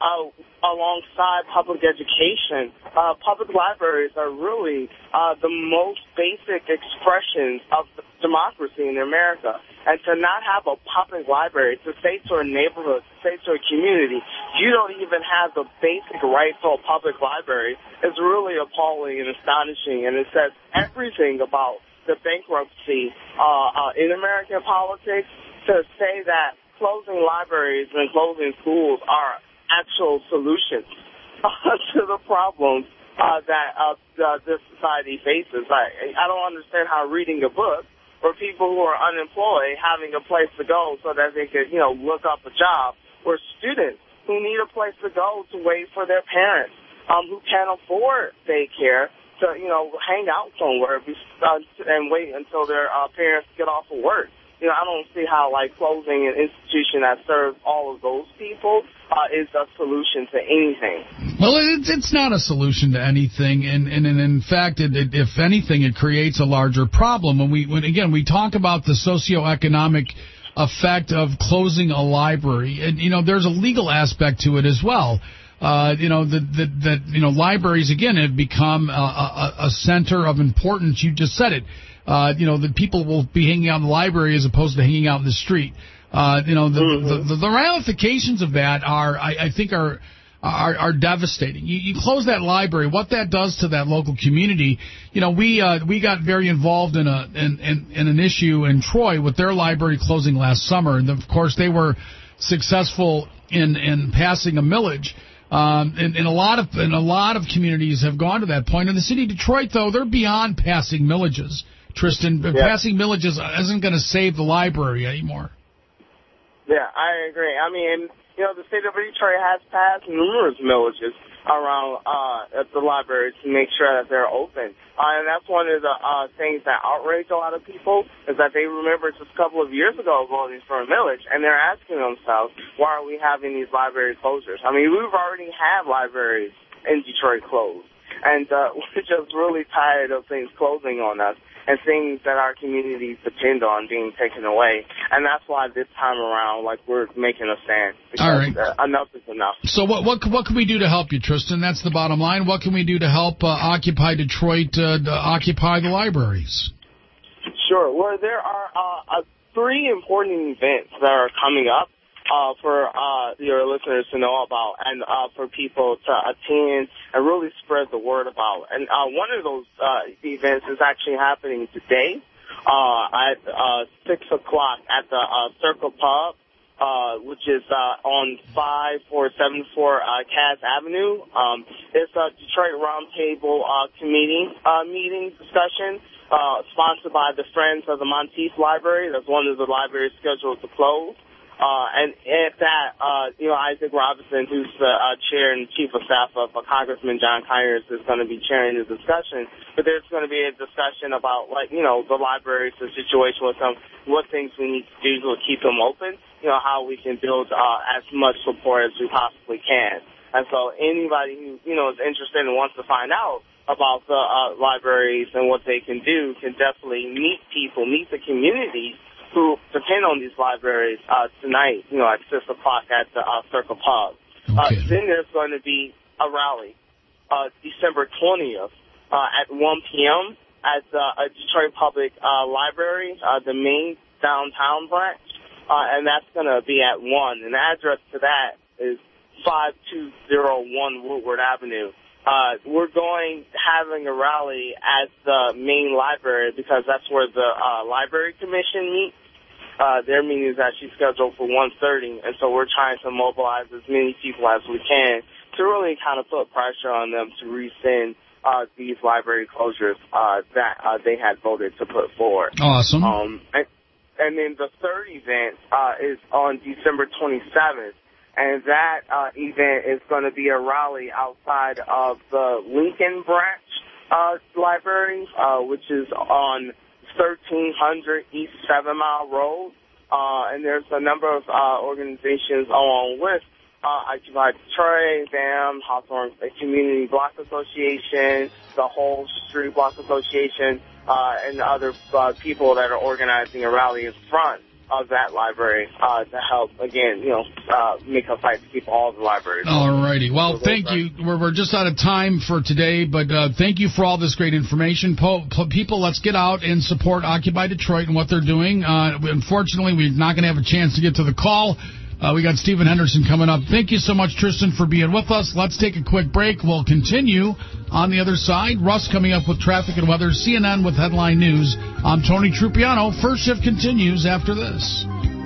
uh, alongside public education, uh, public libraries are really uh, the most basic expressions of democracy in America. And to not have a public library, to say to a neighborhood, to say to a community, you don't even have the basic right to a public library is really appalling and astonishing. And it says everything about the bankruptcy uh, uh, in American politics. To say that closing libraries and closing schools are actual solutions uh, to the problems uh, that uh, uh, this society faces. I, I don't understand how reading a book for people who are unemployed, having a place to go so that they could, you know, look up a job, or students who need a place to go to wait for their parents, um, who can't afford daycare, to, you know, hang out somewhere uh, and wait until their uh, parents get off of work. You know, I don't see how, like, closing an institution that serves all of those people uh, is a solution to anything. Well, it's it's not a solution to anything, and and, and in fact, it, it, if anything, it creates a larger problem. When we, when again, we talk about the socioeconomic effect of closing a library, and you know, there's a legal aspect to it as well. Uh, you know, that that that you know, libraries again have become a, a, a center of importance. You just said it. Uh, you know, the people will be hanging out in the library as opposed to hanging out in the street. Uh, you know, the, mm-hmm. the, the ramifications of that are, I, I think, are, are are devastating. You, you close that library, what that does to that local community. You know, we uh, we got very involved in a in, in, in an issue in Troy with their library closing last summer, and of course they were successful in in passing a millage. Um, and, and a lot of and a lot of communities have gone to that point. In the city of Detroit, though, they're beyond passing millages. Tristan, yeah. Passing millages isn't going to save the library anymore. Yeah, I agree. I mean, you know, the state of Detroit has passed numerous millages around uh, at the libraries to make sure that they're open. Uh, and that's one of the uh, things that outrage a lot of people, is that they remember just a couple of years ago voting for a millage, and they're asking themselves, why are we having these library closures? I mean, we've already had libraries in Detroit closed, and uh, we're just really tired of things closing on us and things that our communities depend on being taken away. And that's why this time around, like, we're making a stand. Because All right. uh, enough is enough. So what what what can we do to help you, Tristan? That's the bottom line. What can we do to help uh, Occupy Detroit uh, to occupy the libraries? Sure. Well, there are uh, uh, three important events that are coming up Uh, for uh, your listeners to know about, and uh, for people to attend and really spread the word about. And uh, one of those uh, events is actually happening today uh, at uh, six o'clock at the uh, Circle Pub, uh, which is uh, on five four seven four uh, Cass Avenue. Um, it's a Detroit Roundtable uh, committee uh, meeting discussion uh, sponsored by the Friends of the Monteith Library. That's one of the libraries scheduled to close. Uh, and at that, uh, you know, Isaac Robinson, who's the uh, chair and chief of staff of uh, Congressman John Conyers, is going to be chairing the discussion. But there's going to be a discussion about, like, you know, the libraries, the situation with them, what things we need to do to keep them open, you know, how we can build uh, as much support as we possibly can. And so anybody who, you know, is interested and wants to find out about the uh, libraries and what they can do can definitely meet people, meet the communities who depend on these libraries uh, tonight, you know, at six o'clock at the uh, Circle Pub. Okay. Uh, then there's going to be a rally uh, December twentieth uh, at one p.m. at the uh, Detroit Public uh, Library, uh, the main downtown branch, uh, and that's going to be at one. And the address to that is five two zero one Woodward Avenue. Uh, we're going, having a rally at the main library because that's where the uh, Library Commission meets. Uh, their meeting is actually scheduled for one thirty, and so we're trying to mobilize as many people as we can to really kind of put pressure on them to rescind uh, these library closures uh, that uh, they had voted to put forward. Awesome. Um, and, and then the third event uh, is on December twenty-seventh. And that uh, event is going to be a rally outside of the Lincoln Branch uh, Library, uh, which is on thirteen hundred East Seven Mile Road. Uh, and there's a number of uh, organizations along with uh, Occupy Detroit, B A M, Hawthorne Community Block Association, the Whole Street Block Association, uh, and other uh, people that are organizing a rally in front of that library uh, to help, again, you know, uh, make a fight to keep all the libraries. All righty. Well, thank you. We're, we're just out of time for today, but uh, thank you for all this great information. Po- po- people, let's get out and support Occupy Detroit and what they're doing. Uh, unfortunately, we're not going to have a chance to get to the call. Uh, we got Stephen Henderson coming up. Thank you so much, Tristan, for being with us. Let's take a quick break. We'll continue on the other side. Russ coming up with traffic and weather. C N N with headline news. I'm Tony Trupiano. First Shift continues after this.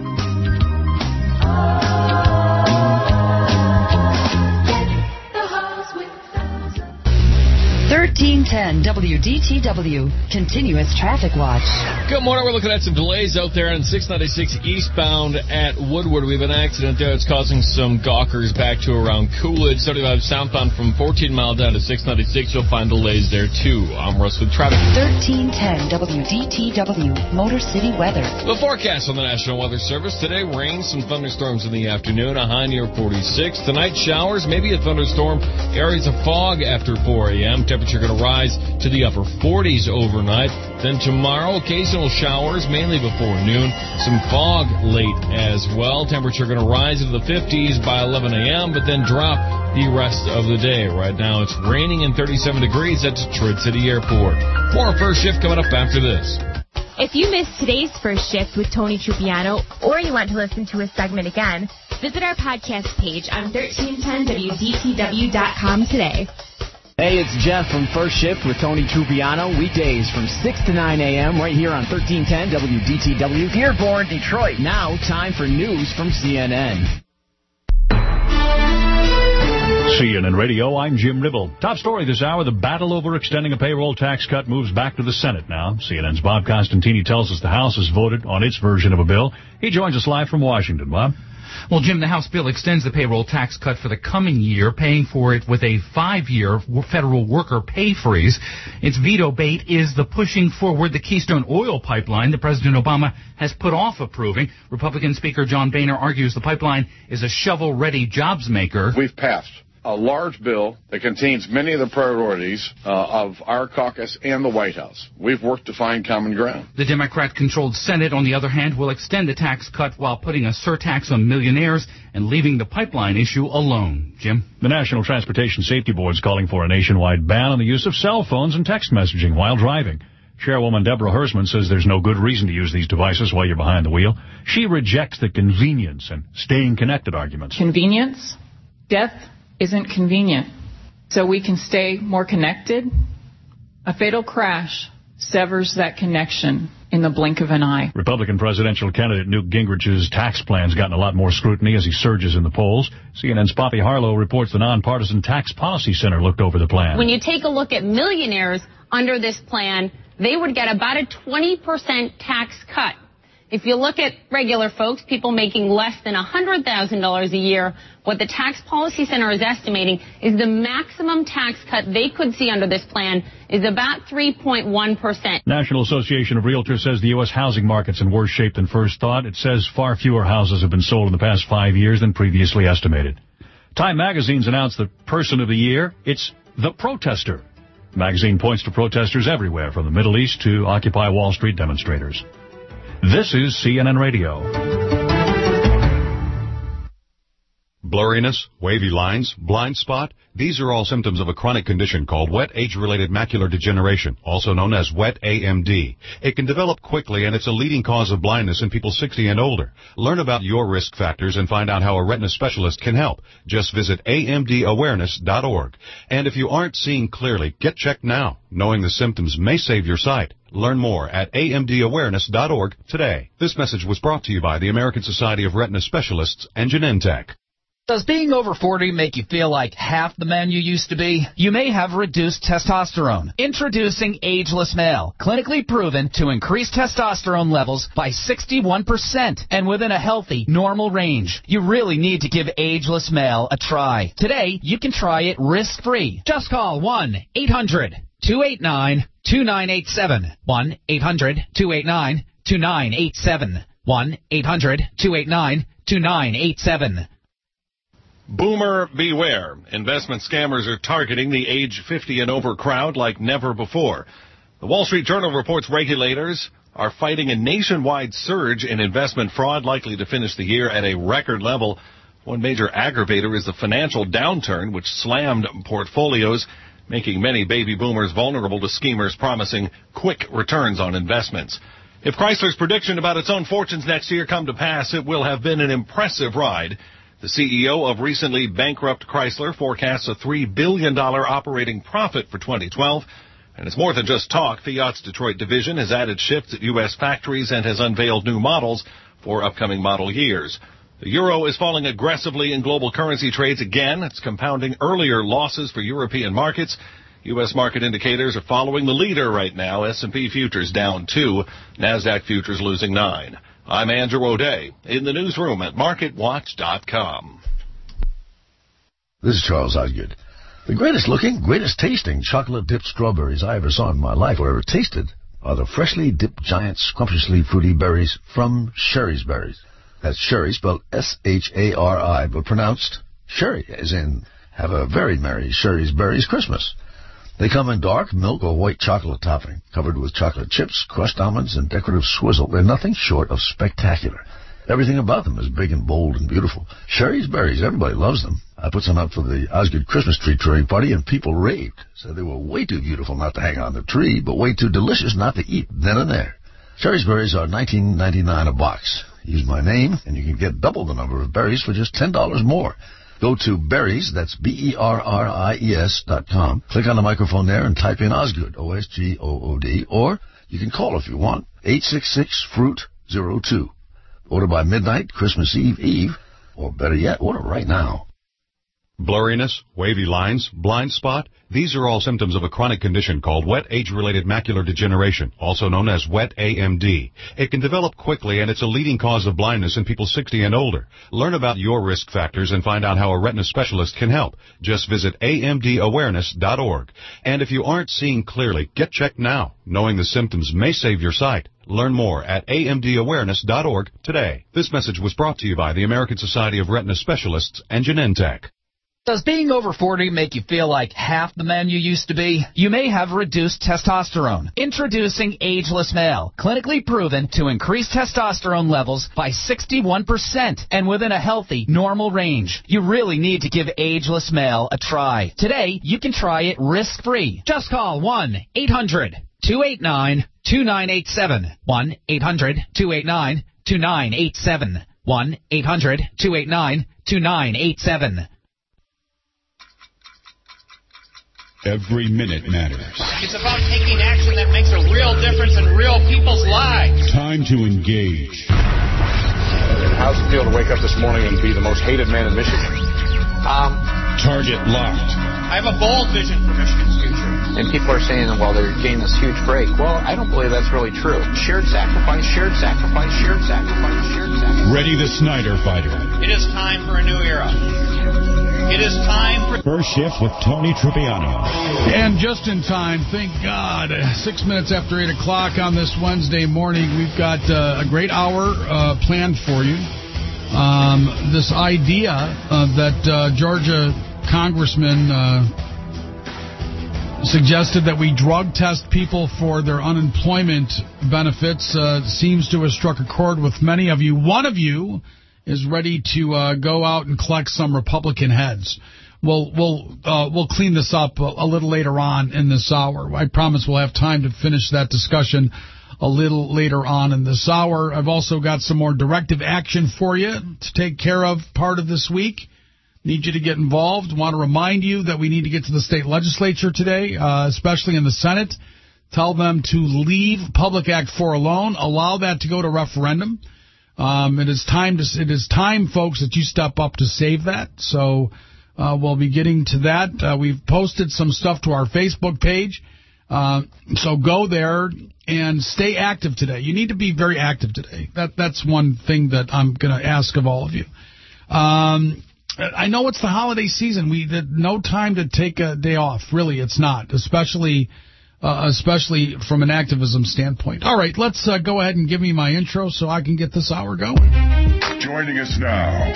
thirteen ten W D T W, continuous traffic watch. Good morning. We're looking at some delays out there on six ninety-six eastbound at Woodward. We have an accident there that's causing some gawkers back to around Coolidge. seventy-five southbound from fourteen mile down to six ninety-six. You'll find delays there, too. I'm Russ with traffic. thirteen ten W D T W, Motor City weather. The forecast on the National Weather Service. Today, rain, some thunderstorms in the afternoon, a high near forty-six. Tonight, showers, maybe a thunderstorm, areas of fog after four a.m. Temperature going to rise to the upper forties overnight. Then tomorrow, occasional showers, mainly before noon. Some fog late as well. Temperature going to rise into the fifties by eleven a.m., but then drop the rest of the day. Right now, it's raining and thirty-seven degrees at Detroit City Airport. More First Shift coming up after this. If you missed today's First Shift with Tony Trupiano, or you want to listen to a segment again, visit our podcast page on thirteen ten W D T W dot com today. Hey, it's Jeff from First Shift with Tony Trupiano, weekdays from six to nine a.m. right here on thirteen ten W D T W, Dearborn, Detroit. Now, time for news from C N N. C N N Radio, I'm Jim Ribble. Top story this hour, the battle over extending a payroll tax cut moves back to the Senate now. C N N's Bob Costantini tells us the House has voted on its version of a bill. He joins us live from Washington. Bob? Well, Jim, the House bill extends the payroll tax cut for the coming year, paying for it with a five-year federal worker pay freeze. Its veto bait is the pushing forward the Keystone Oil pipeline that President Obama has put off approving. Republican Speaker John Boehner argues the pipeline is a shovel-ready jobs maker. We've passed a large bill that contains many of the priorities uh, of our caucus and the White House. We've worked to find common ground. The Democrat-controlled Senate, on the other hand, will extend the tax cut while putting a surtax on millionaires and leaving the pipeline issue alone. Jim? The National Transportation Safety Board is calling for a nationwide ban on the use of cell phones and text messaging while driving. Chairwoman Deborah Hersman says there's no good reason to use these devices while you're behind the wheel. She rejects the convenience and staying connected arguments. Convenience? Death isn't convenient, so we can stay more connected. A fatal crash severs that connection in the blink of an eye. Republican presidential candidate Newt Gingrich's tax plan's gotten a lot more scrutiny as he surges in the polls. C N N's Poppy Harlow reports the Nonpartisan Tax Policy Center looked over the plan. When you take a look at millionaires under this plan, they would get about a twenty percent tax cut. If you look at regular folks, people making less than one hundred thousand dollars a year, what the Tax Policy Center is estimating is the maximum tax cut they could see under this plan is about three point one percent. National Association of Realtors says the U S housing market's in worse shape than first thought. It says far fewer houses have been sold in the past five years than previously estimated. Time Magazine's announced the Person of the Year. It's the Protester. The magazine points to protesters everywhere, from the Middle East to Occupy Wall Street demonstrators. This is C N N Radio. Blurriness, wavy lines, blind spot, these are all symptoms of a chronic condition called wet age-related macular degeneration, also known as wet A M D. It can develop quickly, and it's a leading cause of blindness in people sixty and older. Learn about your risk factors and find out how a retina specialist can help. Just visit A M D awareness dot org. And if you aren't seeing clearly, get checked now. Knowing the symptoms may save your sight. Learn more at A M D awareness dot org today. This message was brought to you by the American Society of Retina Specialists and Genentech. Does being over forty make you feel like half the man you used to be? You may have reduced testosterone. Introducing Ageless Male, clinically proven to increase testosterone levels by sixty-one percent and within a healthy, normal range. You really need to give Ageless Male a try. Today, you can try it risk-free. Just call one eight hundred two eight nine two nine eight seven. one eight hundred two eight nine two nine eight seven. one eight hundred two eight nine two nine eight seven. Boomer beware. Investment scammers are targeting the age fifty and over crowd like never before. The Wall Street Journal reports regulators are fighting a nationwide surge in investment fraud likely to finish the year at a record level. One major aggravator is the financial downturn, which slammed portfolios, making many baby boomers vulnerable to schemers promising quick returns on investments. If Chrysler's prediction about its own fortunes next year come to pass, it will have been an impressive ride. The C E O of recently bankrupt Chrysler forecasts a three billion dollars operating profit for twenty twelve. And it's more than just talk. Fiat's Detroit division has added shifts at U S factories and has unveiled new models for upcoming model years. The euro is falling aggressively in global currency trades again. It's compounding earlier losses for European markets. U S market indicators are following the leader right now. S and P futures down two, NASDAQ futures losing nine. I'm Andrew O'Day in the newsroom at market watch dot com. This is Charles Osgood. The greatest looking, greatest tasting chocolate-dipped strawberries I ever saw in my life or ever tasted are the freshly dipped giant scrumptiously fruity berries from Sherry's Berries. That's Sherry, spelled S H A R I, but pronounced Sherry, as in have a very merry Sherry's Berries Christmas. They come in dark milk or white chocolate topping, covered with chocolate chips, crushed almonds, and decorative swizzle. They're nothing short of spectacular. Everything about them is big and bold and beautiful. Sherry's Berries, everybody loves them. I put some up for the Osgood Christmas tree touring party, and people raved. Said they were way too beautiful not to hang on the tree, but way too delicious not to eat then and there. Sherry's Berries are nineteen ninety-nine a box. Use my name, and you can get double the number of berries for just ten dollars more. Go to Berries, that's B E R R I E S dot com. Click on the microphone there and type in Osgood, O S G O O D, or you can call if you want, eight six six, fruit zero two. Order by midnight, Christmas Eve Eve, or better yet, order right now. Blurriness, wavy lines, blind spot, these are all symptoms of a chronic condition called wet age-related macular degeneration, also known as wet A M D. It can develop quickly, and it's a leading cause of blindness in people sixty and older. Learn about your risk factors and find out how a retina specialist can help. Just visit A M D awareness dot org. And if you aren't seeing clearly, get checked now. Knowing the symptoms may save your sight. Learn more at A M D awareness dot org today. This message was brought to you by the American Society of Retina Specialists and Genentech. Does being over forty make you feel like half the man you used to be? You may have reduced testosterone. Introducing Ageless Male, clinically proven to increase testosterone levels by sixty-one percent and within a healthy, normal range. You really need to give Ageless Male a try. Today, you can try it risk-free. Just call one eight hundred two eight nine two nine eight seven. one eight hundred two eight nine two nine eight seven. one eight hundred two eight nine two nine eight seven. Every minute matters. It's about taking action that makes a real difference in real people's lives. Time to engage. How's it feel to wake up this morning and be the most hated man in Michigan? Um, Target locked. I have a bold vision for Michigan's future. And people are saying, well, they're getting this huge break. Well, I don't believe that's really true. Shared sacrifice, shared sacrifice, shared sacrifice, shared sacrifice. Ready the Snyder Fighter. It is time for a new era. It is time for... First Shift with Tony Trippiano. And just in time, thank God, six minutes after eight o'clock on this Wednesday morning, we've got uh, a great hour uh, planned for you. Um, this idea uh, that uh, Georgia Congressman uh, suggested that we drug test people for their unemployment benefits uh, seems to have struck a chord with many of you. One of you is ready to uh, go out and collect some Republican heads. We'll we'll uh, we'll clean this up a, a little later on in this hour. I promise we'll have time to finish that discussion a little later on in this hour. I've also got some more directive action for you to take care of part of this week. Need you to get involved. Want to remind you that we need to get to the state legislature today, uh, especially in the Senate. Tell them to leave Public Act four alone. Allow that to go to referendum. Um, it is time to it is time, folks, that you step up to save that. So uh, we'll be getting to that. Uh, we've posted some stuff to our Facebook page. Uh, so go there and stay active today. You need to be very active today. That that's one thing that I'm going to ask of all of you. Um, I know it's the holiday season. We did no time to take a day off. Really, it's not, especially. Uh, especially from an activism standpoint. All right, let's uh, go ahead and give me my intro so I can get this hour going. Joining us now,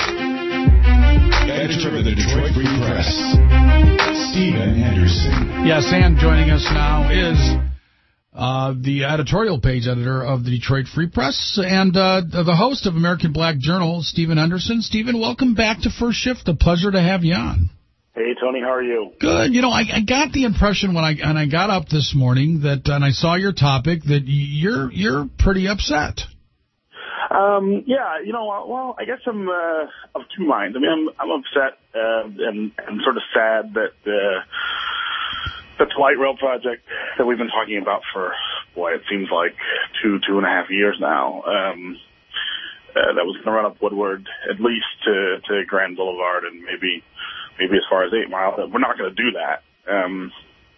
editor of the Detroit Free Press, Stephen Henderson. Yes, and joining us now is uh, the editorial page editor of the Detroit Free Press, and uh, the host of American Black Journal, Stephen Henderson. Stephen, welcome back to First Shift. A pleasure to have you on. Hey, Tony, how are you? Good. You know, I, I got the impression when I and I got up this morning that, and I saw your topic, that you're you're pretty upset. Um, yeah, you know, well, I guess I'm uh, of two minds. I mean, I'm I'm upset uh, and and sort of sad that uh, that the light rail project that we've been talking about for, boy, it seems like two two and a half years now. Um, uh, that was going to run up Woodward at least to to Grand Boulevard and maybe maybe as far as Eight Mile. We're not going to do that. Um,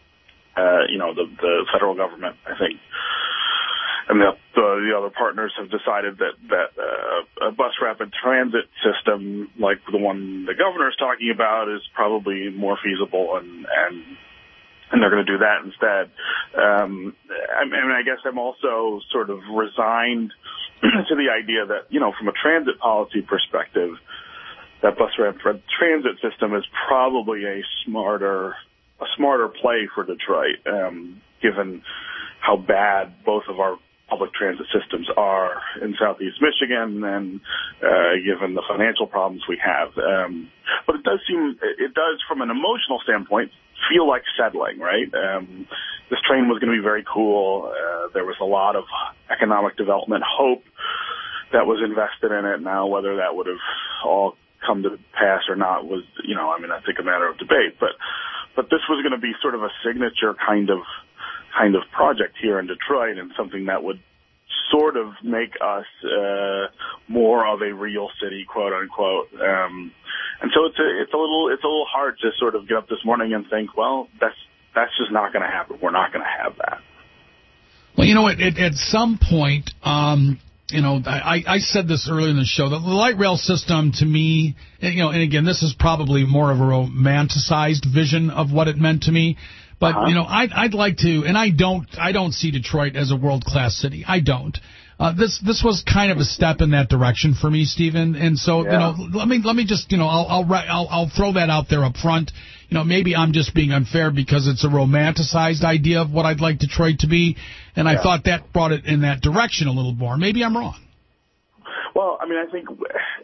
uh, you know, the the federal government, I think. And the, the, the other partners have decided that, that uh, a bus rapid transit system like the one the governor's talking about is probably more feasible, and and, and they're going to do that instead. Um, I mean, I guess I'm also sort of resigned to the idea that, you know, from a transit policy perspective, that bus rapid transit system is probably a smarter a smarter play for Detroit, um, given how bad both of our public transit systems are in Southeast Michigan, and uh, given the financial problems we have. Um, but it does seem, it does, from an emotional standpoint, feel like settling, right? Um, this train was going to be very cool. Uh, there was a lot of economic development hope that was invested in it. Now, whether that would have all come to pass or not was, you know, I mean, I think a matter of debate. But, but this was going to be sort of a signature kind of kind of project here in Detroit, and something that would sort of make us uh, more of a real city, quote unquote. Um, and so it's a, it's a little it's a little hard to sort of get up this morning and think, well, that's that's just not going to happen. We're not going to have that. Well, you know, at, at, at some point, um, you know, I, I said this earlier in the show, the light rail system to me, you know, and again, this is probably more of a romanticized vision of what it meant to me. But, uh-huh. you know, I'd, I'd like to, and I don't, I don't see Detroit as a world-class city. I don't. Uh, this, this was kind of a step in that direction for me, Stephen. And so, yeah. you know, let me, let me just, you know, I'll, I'll, I'll, I'll throw that out there up front. You know, maybe I'm just being unfair because it's a romanticized idea of what I'd like Detroit to be. And yeah. I thought that brought it in that direction a little more. Maybe I'm wrong. Well, I mean, I think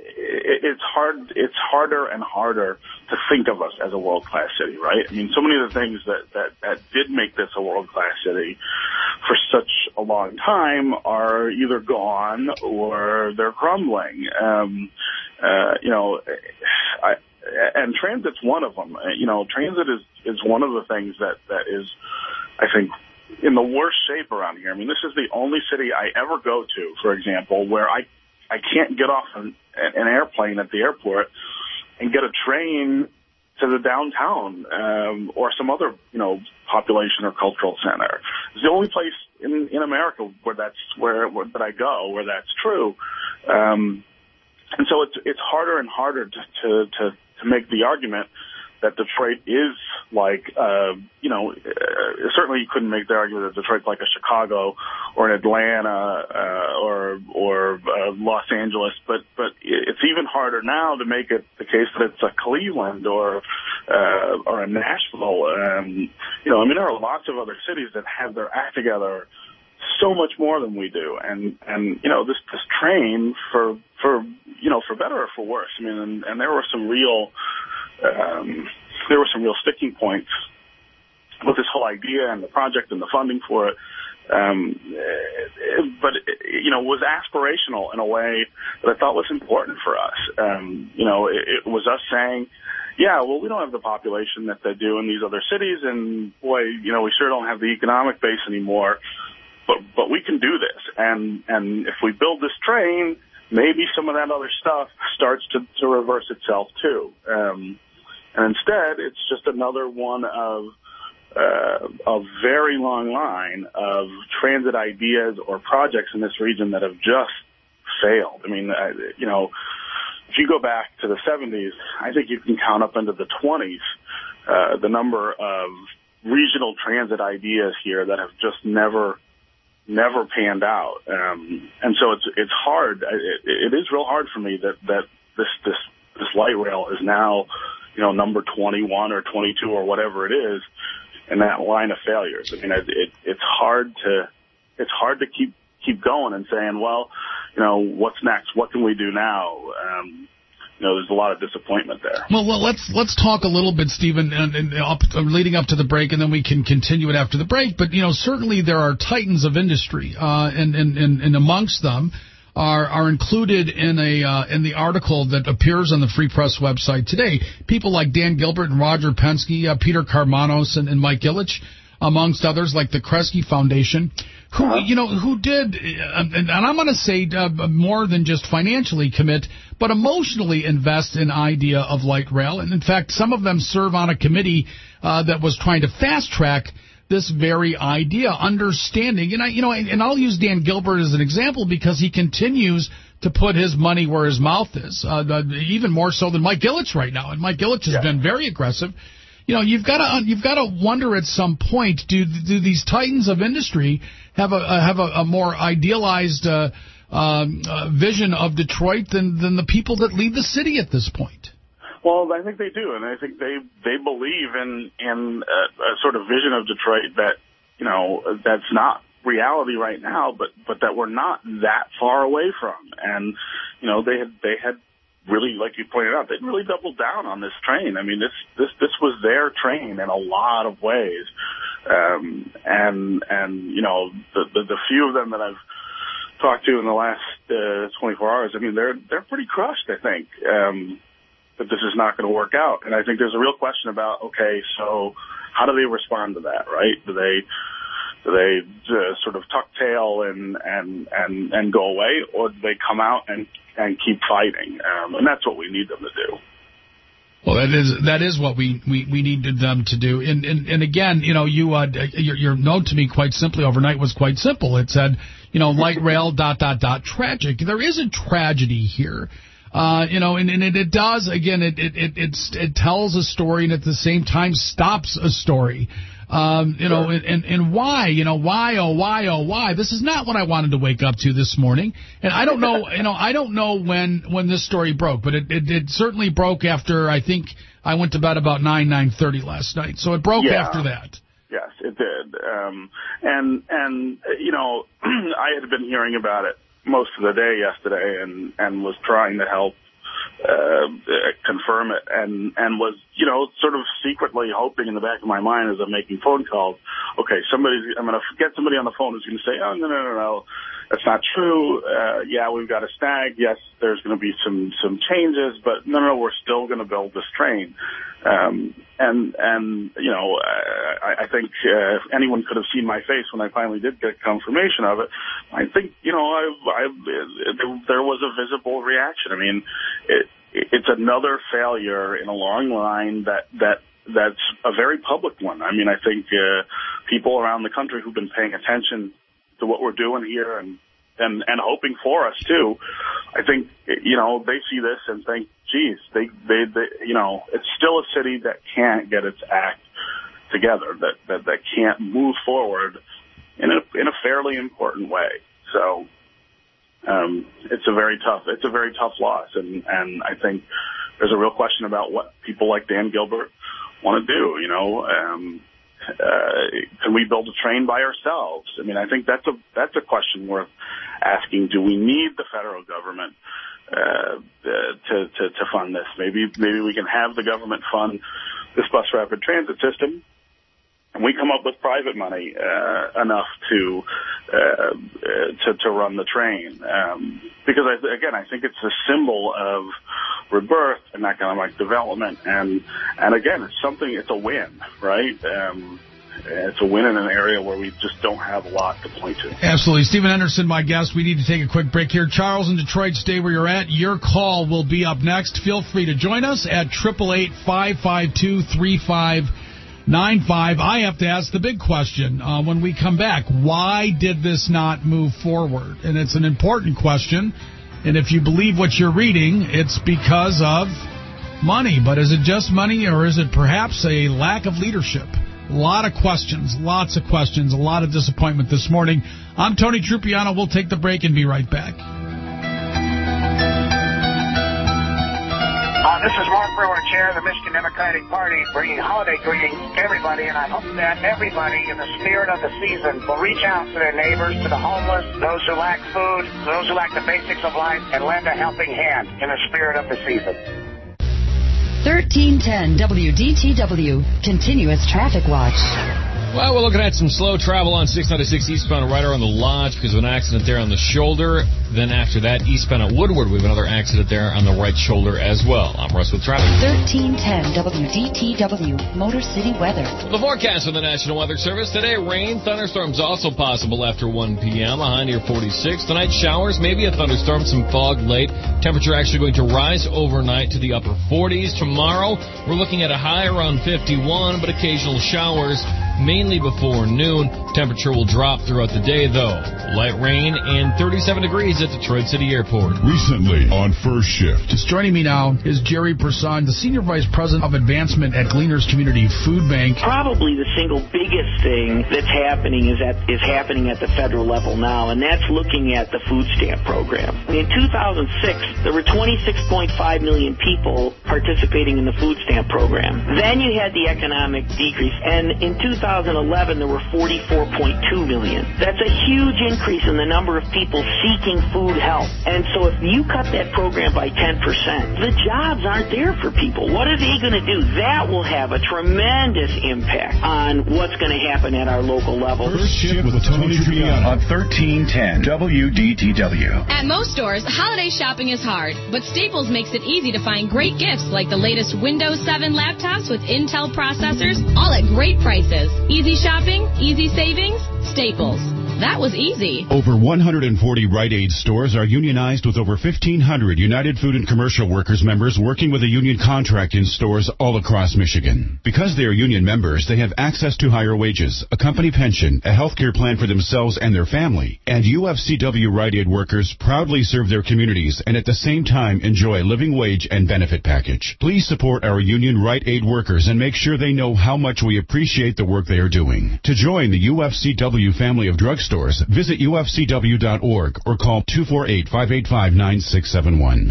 it's hard. It's harder and harder to think of us as a world-class city, right? I mean, so many of the things that, that, that did make this a world-class city for such a long time are either gone or they're crumbling. Um, uh, you know, I, and transit's one of them. You know, transit is, is one of the things that, that is, I think, in the worst shape around here. I mean, this is the only city I ever go to, for example, where I I can't get off an, an airplane at the airport and get a train to the downtown um, or some other, you know, population or cultural center. It's the only place in, in America where that's where, where that I go where that's true. Um, and so it's it's harder and harder to to to, to make the argument that Detroit is like, uh, you know, uh, certainly you couldn't make the argument that Detroit's like a Chicago or an Atlanta uh, or or uh, Los Angeles, but but it's even harder now to make it the case that it's a Cleveland or uh, or a Nashville. Um, you know, I mean, there are lots of other cities that have their act together so much more than we do, and and you know, this this train for for you know for better or for worse. I mean, and, and there were some real. Um, there were some real sticking points with this whole idea and the project and the funding for it. Um, but, it, you know, was aspirational in a way that I thought was important for us. Um, you know, it, it was us saying, yeah, well, we don't have the population that they do in these other cities, and boy, you know, we sure don't have the economic base anymore, but, but we can do this. And, and if we build this train, maybe some of that other stuff starts to, to reverse itself too. Um, And instead, it's just another one of uh, a very long line of transit ideas or projects in this region that have just failed. I mean, I, you know, if you go back to the seventies, I think you can count up into the twenties uh, the number of regional transit ideas here that have just never, never panned out. Um, and so it's it's hard. It, it is real hard for me that that this this this light rail is now, you know, number twenty-one or twenty-two or whatever it is in that line of failures. I mean, it, it, it's hard to it's hard to keep keep going and saying, well, you know, what's next? What can we do now? Um, you know, there's a lot of disappointment there. Well, well let's let's talk a little bit, Stephen, and, and up, leading up to the break, and then we can continue it after the break. But, you know, certainly there are titans of industry, uh, and, and, and, and amongst them are are included in a uh, in the article that appears on the Free Press website today. People like Dan Gilbert and Roger Penske, uh, Peter Karmanos, and, and Mike Ilitch, amongst others, like the Kresge Foundation, who, uh-huh. you know, who did, and, and I'm going to say uh, more than just financially commit, but emotionally invest in idea of light rail. And in fact, some of them serve on a committee uh, that was trying to fast track this very idea, understanding, and I, you know, and, and I'll use Dan Gilbert as an example because he continues to put his money where his mouth is, uh, the, even more so than Mike Ilitch right now. And Mike Ilitch has yeah. been very aggressive. You know, you've got to you've got to wonder at some point, do do these titans of industry have a have a, a more idealized uh, um, uh, vision of Detroit than than the people that lead the city at this point? Well, I think they do, and I think they they believe in in a, a sort of vision of Detroit that, you know, that's not reality right now, but but that we're not that far away from. And, you know, they had they had. really, like you pointed out, they really doubled down on this train. I mean, this this this was their train in a lot of ways, um, and and you know the, the the few of them that I've talked to in the last uh, twenty-four hours, I mean, they're they're pretty crushed. I think um, that this is not going to work out, and I think there's a real question about, okay, so how do they respond to that, right? Do they do they uh, sort of tuck tail and and and and go away, or do they come out and and keep fighting, um, and that's what we need them to do. Well, that is that is what we, we, we needed them to do. And, and and again, you know, you uh, your, your note to me quite simply overnight was quite simple. It said, you know, light rail dot dot dot tragic. There is a tragedy here, uh, you know, and, and it, it does again. It it it it's, it tells a story and at the same time stops a story. Um, you know, and, and, and why, you know, why, oh, why, oh, why? This is not what I wanted to wake up to this morning. And I don't know, you know, I don't know when, when this story broke, but it, it, it certainly broke after, I think, I went to bed about nine, nine thirty last night. So it broke yeah. after that. Yes, it did. Um, and, and, you know, I had been hearing about it most of the day yesterday and, and was trying to help Uh, confirm it, and and was, you know, sort of secretly hoping in the back of my mind as I'm making phone calls, okay, somebody's, I'm going to get somebody on the phone who's going to say, oh, no, no, no, no, that's not true. Uh, yeah, we've got a snag. Yes, there's going to be some, some changes, but no, no, we're still going to build this train. Um, and, and, you know, I, I think, uh, if anyone could have seen my face when I finally did get confirmation of it, I think, you know, I, I, there was a visible reaction. I mean, it, it's another failure in a long line that, that, that's a very public one. I mean, I think, uh, people around the country who've been paying attention to what we're doing here and, and, and hoping for us too, I think, you know, they see this and think, geez, they, they, they, you know, it's still a city that can't get its act together, that, that, that can't move forward in a, in a fairly important way. So, um, it's a very tough, it's a very tough loss. And, and I think there's a real question about what people like Dan Gilbert want to do, you know, um, Uh, can we build a train by ourselves? I mean, I think that's a that's a question worth asking. Do we need the federal government uh, to, to to fund this? Maybe maybe we can have the government fund this bus rapid transit system, and we come up with private money uh, enough to uh, to to run the train. Um, because I, again, I think it's a symbol of rebirth and economic development, and and again, it's something. It's a win, right? Um, it's a win in an area where we just don't have a lot to point to. Absolutely, Stephen Henderson, my guest. We need to take a quick break here. Charles in Detroit, stay where you're at. Your call will be up next. Feel free to join us at triple eight five five two three five nine five. I have to ask the big question uh, when we come back. Why did this not move forward? And it's an important question. And if you believe what you're reading, it's because of money. But is it just money, or is it perhaps a lack of leadership? A lot of questions, lots of questions, a lot of disappointment this morning. I'm Tony Trupiano. We'll take the break and be right back. Hi, Uh, this is Mark Brewer, Chair of the Michigan Democratic Party, bringing holiday greetings to everybody, and I hope that everybody, in the spirit of the season, will reach out to their neighbors, to the homeless, those who lack food, those who lack the basics of life, and lend a helping hand in the spirit of the season. thirteen ten W D T W, Continuous Traffic Watch. Well, we're looking at some slow travel on six ninety-six eastbound right around the Lodge because of an accident there on the shoulder. Then after that, eastbound at Woodward, we have another accident there on the right shoulder as well. I'm Russ with traffic. thirteen ten W D T W, Motor City Weather. The forecast from the National Weather Service today: rain, thunderstorms also possible after one p.m. A high near forty-six. Tonight, showers, maybe a thunderstorm, some fog late. Temperature actually going to rise overnight to the upper forties. Tomorrow, we're looking at a high around fifty-one, but occasional showers, mainly before noon. Temperature will drop throughout the day, though. Light rain and thirty-seven degrees at Detroit City Airport. Recently on First Shift. Just joining me now is Jerry Person, the Senior Vice President of Advancement at Gleaners Community Food Bank. Probably the single biggest thing that's happening is at is happening at the federal level now, and that's looking at the food stamp program. In two thousand six, there were twenty-six point five million people participating in the food stamp program. Then you had the economic decrease, and in two thousand eleven, there were forty-four point two million. That's a huge increase in the number of people seeking food help. And so if you cut that program by ten percent, the jobs aren't there for people. What are they going to do? That will have a tremendous impact on what's going to happen at our local level. First Shift with Tony Triano on thirteen ten W D T W. At most stores, holiday shopping is hard, but Staples makes it easy to find great gifts like the latest Windows seven laptops with Intel processors, all at great prices. Easy shopping, easy savings, Staples. That was easy. Over one hundred forty Rite Aid stores are unionized with over fifteen hundred United Food and Commercial Workers members working with a union contract in stores all across Michigan. Because they are union members, they have access to higher wages, a company pension, a health care plan for themselves and their family. And U F C W Rite Aid workers proudly serve their communities and at the same time enjoy a living wage and benefit package. Please support our union Rite Aid workers and make sure they know how much we appreciate the work they are doing. To join the U F C W family of drugstores, stores, visit U F C W dot org or call two four eight, five eight five, nine six seven one.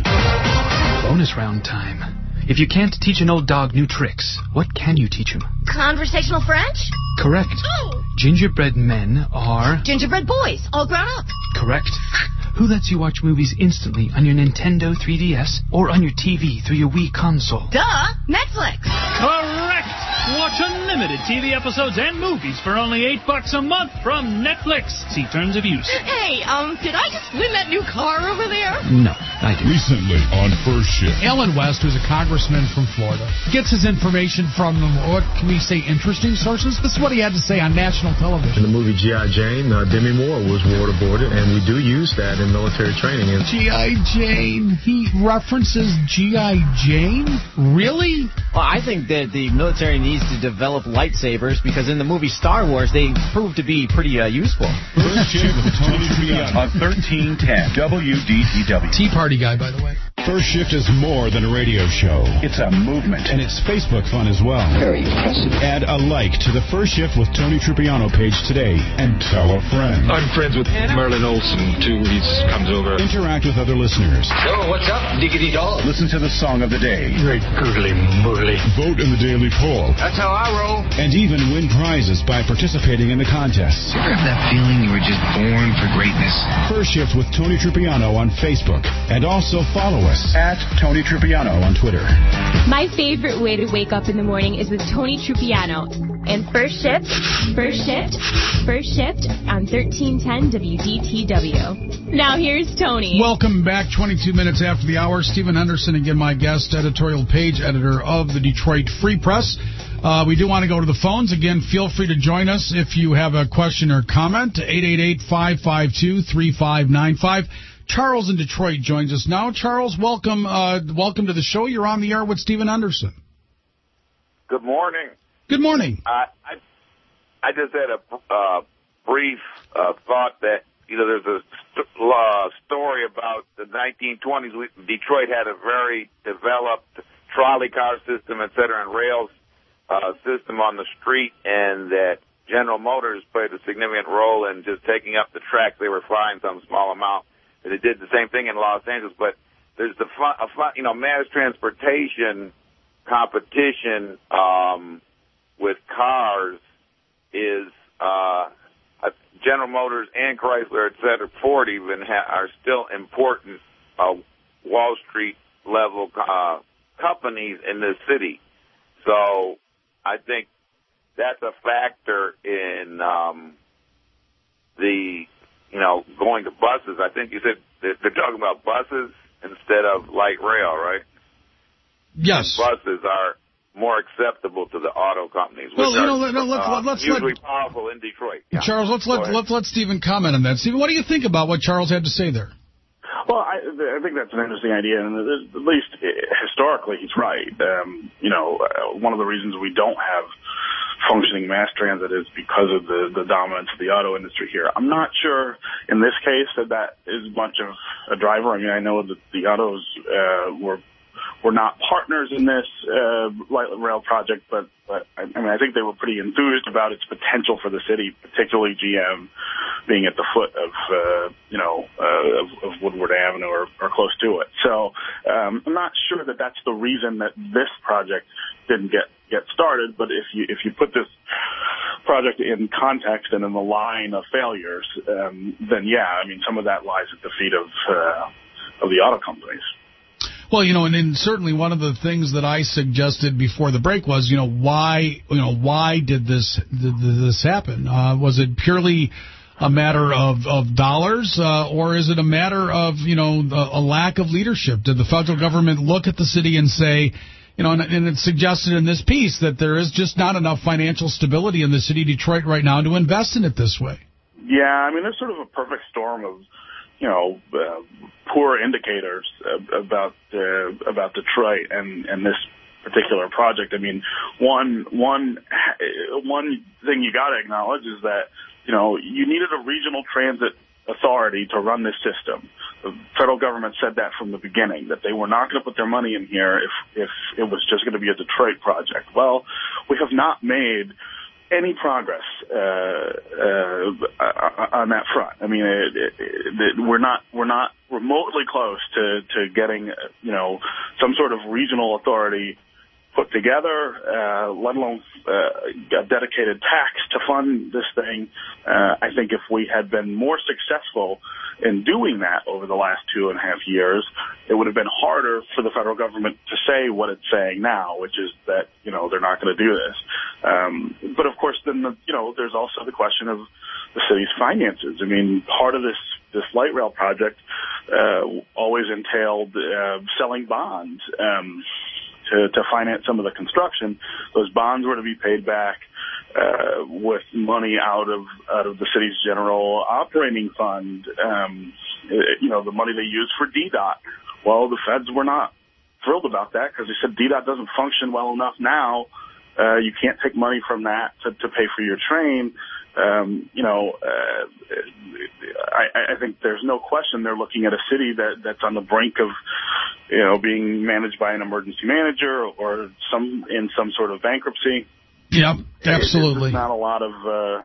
Bonus round time. If you can't teach an old dog new tricks, what can you teach him? Conversational French? Correct. Oh. Gingerbread men are... Gingerbread boys, all grown up. Correct. Who lets you watch movies instantly on your Nintendo three D S or on your T V through your Wii console? Duh, Netflix. Correct. Watch unlimited T V episodes and movies for only eight bucks a month from Netflix. See terms of use. Hey, um, did I just win that new car over there? No, I didn't. Recently on First Shift. Alan West, who's a congressman from Florida, gets his information from, what can we say, interesting sources? This is what he had to say on national television. In the movie G I. Jane, uh, Demi Moore was waterboarded, and we do use that in military training. G I. Jane? He references G I. Jane? Really? Well, I think that the military needs to develop lightsabers because in the movie Star Wars, they prove to be pretty uh, useful. First Shift with Tony Triano on thirteen ten W D T W. Tea Party guy, by the way. First Shift is more than a radio show. It's a movement. And it's Facebook fun as well. Very impressive. Add a like to the First Shift with Tony Triano page today and tell a friend. I'm friends with Merlin Olsen, too. He comes over. Interact with other listeners. So, what's up, diggity dog? Listen to the song of the day. Great googly moogly. Vote in the daily poll. That's how I roll. And even win prizes by participating in the contests. You ever have that feeling you were just born for greatness? First Shift with Tony Triano on Facebook. And also follow us at Tony Triano on Twitter. My favorite way to wake up in the morning is with Tony Triano. And First Shift, First Shift, First Shift on thirteen ten W D T W. Now here's Tony. Welcome back. twenty-two minutes after the hour. Stephen Henderson, again, my guest, editorial page editor of the Detroit Free Press. Uh, we do want to go to the phones. Again, feel free to join us if you have a question or comment. eight eight eight, five five two, three five nine five. Charles in Detroit joins us now. Charles, welcome uh, welcome to the show. You're on the air with Stephen Henderson. Good morning. Good morning. Uh, I I just had a uh, brief uh, thought that, you know, there's a st- uh, story about the nineteen twenties. We, Detroit had a very developed trolley car system, et cetera, and rails uh, system on the street, and that General Motors played a significant role in just taking up the track they were flying some small amount. And it did the same thing in Los Angeles, but there's the fun, a fun, you know, mass transportation competition um, with cars is uh, General Motors and Chrysler, et cetera, Ford even ha- are still important uh, Wall Street level uh, companies in this city. So I think that's a factor in um, the, you know, going to buses. I think you said they're talking about buses instead of light rail, right? Yes. And buses are more acceptable to the auto companies, which well, you know, are no, let's, uh, let's usually let, powerful in Detroit. Yeah. Charles, let's let, let's let Stephen comment on that. Stephen, what do you think about what Charles had to say there? Well, I, I think that's an interesting idea, and at least historically he's right. Um, you know, uh, one of the reasons we don't have functioning mass transit is because of the, the dominance of the auto industry here. I'm not sure in this case that that is much of a driver. I mean, I know that the autos uh, were were not partners in this uh, light rail project, but, but I, I mean, I think they were pretty enthused about its potential for the city, particularly G M being at the foot of, uh, you know, uh, of, of Woodward Avenue or, or close to it. So um, I'm not sure that that's the reason that this project didn't get, get started, but if you if you put this project in context and in the line of failures, um, then yeah, I mean, some of that lies at the feet of uh, of the auto companies. Well, you know, and, and certainly one of the things that I suggested before the break was, you know, why, you know, why did this did this happen? Uh, was it purely a matter of of dollars, uh, or is it a matter of, you know, a, a lack of leadership? Did the federal government look at the city and say, you know, and, and it's suggested in this piece that there is just not enough financial stability in the city of Detroit right now to invest in it this way? Yeah, I mean, there's sort of a perfect storm of, you know, uh, poor indicators uh, about uh, about Detroit and, and this particular project. I mean, one one one thing you got to acknowledge is that, you know, you needed a regional transit authority to run this system. The federal government said that from the beginning, that they were not going to put their money in here if if it was just going to be a Detroit project. Well, we have not made any progress uh, uh, on that front. I mean, it, it, it, we're not we're not remotely close to, to getting, you know, some sort of regional authority put together, uh, let alone uh, a dedicated tax to fund this thing. Uh, I think if we had been more successful in doing that over the last two and a half years, it would have been harder for the federal government to say what it's saying now, which is that, you know, they're not going to do this. Um, but of course, then, the, you know, there's also the question of the city's finances. I mean, part of this, this light rail project uh, always entailed uh, selling bonds um, to, to finance some of the construction. Those bonds were to be paid back uh, with money out of out of the city's general operating fund. Um, you know, the money they used for D DOT. Well, the feds were not thrilled about that because they said D DOT doesn't function well enough now. Uh, you can't take money from that to, to pay for your train. Um, you know, uh, I, I think there's no question they're looking at a city that, that's on the brink of, you know, being managed by an emergency manager or some in some sort of bankruptcy. Yep, absolutely. There's not a lot of uh,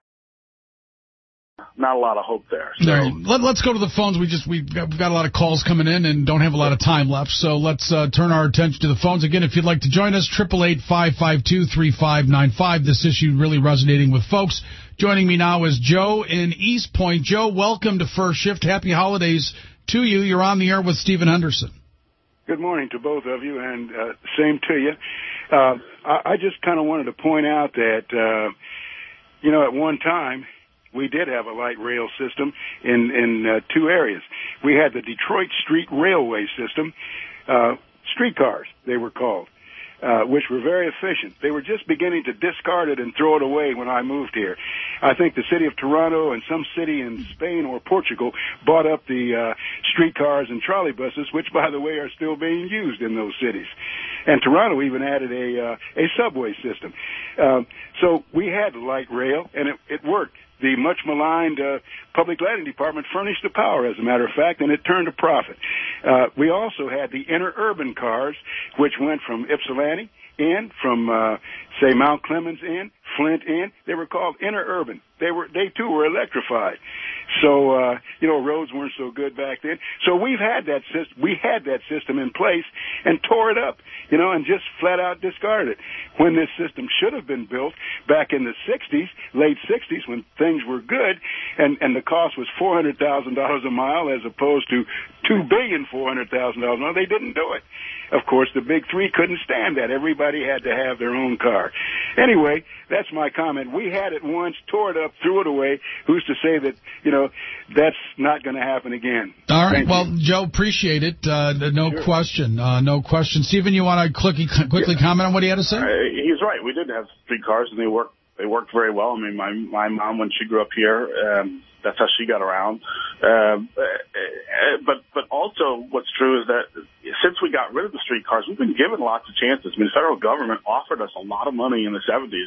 not a lot of hope there. So. Right. Let, let's go to the phones. We just we've got, we've got a lot of calls coming in and don't have a lot of time left. So let's uh, turn our attention to the phones again. If you'd like to join us, triple eight five five two three five nine five. This issue really resonating with folks. Joining me now is Joe in East Point. Joe, welcome to First Shift. Happy holidays to you. You're on the air with Stephen Henderson. Good morning to both of you, and uh, same to you. Uh, I, I just kind of wanted to point out that, uh, you know, at one time, we did have a light rail system in, in uh, two areas. We had the Detroit Street Railway System, uh, streetcars, they were called, uh, which were very efficient. They were just beginning to discard it and throw it away when I moved here. I think the city of Toronto and some city in Spain or Portugal bought up the uh, streetcars and trolley buses, which, by the way, are still being used in those cities. And Toronto even added a uh, a subway system. Um, so we had light rail, and it, it worked. The much maligned uh, public lighting department furnished the power, as a matter of fact, and it turned a profit. Uh, we also had the interurban cars, which went from Ypsilanti in, from, uh, say, Mount Clemens in, Flint in. They were called interurban. They were, they too were electrified. So, uh, you know, roads weren't so good back then. So we've had that system, we had that system in place and tore it up, you know, and just flat out discarded it. When this system should have been built back in the sixties, late sixties, when things were good, and, and the cost was four hundred thousand dollars a mile as opposed to two billion four hundred thousand dollars a mile, they didn't do it. Of course, the big three couldn't stand that. Everybody had to have their own car. Anyway, that's my comment. We had it once, tore it up, threw it away. Who's to say that, you know, that's not going to happen again? All right. Thank well, you. Joe, appreciate it. Uh, no Sure. question. Uh, no question. Stephen, you want to quickly, quickly Yeah. comment on what he had to say? Uh, he's right. We did have streetcars, and they worked. They worked very well. I mean, my my mom, when she grew up here, um, that's how she got around. Uh, but but also, what's true is that since we got rid of the streetcars, we've been given lots of chances. I mean, the federal government offered us a lot of money in the seventies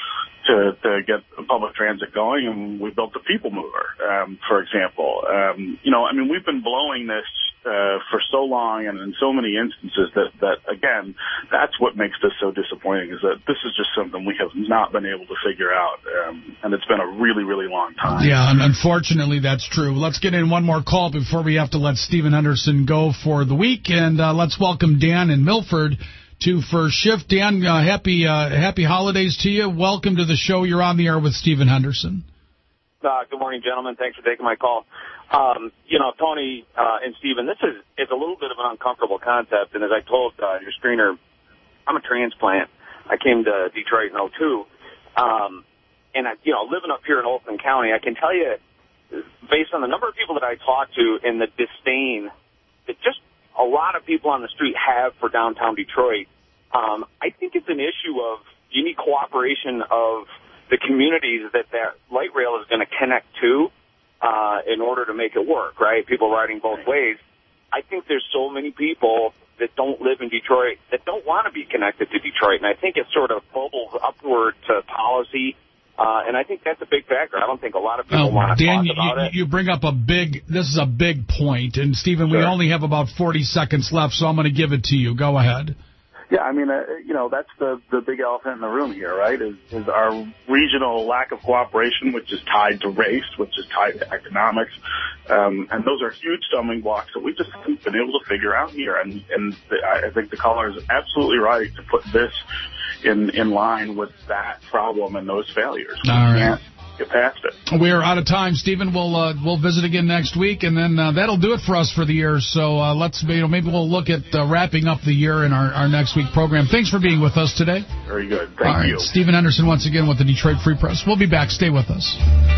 to to get public transit going, and we built the People Mover, um, for example. Um, you know, I mean, we've been blowing this uh, for so long, and in so many instances that, that, again, that's what makes this so disappointing, is that this is just something we have not been able to figure out, um, and it's been a really, really long time. Yeah, and unfortunately, that's true. Let's get in one more call before we have to let Stephen Henderson go for the week, and uh, let's welcome Dan in Milford to First Shift. Dan, uh, happy uh, happy holidays to you. Welcome to the show. You're on the air with Stephen Henderson. Uh, good morning, gentlemen. Thanks for taking my call. Um, you know, Tony uh, and Stephen, this is, is a little bit of an uncomfortable concept, and as I told uh, your screener, I'm a transplant. I came to Detroit in oh two, um, and, I, you know, living up here in Oakland County, I can tell you, based on the number of people that I talk to and the disdain that just a lot of people on the street have for downtown Detroit, um, I think it's an issue of you need cooperation of the communities that that light rail is going to connect to uh, in order to make it work, right? People riding both ways. I think there's so many people that don't live in Detroit that don't want to be connected to Detroit, and I think it sort of bubbles upward to policy. Uh, and I think that's a big factor. I don't think a lot of people Oh, want to Dan, talk about you, it. you bring up a big, this is a big point. And, Stephen, Sure. we only have about forty seconds left, so I'm going to give it to you. Go ahead. Yeah, I mean, uh, you know, that's the, the big elephant in the room here, right, is, is our regional lack of cooperation, which is tied to race, which is tied to economics. Um, and those are huge stumbling blocks that we just haven't been able to figure out here. And, and the, I think the caller is absolutely right to put this in, in line with that problem and those failures. All right. We can't get past it. We're out of time, Stephen. We'll uh, we'll visit again next week, and then uh, that'll do it for us for the year. So uh, let's you know maybe we'll look at uh, wrapping up the year in our, our next week program. Thanks for being with us today. Very good. Thank All right, you. Stephen Henderson once again with the Detroit Free Press. We'll be back. Stay with us.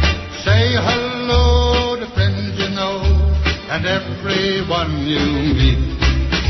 Say hello to friends you know and everyone you meet.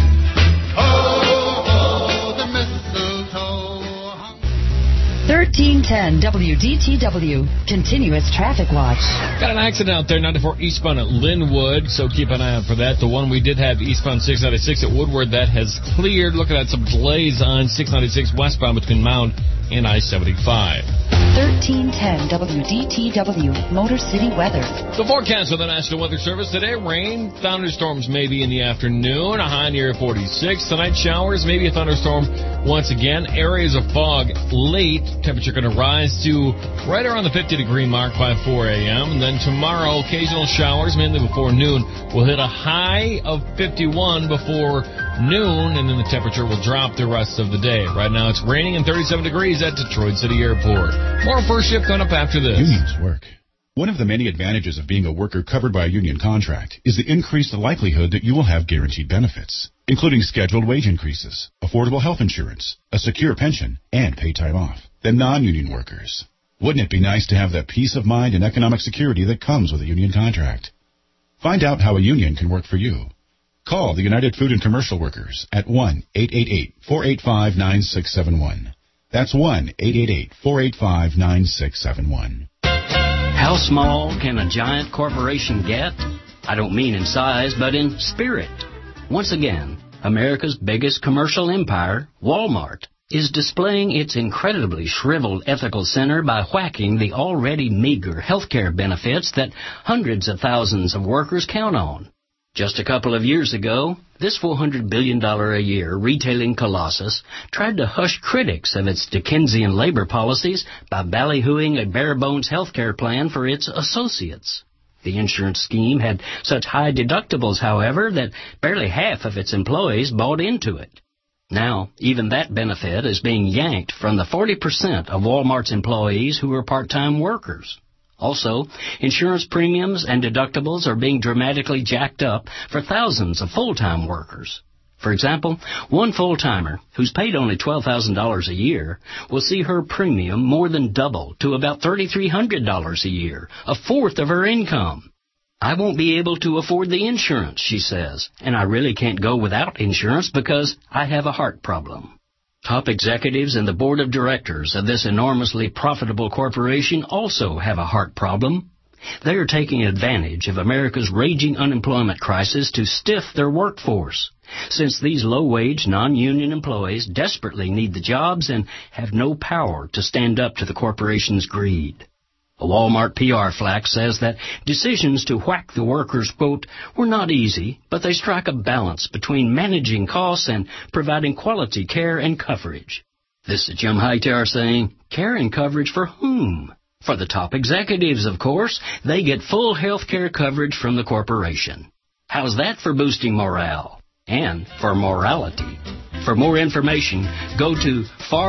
Oh, oh, the mistletoe. thirteen ten W D T W, continuous traffic watch. Got an accident out there, ninety-four eastbound at Linwood, so keep an eye out for that. The one we did have eastbound six ninety-six at Woodward, that has cleared. Looking at some delays on six ninety-six westbound between Mound and I seventy-five. thirteen ten W D T W, Motor City weather. The forecast of the National Weather Service today: rain, thunderstorms maybe in the afternoon, a high near forty-six. Tonight, showers, maybe a thunderstorm once again. Areas of fog late. Temperature going to rise to right around the fifty degree mark by four a.m. And then tomorrow, occasional showers, mainly before noon. We'll hit a high of fifty-one before noon, and then the temperature will drop the rest of the day. Right now, it's raining and thirty-seven degrees at Detroit City Airport. More First Shift coming up after this. Unions work. One of the many advantages of being a worker covered by a union contract is the increased likelihood that you will have guaranteed benefits, including scheduled wage increases, affordable health insurance, a secure pension, and paid time off than non-union workers. Wouldn't it be nice to have that peace of mind and economic security that comes with a union contract? Find out how a union can work for you. Call the United Food and Commercial Workers at one eight eight eight, four eight five, nine six seven one. That's one eight eight eight, four eight five, nine six seven one. How small can a giant corporation get? I don't mean in size, but in spirit. Once again, America's biggest commercial empire, Walmart, is displaying its incredibly shriveled ethical center by whacking the already meager healthcare benefits that hundreds of thousands of workers count on. Just a couple of years ago, this four hundred billion dollars a year retailing colossus tried to hush critics of its Dickensian labor policies by ballyhooing a bare-bones health care plan for its associates. The insurance scheme had such high deductibles, however, that barely half of its employees bought into it. Now, even that benefit is being yanked from the forty percent of Walmart's employees who are part-time workers. Also, insurance premiums and deductibles are being dramatically jacked up for thousands of full-time workers. For example, one full-timer who's paid only twelve thousand dollars a year will see her premium more than double to about three thousand three hundred dollars a year, a fourth of her income. I won't be able to afford the insurance, she says, and I really can't go without insurance because I have a heart problem. Top executives and the board of directors of this enormously profitable corporation also have a heart problem. They are taking advantage of America's raging unemployment crisis to stiff their workforce, since these low-wage, non-union employees desperately need the jobs and have no power to stand up to the corporation's greed. A Walmart P R flack says that decisions to whack the workers, quote, were not easy, but they strike a balance between managing costs and providing quality care and coverage. This is Jim Hightower saying, care and coverage for whom? For the top executives, of course. They get full health care coverage from the corporation. How's that for boosting morale? And for morality. For more information, go to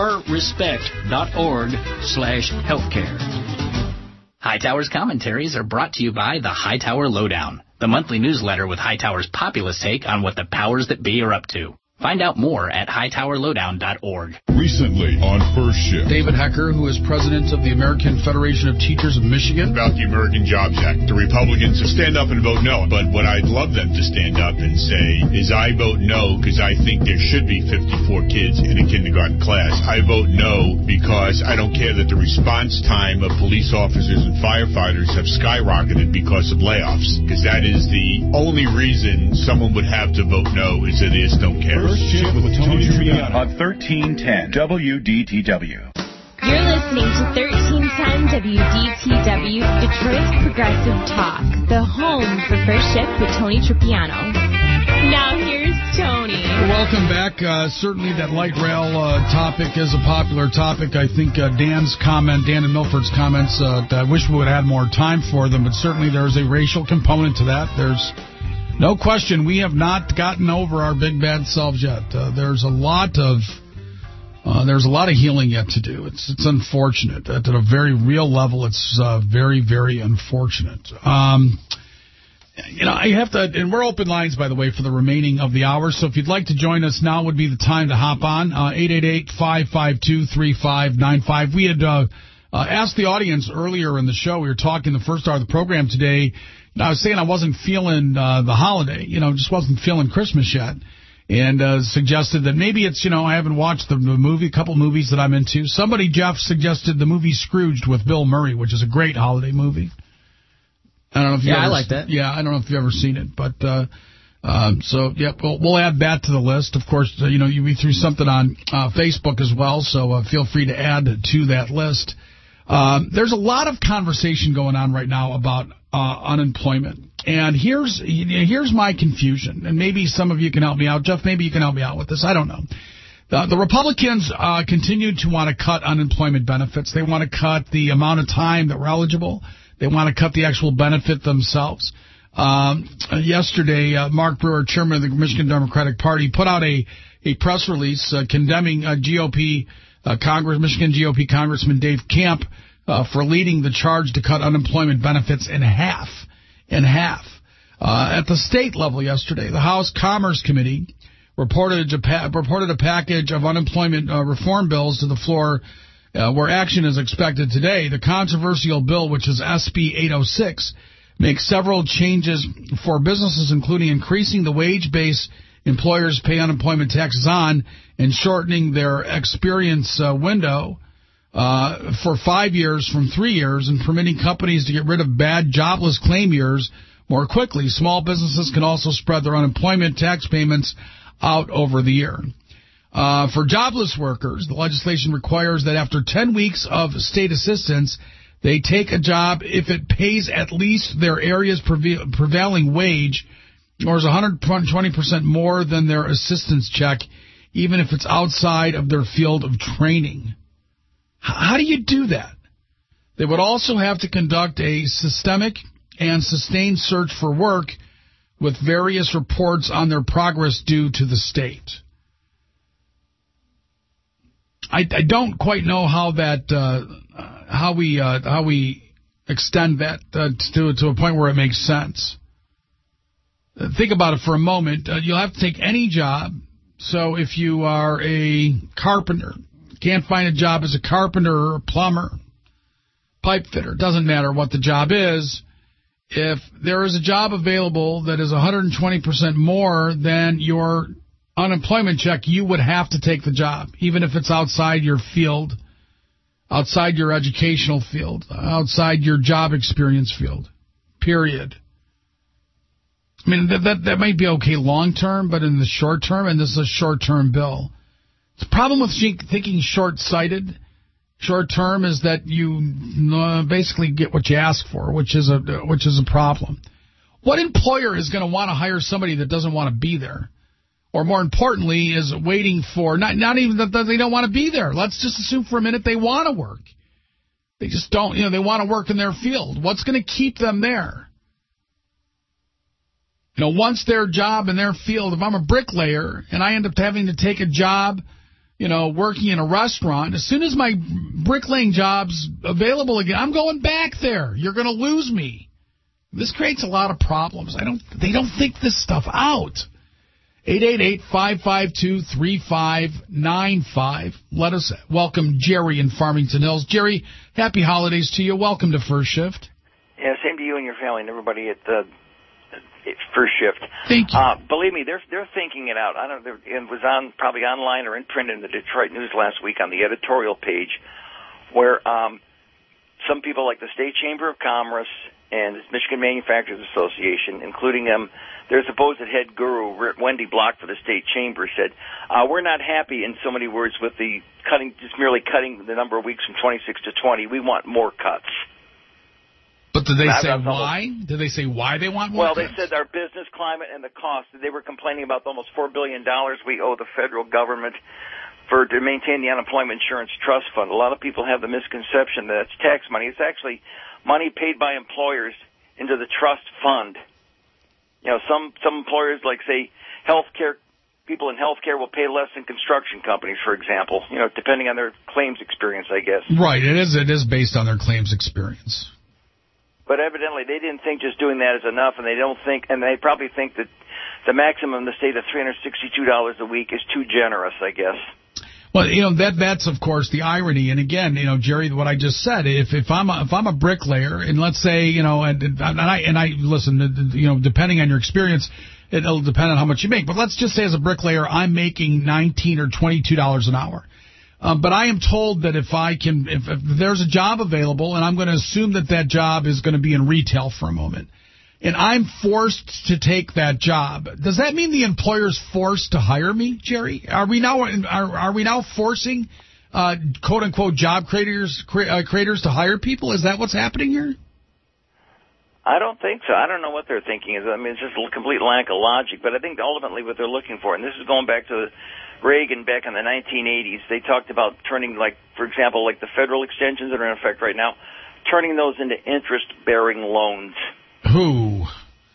farrespect.org slash healthcare. Hightower's commentaries are brought to you by the Hightower Lowdown, the monthly newsletter with Hightower's populist take on what the powers that be are up to. Find out more at hightower lowdown dot org. Recently on First Shift, David Hecker, who is president of the American Federation of Teachers of Michigan. About the American Jobs Act. The Republicans will stand up and vote no. But what I'd love them to stand up and say is I vote no because I think there should be fifty-four kids in a kindergarten class. I vote no because I don't care that the response time of police officers and firefighters have skyrocketed because of layoffs. Because that is the only reason someone would have to vote no is that they just don't care. First Shift with Tony Trippiano on thirteen ten W D T W. You're listening to thirteen ten W D T W, Detroit's Progressive Talk, the home for First Shift with Tony Trippiano. Now here's Tony. Welcome back. Uh, certainly that light rail uh, topic is a popular topic. I think uh, Dan's comment, Dan and Milford's comments, uh, I wish we would have had more time for them, but certainly there's a racial component to that. There's no question, we have not gotten over our big bad selves yet. Uh, there's a lot of uh, there's a lot of healing yet to do. It's it's unfortunate. At a very real level, it's uh, very, very unfortunate. Um, you know, I have to, and we're open lines, by the way, for the remaining of the hour. So if you'd like to join us now would be the time to hop on. Uh, eight eight eight, five five two, three five nine five. We had uh, uh, asked the audience earlier in the show. We were talking the first hour of the program today. I was saying I wasn't feeling uh, the holiday, you know, just wasn't feeling Christmas yet, and uh, suggested that maybe it's, you know, I haven't watched the, the movie, a couple movies that I'm into. Somebody, Jeff, suggested the movie Scrooged with Bill Murray, which is a great holiday movie. I don't know if you yeah, ever, I like that. Yeah, I don't know if you've ever seen it, but uh, um, so yeah, we'll, we'll add that to the list. Of course, uh, you know, you we threw something on uh, Facebook as well, so uh, feel free to add to that list. Um, there's a lot of conversation going on right now about uh, unemployment. And here's here's my confusion. And maybe some of you can help me out. Jeff, maybe you can help me out with this. I don't know. The, the Republicans uh, continue to want to cut unemployment benefits. They want to cut the amount of time that we're eligible. They want to cut the actual benefit themselves. Um, yesterday, uh, Mark Brewer, chairman of the Michigan Democratic Party, put out a, a press release uh, condemning uh, G O P Uh, Congress, Michigan G O P Congressman Dave Camp uh, for leading the charge to cut unemployment benefits in half. In half. Uh, at the state level yesterday, the House Commerce Committee reported a, pa- reported a package of unemployment uh, reform bills to the floor uh, where action is expected today. The controversial bill, which is S B eight oh six, makes several changes for businesses, including increasing the wage base employers pay unemployment taxes on and shortening their experience uh, window uh, for five years from three years and permitting companies to get rid of bad jobless claim years more quickly. Small businesses can also spread their unemployment tax payments out over the year. Uh, for jobless workers, the legislation requires that after ten weeks of state assistance, they take a job if it pays at least their area's preve- prevailing wage or is one hundred twenty percent more than their assistance check, even if it's outside of their field of training. How do you do that? They would also have to conduct a systemic and sustained search for work with various reports on their progress due to the state. I, I don't quite know how that uh, how we uh, how we extend that uh, to to a point where it makes sense. Uh, think about it for a moment. Uh, you'll have to take any job. So if you are a carpenter, can't find a job as a carpenter or a plumber, pipe fitter, doesn't matter what the job is. If there is a job available that is one hundred twenty percent more than your unemployment check, you would have to take the job, even if it's outside your field, outside your educational field, outside your job experience field, period. I mean, that that, that might be okay long term, but in the short term, and this is a short-term bill. The problem with thinking short-sighted, short-term, is that you uh, basically get what you ask for, which is a which is a problem. What employer is going to want to hire somebody that doesn't want to be there? Or more importantly, is waiting for, not not even that they don't want to be there. Let's just assume for a minute they want to work. They just don't, you know, they want to work in their field. What's going to keep them there? You know, once their job in their field, if I'm a bricklayer and I end up having to take a job, you know, working in a restaurant, as soon as my bricklaying job's available again, I'm going back there. You're going to lose me. This creates a lot of problems. I don't, they don't think this stuff out. eight eight eight, five five two, three five nine five. Let us welcome Jerry in Farmington Hills. Jerry, happy holidays to you. Welcome to First Shift. Yeah, same to you and your family and everybody at the at First Shift. Thank you. Uh, believe me, they're they're thinking it out. I don't know. It was on probably online or in print in the Detroit News last week on the editorial page, where um, some people like the State Chamber of Commerce and the Michigan Manufacturers Association, including them, their supposed head guru, Wendy Block for the State Chamber, said, uh, we're not happy, in so many words, with the cutting, just merely cutting the number of weeks from twenty-six to twenty. We want more cuts. But did they say why? Did they say why they want more Well, cuts? they said our business climate and the cost. They were complaining about the almost four billion dollars we owe the federal government for to maintain the unemployment insurance trust fund. A lot of people have the misconception that it's tax money. It's actually money paid by employers into the trust fund. You know, some, some employers, like, say, healthcare, people in healthcare will pay less than construction companies, for example, you know, depending on their claims experience, I guess. Right. It is, it is based on their claims experience. But evidently they didn't think just doing that is enough, and they don't think, and they probably think that the maximum in the state of three hundred sixty-two dollars a week is too generous, I guess. Well, you know, that that's, of course, the irony. And again, you know, Jerry, what I just said, if if I'm a, if I'm a bricklayer, and let's say, you know, and, and I and I listen, you know, depending on your experience, it'll depend on how much you make. But let's just say as a bricklayer, I'm making nineteen or twenty-two dollars an hour. Um, but I am told that if I can, if, if there's a job available, and I'm going to assume that that job is going to be in retail for a moment, and I'm forced to take that job, does that mean the employer's forced to hire me, Jerry? Are we now are, are we now forcing uh, quote unquote job creators cre- uh, creators to hire people? Is that what's happening here? I don't think so. I don't know what they're thinking. I mean, it's just a complete lack of logic. But I think ultimately what they're looking for, and this is going back to Reagan back in the nineteen eighties, they talked about turning, like, for example, like the federal extensions that are in effect right now, turning those into interest-bearing loans. Who?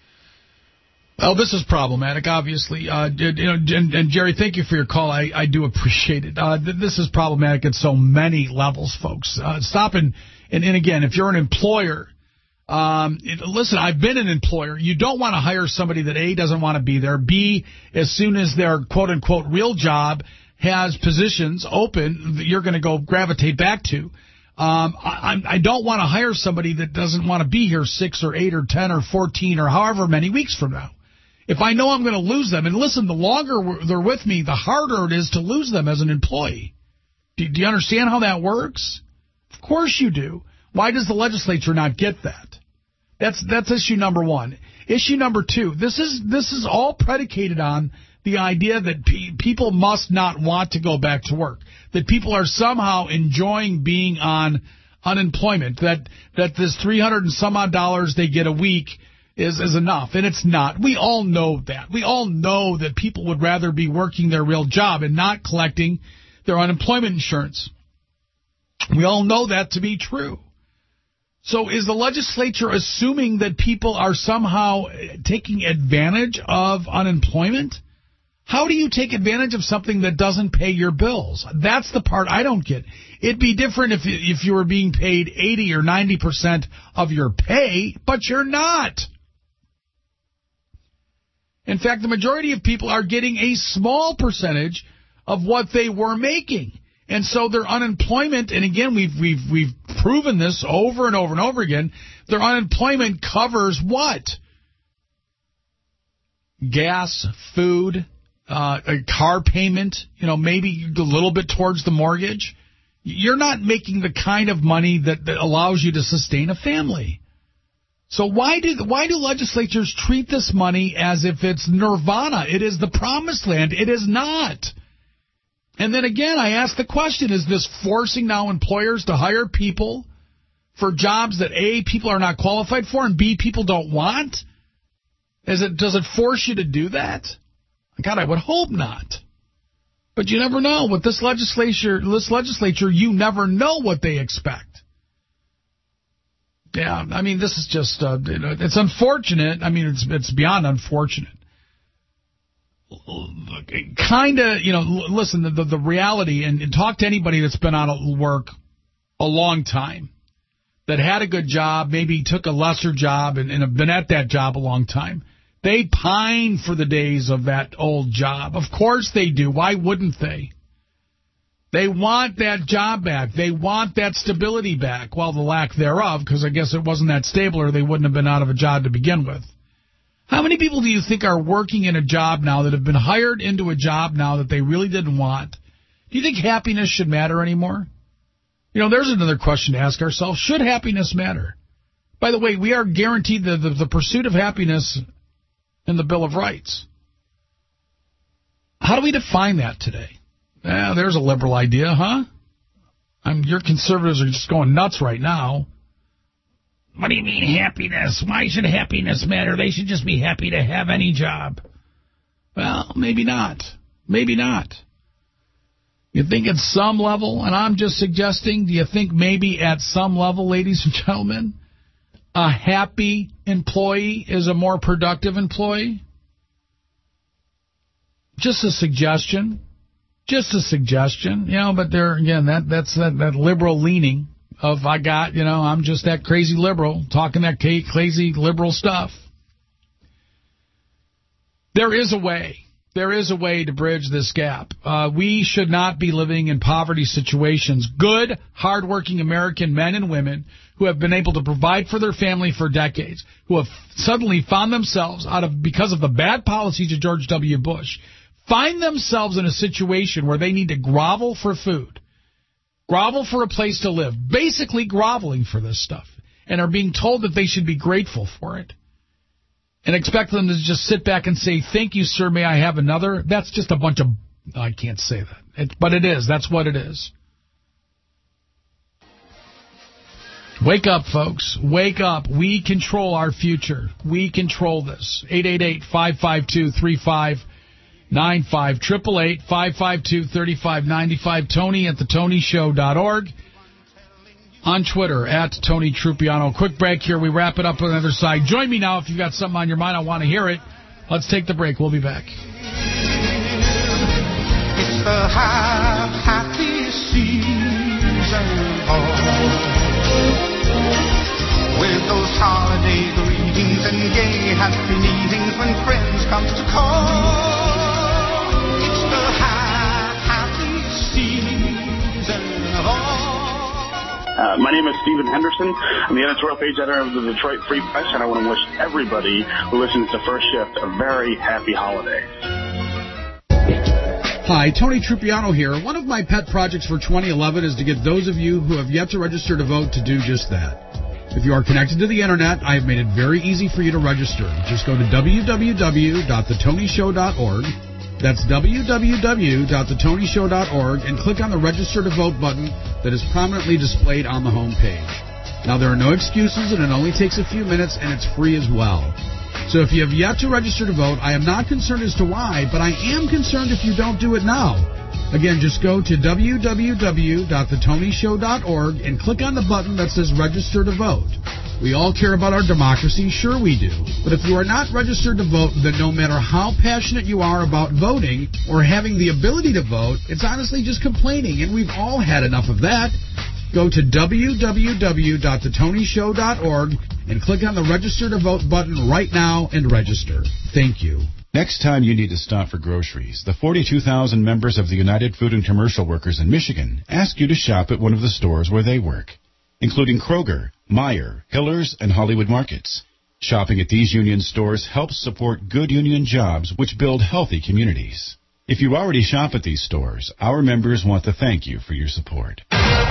Well, this is problematic, obviously. Uh, you know, and, and Jerry, thank you for your call. I, I do appreciate it. Uh, th- this is problematic at so many levels, folks. Uh, stop and, and, and again, if you're an employer, um, it, listen, I've been an employer. You don't want to hire somebody that A, doesn't want to be there, B, as soon as their quote-unquote real job has positions open that you're going to go gravitate back to. Um, I, I don't want to hire somebody that doesn't want to be here six or eight or ten or fourteen or however many weeks from now. If I know I'm going to lose them, and listen, the longer they're with me, the harder it is to lose them as an employee. Do, do you understand how that works? Of course you do. Why does the legislature not get that? That's that's issue number one. Issue number two, this is this is all predicated on the idea that pe- people must not want to go back to work, that people are somehow enjoying being on unemployment, that that this three hundred and some odd dollars they get a week is, is enough, and it's not. We all know that. We all know that people would rather be working their real job and not collecting their unemployment insurance. We all know that to be true. So is the legislature assuming that people are somehow taking advantage of unemployment? How do you take advantage of something that doesn't pay your bills? That's the part I don't get. It'd be different if if you were being paid eighty or ninety percent of your pay, but you're not. In fact, the majority of people are getting a small percentage of what they were making. And so their unemployment, and again, we've we've we've proven this over and over and over again, their unemployment covers what? Gas, food, uh, a car payment, you know, maybe a little bit towards the mortgage. You're not making the kind of money that, that allows you to sustain a family. So why do why do legislatures treat this money as if it's nirvana? It is the promised land. It is not. And then again, I ask the question, is this forcing now employers to hire people for jobs that A, people are not qualified for, and B, people don't want? Is it, does it force you to do that? God, I would hope not. But you never know. With this legislature, this legislature, you never know what they expect. Yeah, I mean, this is just, uh, it's unfortunate. I mean, it's it's beyond unfortunate. Kind of, you know, listen, the, the, the reality, and, and talk to anybody that's been out of work a long time, that had a good job, maybe took a lesser job and, and have been at that job a long time. They pine for the days of that old job. Of course they do. Why wouldn't they? They want that job back. They want that stability back. Well, the lack thereof, because I guess it wasn't that stable or they wouldn't have been out of a job to begin with. How many people do you think are working in a job now that have been hired into a job now that they really didn't want? Do you think happiness should matter anymore? You know, there's another question to ask ourselves. Should happiness matter? By the way, we are guaranteed the, the, the pursuit of happiness in the Bill of Rights. How do we define that today? Eh, there's a liberal idea, huh? I'm, your conservatives are just going nuts right now. What do you mean happiness? Why should happiness matter? They should just be happy to have any job. Well, maybe not. Maybe not. You think at some level, and I'm just suggesting, do you think maybe at some level, ladies and gentlemen, a happy employee is a more productive employee? Just a suggestion. Just a suggestion. You know, but there, again, that, that's that, that liberal leaning. Of I got, you know, I'm just that crazy liberal, talking that crazy liberal stuff. There is a way. There is a way to bridge this gap. Uh, we should not be living in poverty situations. Good, hardworking American men and women who have been able to provide for their family for decades, who have suddenly found themselves, out of because of the bad policies of George W. Bush, find themselves in a situation where they need to grovel for food. Grovel for a place to live, basically groveling for this stuff, and are being told that they should be grateful for it, and expect them to just sit back and say, thank you, sir, may I have another? That's just a bunch of, I can't say that, it, but it is, that's what it is. Wake up, folks, wake up. We control our future. We control this. eight eight eight, five five two, three five nine five, eight eight eight, five five two, three five nine five, Tony at the tony show dot org. On Twitter, at Tony Trupiano. Quick break here. We wrap it up on the other side. Join me now if you've got something on your mind. I want to hear it. Let's take the break. We'll be back. It's the happy season with those holiday greetings and gay happy meetings when friends come to call. Uh, my name is Stephen Henderson. I'm the editorial page editor of the Detroit Free Press, and I want to wish everybody who listens to First Shift a very happy holiday. Hi, Tony Trupiano here. One of my pet projects for twenty eleven is to get those of you who have yet to register to vote to do just that. If you are connected to the Internet, I have made it very easy for you to register. Just go to w w w dot the tony show dot org. That's w w w dot the tony show dot org and click on the Register to Vote button that is prominently displayed on the home page. Now, there are no excuses, and it only takes a few minutes, and it's free as well. So if you have yet to register to vote, I am not concerned as to why, but I am concerned if you don't do it now. Again, just go to w w w dot the tony show dot org and click on the button that says register to vote. We all care about our democracy, sure we do. But if you are not registered to vote, then no matter how passionate you are about voting or having the ability to vote, it's honestly just complaining, and we've all had enough of that. Go to w w w dot the tony show dot org and click on the register to vote button right now and register. Thank you. Next time you need to stop for groceries, the forty-two thousand members of the United Food and Commercial Workers in Michigan ask you to shop at one of the stores where they work, including Kroger, Meijer, Hiller's, and Hollywood Markets. Shopping at these union stores helps support good union jobs which build healthy communities. If you already shop at these stores, our members want to thank you for your support.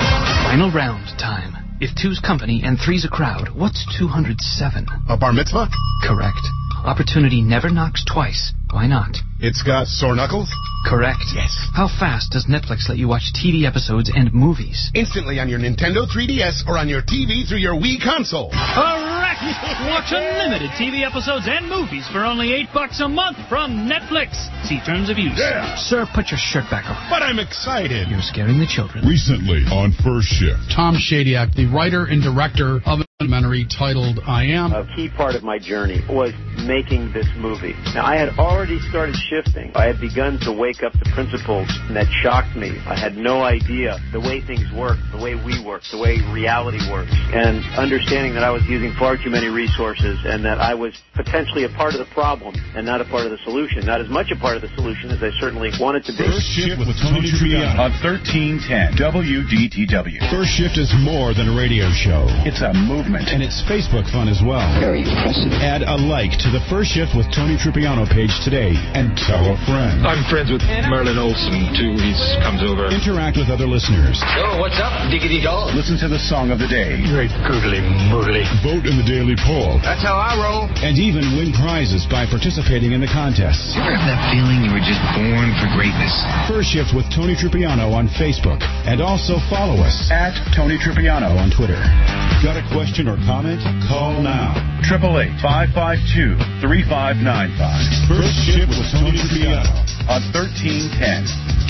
Final round time. If two's company and three's a crowd, what's two hundred seven? A bar mitzvah? Correct. Opportunity never knocks twice. Why not? It's got sore knuckles? Correct. Yes. How fast does Netflix let you watch T V episodes and movies? Instantly on your Nintendo three D S or on your T V through your Wii console. Correct! Watch unlimited T V episodes and movies for only eight bucks a month from Netflix. See terms of use. Yeah. Sir, put your shirt back on. But I'm excited. You're scaring the children. Recently on First Shift. Tom Shadyac, the writer and director of a documentary titled I Am. A key part of my journey was making this movie. Now, I had already started shifting. I had begun to wake up to principles that shocked me. I had no idea the way things work, the way we work, the way reality works, and understanding that I was using far too many resources and that I was potentially a part of the problem and not a part of the solution. Not as much a part of the solution as I certainly wanted to be. First Shift with Tony Tripiano on thirteen ten W D T W. First Shift is more than a radio show. It's a movement. And it's Facebook fun as well. Very impressive. Add a like to the First Shift with Tony Tripiano page today and tell a friend. I'm friends with Merlin Olsen, too. He comes over. Interact with other listeners. Oh, what's up, diggity dog? Listen to the song of the day. Great googly moogly. Vote in the daily poll. That's how I roll. And even win prizes by participating in the contests. You ever have that feeling you were just born for greatness? First Shift with Tony Tripiano on Facebook. And also follow us At Tony Tripiano on Twitter. Got a question or comment? Call now. eight eight eight, five five two, three five nine five. First Shift with Tony Tripiano on thirteen ten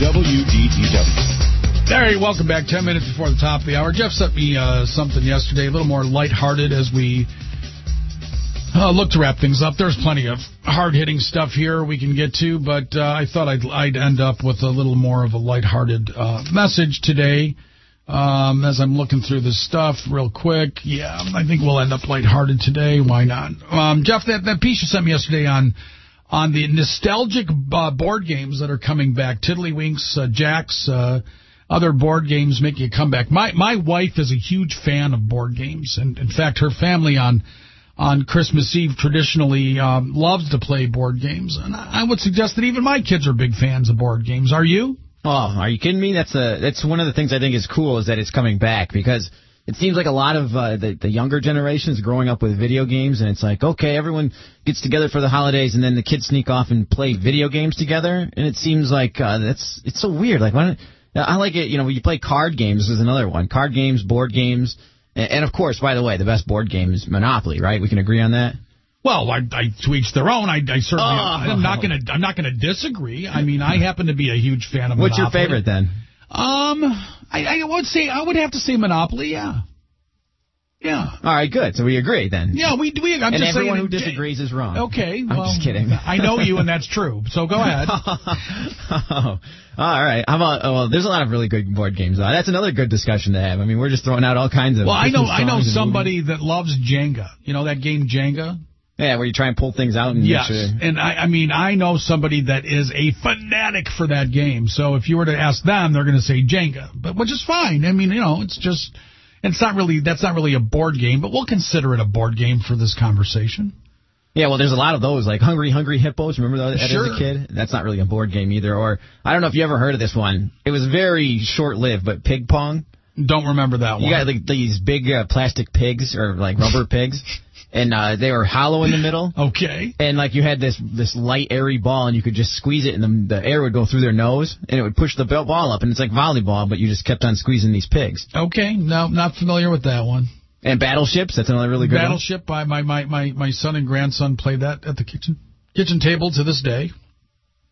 W D T W. Hey, welcome back. Ten minutes before the top of the hour. Jeff sent me uh, something yesterday, a little more lighthearted as we uh, look to wrap things up. There's plenty of hard-hitting stuff here we can get to, but uh, I thought I'd, I'd end up with a little more of a lighthearted uh, message today. Um, as I'm looking through this stuff real quick, yeah, I think we'll end up lighthearted today. Why not? Um, Jeff, that, that piece you sent me yesterday on on the nostalgic uh, board games that are coming back, Tiddlywinks, uh, Jacks, uh, other board games making a comeback. My my wife is a huge fan of board games, and in fact, her family on on Christmas Eve traditionally um, loves to play board games, and I would suggest that even my kids are big fans of board games. Are you? Oh, are you kidding me? That's a, that's one of the things I think is cool is that it's coming back because it seems like a lot of uh, the, the younger generation is growing up with video games, and it's like, okay, everyone gets together for the holidays, and then the kids sneak off and play video games together, and it seems like uh, that's it's so weird. Like, why don't, I like it, you know, when you play card games, this is another one. Card games, board games, and, and of course, by the way, the best board game is Monopoly, right? We can agree on that? Well, I, I to each their own. I, I certainly, oh. I'm not going to, I'm not going to disagree. I mean, I happen to be a huge fan of. What's Monopoly. your favorite then? Um, I, I would say I would have to say Monopoly. Yeah. Yeah. All right, good. So we agree then. Yeah, we we. I'm and just everyone saying, who disagrees is wrong. Okay, I'm well, just kidding. I know you, and that's true. So go ahead. oh, all right. How about? Oh, well, there's a lot of really good board games. Uh, that's another good discussion to have. I mean, we're just throwing out all kinds of. Well, I know, I know songs and somebody movies. that loves Jenga. You know that game Jenga. Yeah, where you try and pull things out and yes, make sure. and I, I mean, I know somebody that is a fanatic for that game. So if you were to ask them, they're going to say Jenga, but which is fine. I mean, you know, it's just, it's not really, that's not really a board game, but we'll consider it a board game for this conversation. Yeah, well, there's a lot of those, like Hungry Hungry Hippos. Remember that sure. as a kid? That's not really a board game either. Or I don't know if you ever heard of this one. It was very short-lived, but Pig Pong. Don't remember that one. You got like these big uh, plastic pigs or like rubber pigs. And uh, they were hollow in the middle. Okay. And like you had this this light, airy ball, and you could just squeeze it, and the, the air would go through their nose, and it would push the ball up. And it's like volleyball, but you just kept on squeezing these pigs. Okay. No, not familiar with that one. And Battleships, that's another really good Battleship, one. Battleship, my, my, my, my son and grandson played that at the kitchen kitchen table to this day.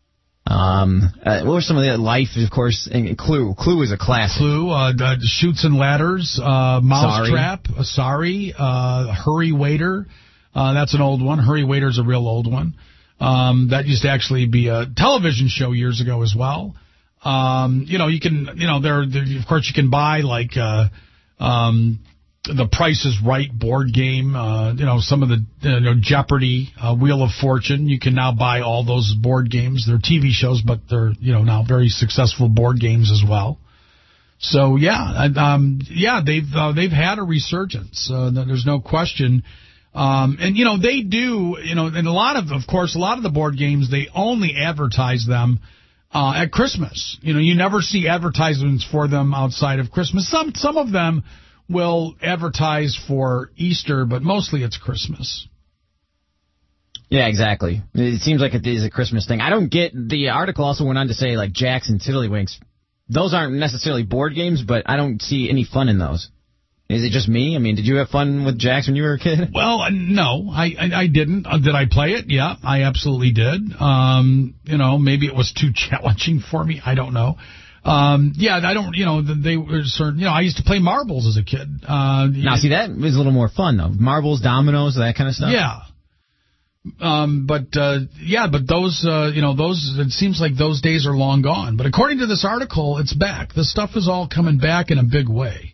Um, uh, what were some of the Life, of course, and Clue. Clue is a classic. Clue, uh, uh, Chutes and Ladders, uh, Mousetrap, uh, Sorry, uh, Hurry Waiter. Uh, that's an old one. Hurry Waiter's a real old one. Um, that used to actually be a television show years ago as well. Um, you know, you can, you know, there, there of course, you can buy like, uh, um, the Price is Right board game, uh, you know, some of the, you know, Jeopardy, uh, Wheel of Fortune. You can now buy all those board games. They're T V shows, but they're, you know, now very successful board games as well. So, yeah, um, yeah, they've, uh, they've had a resurgence. Uh, there's no question. Um, and, you know, they do, you know, and a lot of, of course, a lot of the board games, they only advertise them uh, at Christmas. You know, you never see advertisements for them outside of Christmas. Some, some of them will advertise for Easter, but mostly it's Christmas. Yeah, exactly. It seems like it is a Christmas thing. I don't get, the article also went on to say, like, Jacks and Tiddlywinks. Those aren't necessarily board games, but I don't see any fun in those. Is it just me? I mean, did you have fun with Jacks when you were a kid? Well, uh, no, I, I, I didn't. Uh, did I play it? Yeah, I absolutely did. Um, you know, maybe it was too challenging for me. I don't know. Um, yeah, I don't, you know, they were certain, you know, I used to play marbles as a kid. Uh, now, see, that was a little more fun, though. Marbles, dominoes, that kind of stuff. Yeah. Um, but, uh, yeah, but those, uh, you know, those, it seems like those days are long gone. But according to this article, it's back. This stuff is all coming back in a big way.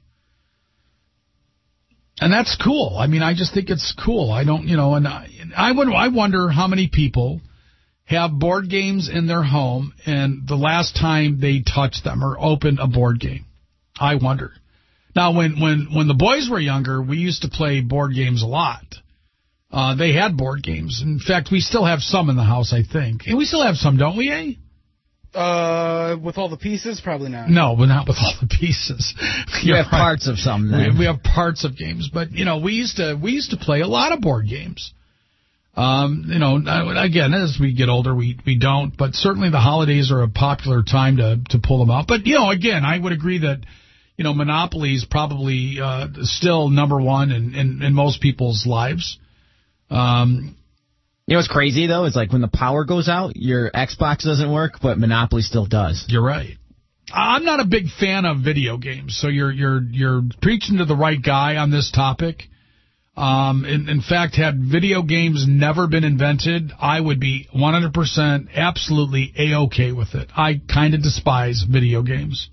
And that's cool. I mean, I just think it's cool. I don't, you know, and I, I, would, I wonder how many people have board games in their home, and the last time they touched them or opened a board game. I wonder. Now, when, when, when the boys were younger, we used to play board games a lot. Uh, they had board games. In fact, we still have some in the house, I think. And we still have some, don't we, eh? Uh, with all the pieces? Probably not. No, but not with all the pieces. You have right. parts of some, then. We, we have parts of games. But, you know, we used to we used to play a lot of board games. Um, you know, again, as we get older, we, we don't. But certainly the holidays are a popular time to, to pull them out. But, you know, again, I would agree that, you know, Monopoly is probably uh, still number one in, in, in most people's lives. Um You know what's crazy, though? It's like when the power goes out, your Xbox doesn't work, but Monopoly still does. You're right. I'm not a big fan of video games, so you're you're you're preaching to the right guy on this topic. Um, in, in fact, had video games never been invented, I would be one hundred percent absolutely A-okay with it. I kind of despise video games.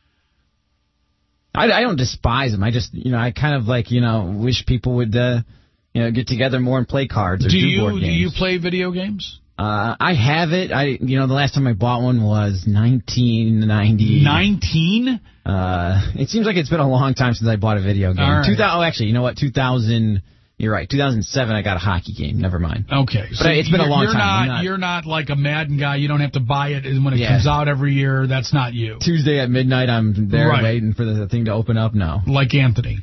I, I don't despise them. I just, you know, I kind of like, you know, wish people would... Uh, You know, get together more and play cards or do, do you, board games. Do you play video games? Uh, I have it. I, you know, the last time I bought one was nineteen ninety. nineteen? Uh, it seems like it's been a long time since I bought a video game. All right. two thousand, oh, actually, you know what? two thousand. You're right. two thousand seven, I got a hockey game. Never mind. Okay, but so it's been a long you're time. Not, not, you're not like a Madden guy. You don't have to buy it when it yeah. comes out every year. That's not you. Tuesday at midnight, I'm there right. waiting for the thing to open up. No, like Anthony.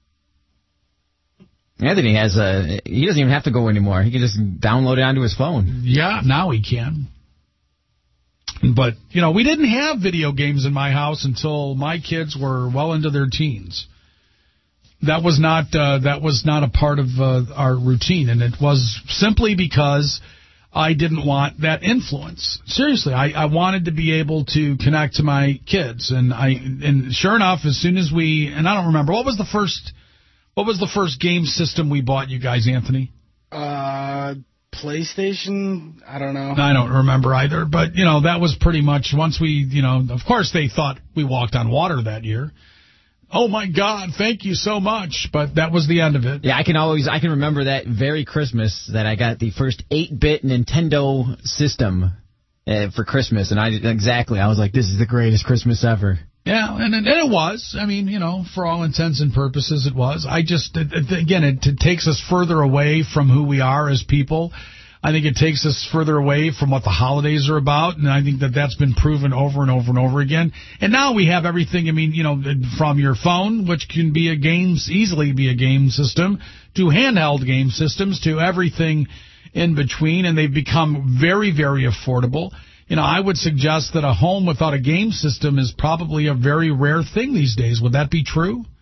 Anthony has a. He doesn't even have to go anymore. He can just download it onto his phone. Yeah, now he can. But, you know, we didn't have video games in my house until my kids were well into their teens. That was not uh, that was not a part of uh, our routine, and it was simply because I didn't want that influence. Seriously, I, I wanted to be able to connect to my kids, and I and sure enough, as soon as we and I don't remember what was the first. What was the first game system we bought you guys, Anthony? Uh, PlayStation? I don't know. I don't remember either. But, you know, that was pretty much once we, you know, of course they thought we walked on water that year. Oh, my God, thank you so much. But that was the end of it. Yeah, I can always, I can remember that very Christmas that I got the first eight-bit Nintendo system uh, for Christmas. And I exactly, I was like, this is the greatest Christmas ever. Yeah, and, and it was. I mean, you know, for all intents and purposes, it was. I just, it, it, again, it, it takes us further away from who we are as people. I think it takes us further away from what the holidays are about, and I think that that's been proven over and over and over again. And now we have everything, I mean, you know, from your phone, which can be a game, easily be a game system, to handheld game systems, to everything in between, and they've become very, very affordable. You know, I would suggest that a home without a game system is probably a very rare thing these days. Would that be true?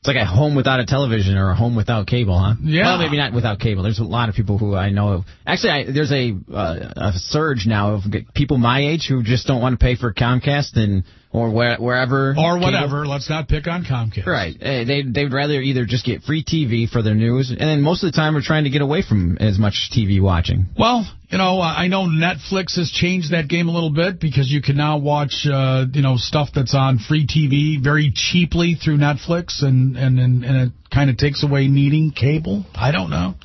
It's like a home without a television or a home without cable, huh? Yeah. Well, maybe not without cable. There's a lot of people who I know of. Actually, I, there's a uh, a surge now of people my age who just don't want to pay for Comcast and or where, wherever. Or whatever. Cable. Let's not pick on Comcast. Right. They they'd rather either just get free T V for their news, and then most of the time we're trying to get away from as much T V watching. Well, you know, I know Netflix has changed that game a little bit because you can now watch, uh, you know, stuff that's on free T V very cheaply through Netflix, and and and, and it kind of takes away needing cable. I don't know.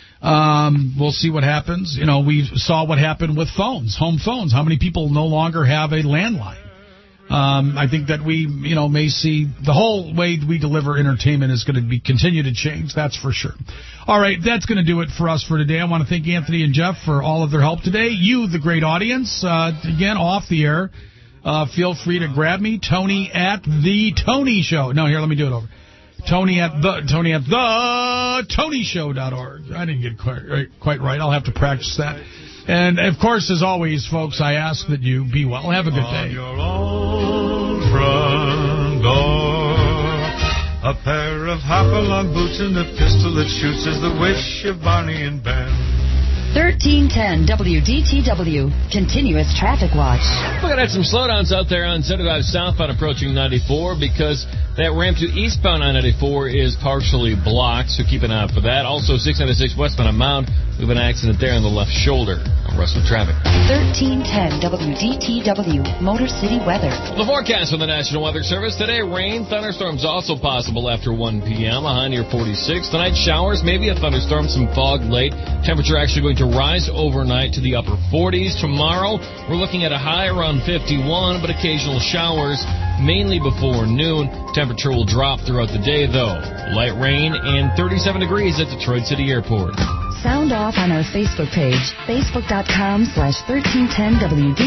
Um, we'll see what happens. You know, we saw what happened with phones, home phones. How many people no longer have a landline? Um, I think that we, you know, may see the whole way we deliver entertainment is going to be continue to change. That's for sure. All right, that's going to do it for us for today. I want to thank Anthony and Jeff for all of their help today. You, the great audience, uh, again, off the air, uh, feel free to grab me, Tony at the Tony Show. No, here, let me do it over. Tony at the Tony at the Tony Show dot org. I didn't get quite right, quite right. I'll have to practice that. And, of course, as always, folks, I ask that you be well. Have a good day. On your own front door, a pair of hop-along boots and a pistol that shoots is the wish of Barney and Ben. thirteen ten W D T W, Continuous Traffic Watch. We're going to have some slowdowns out there on Center Drive southbound approaching ninety-four because that ramp to eastbound on ninety-four is partially blocked, so keep an eye out for that. Also, six ninety-six westbound on Mound, we have an accident there on the left shoulder. Rest of traffic. thirteen ten W D T W, Motor City Weather. The forecast from the National Weather Service today: rain, thunderstorms also possible after one p.m. A high near forty-six. Tonight, showers, maybe a thunderstorm, some fog late. Temperature actually going to rise overnight to the upper forties. Tomorrow, we're looking at a high around fifty-one, but occasional showers, mainly before noon. Temperature will drop throughout the day, though. Light rain and thirty-seven degrees at Detroit City Airport. Sound off on our Facebook page, facebook.com slash 1310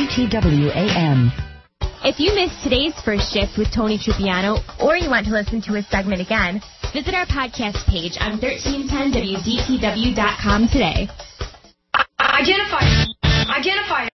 WDTWAM. If you missed today's First Shift with Tony Trupiano, or you want to listen to his segment again, visit our podcast page on thirteen ten W D T W dot com today. Identify. Identify.